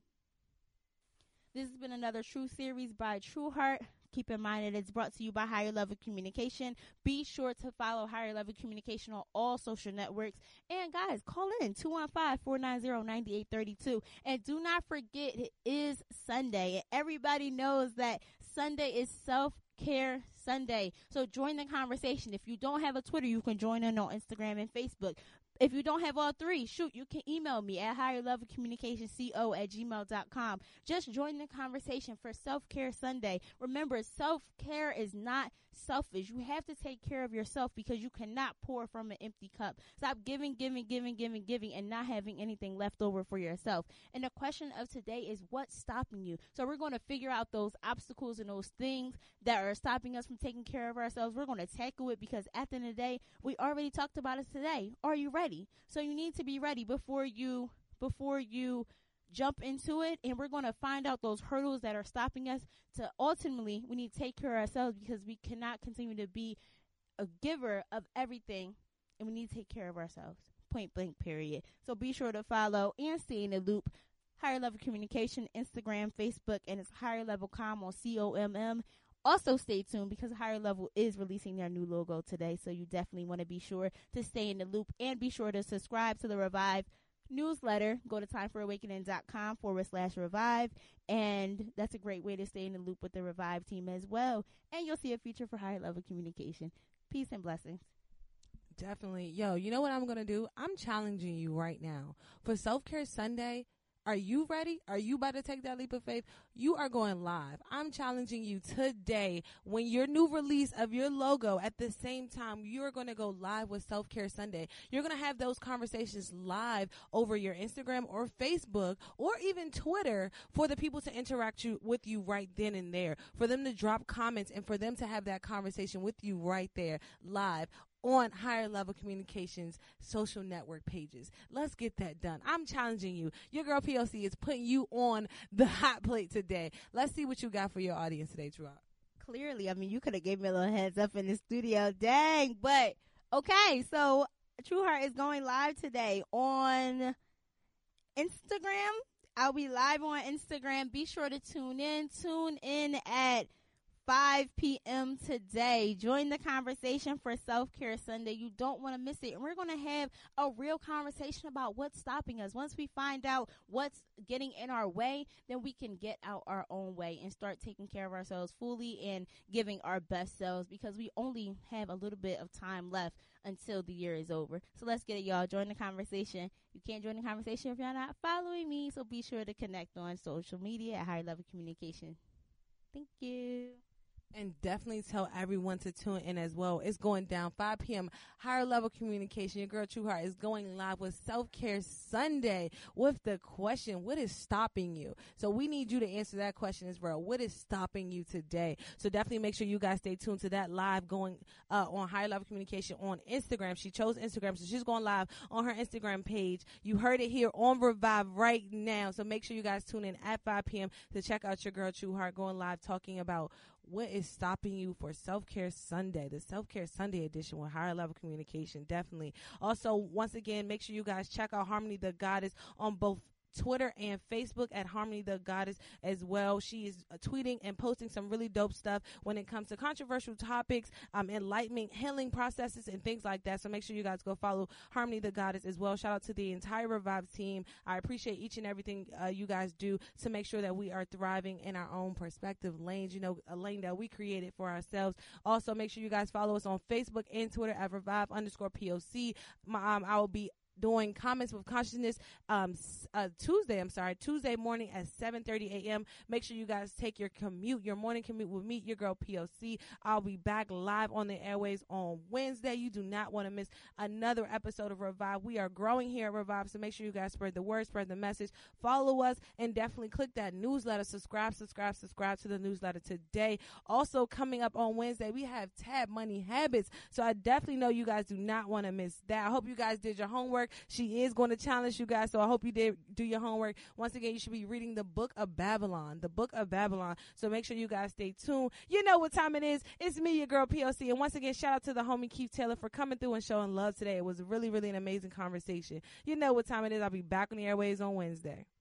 This has been another True series by True Heart. Keep in mind that it's brought to you by Higher Level Communication. Be sure to follow Higher Level Communication on all social networks. And guys, call in two one five, four nine zero, nine eight three two. And do not forget, it is Sunday. And everybody knows that Sunday is Self-Care Sunday. So join the conversation. If you don't have a Twitter, you can join in on Instagram and Facebook. If you don't have all three, shoot, you can email me at higher level communication co at gmail dot com. Just join the conversation for Self-Care Sunday. Remember, self-care is not selfish. You have to take care of yourself because you cannot pour from an empty cup. Stop giving, giving, giving, giving, giving, and not having anything left over for yourself. And the question of today is, what's stopping you? So we're going to figure out those obstacles and those things that are stopping us from taking care of ourselves. We're going to tackle it because at the end of the day, we already talked about it today. Are you ready? So you need to be ready before you, before you jump into it, and we're going to find out those hurdles that are stopping us. To ultimately, we need to take care of ourselves because we cannot continue to be a giver of everything, and we need to take care of ourselves. Point blank, period. So be sure to follow and stay in the loop. Higher Level Communication, Instagram, Facebook, and it's Higher Level Com on C O M M. Also stay tuned because Higher Level is releasing their new logo today, so you definitely want to be sure to stay in the loop and be sure to subscribe to the Revive newsletter. Go to timefororawakening.com forward slash revive, and that's a great way to stay in the loop with the Revive team as well. And you'll see a feature for Higher Level Communication. Peace and blessings. Definitely. Yo, you know what I'm going to do? I'm challenging you right now. For Self-Care Sunday, are you ready? Are you about to take that leap of faith? You are going live. I'm challenging you today. When your new release of your logo, at the same time, you're going to go live with Self-Care Sunday. You're going to have those conversations live over your Instagram or Facebook or even Twitter for the people to interact you, with you right then and there, for them to drop comments and for them to have that conversation with you right there live on Higher Level Communications social network pages. Let's get that done. I'm challenging you. Your girl P O C is putting you on the hot plate today. Let's see what you got for your audience today, True Heart. Clearly, I mean, you could have gave me a little heads up in the studio. Dang. But, okay, so True Heart is going live today on Instagram. I'll be live on Instagram. Be sure to tune in. Tune in at five p.m. today. Join the conversation for Self-Care Sunday. You don't want to miss it. And we're going to have a real conversation about what's stopping us. Once we find out what's getting in our way, then we can get out our own way and start taking care of ourselves fully and giving our best selves, because we only have a little bit of time left until the year is over. So let's get it, y'all. Join the conversation. You can't join the conversation if you're not following me, so be sure to connect on social media at Higher Level Communication. Thank you. And definitely tell everyone to tune in as well. It's going down five p.m. Higher Level Communication. Your girl True Heart is going live with Self-Care Sunday with the question, what is stopping you? So we need you to answer that question as well. What is stopping you today? So definitely make sure you guys stay tuned to that live going uh, on Higher Level Communication on Instagram. She chose Instagram, so she's going live on her Instagram page. You heard it here on Revive right now. So make sure you guys tune in at five p.m. to check out your girl True Heart going live, talking about what is stopping you for Self-Care Sunday, the Self-Care Sunday edition with Higher Level Communication, definitely. Also, once again, make sure you guys check out Harmony the Goddess on both Twitter and Facebook at Harmony the Goddess as well. She is uh, tweeting and posting some really dope stuff when it comes to controversial topics, um, enlightenment, healing processes, and things like that. So make sure you guys go follow Harmony the Goddess as well. Shout out to the entire Revive team. I appreciate each and everything uh, you guys do to make sure that we are thriving in our own perspective lanes, you know, a lane that we created for ourselves. Also, make sure you guys follow us on Facebook and Twitter at Revive underscore P O C. My, um, I will be doing Comments with Consciousness um uh, Tuesday, I'm sorry, Tuesday morning at seven thirty a.m. Make sure you guys take your commute, your morning commute with me, your girl P O C. I'll be back live on the airways on Wednesday. You do not want to miss another episode of Revive. We are growing here at Revive, so make sure you guys spread the word, spread the message, follow us, and definitely click that newsletter. Subscribe, subscribe, subscribe to the newsletter today. Also, coming up on Wednesday, we have Tab Money Habits, so I definitely know you guys do not want to miss that. I hope you guys did your homework. She is going to challenge you guys, so I hope you did do your homework. Once again, you should be reading the Book of Babylon, the Book of Babylon. So make sure you guys stay tuned. You know what time it is. It's me, your girl P O C. And once again, shout out to the homie Keith Taylor for coming through and showing love today. It was really, really an amazing conversation. You know what time it is. I'll be back on the airways on Wednesday.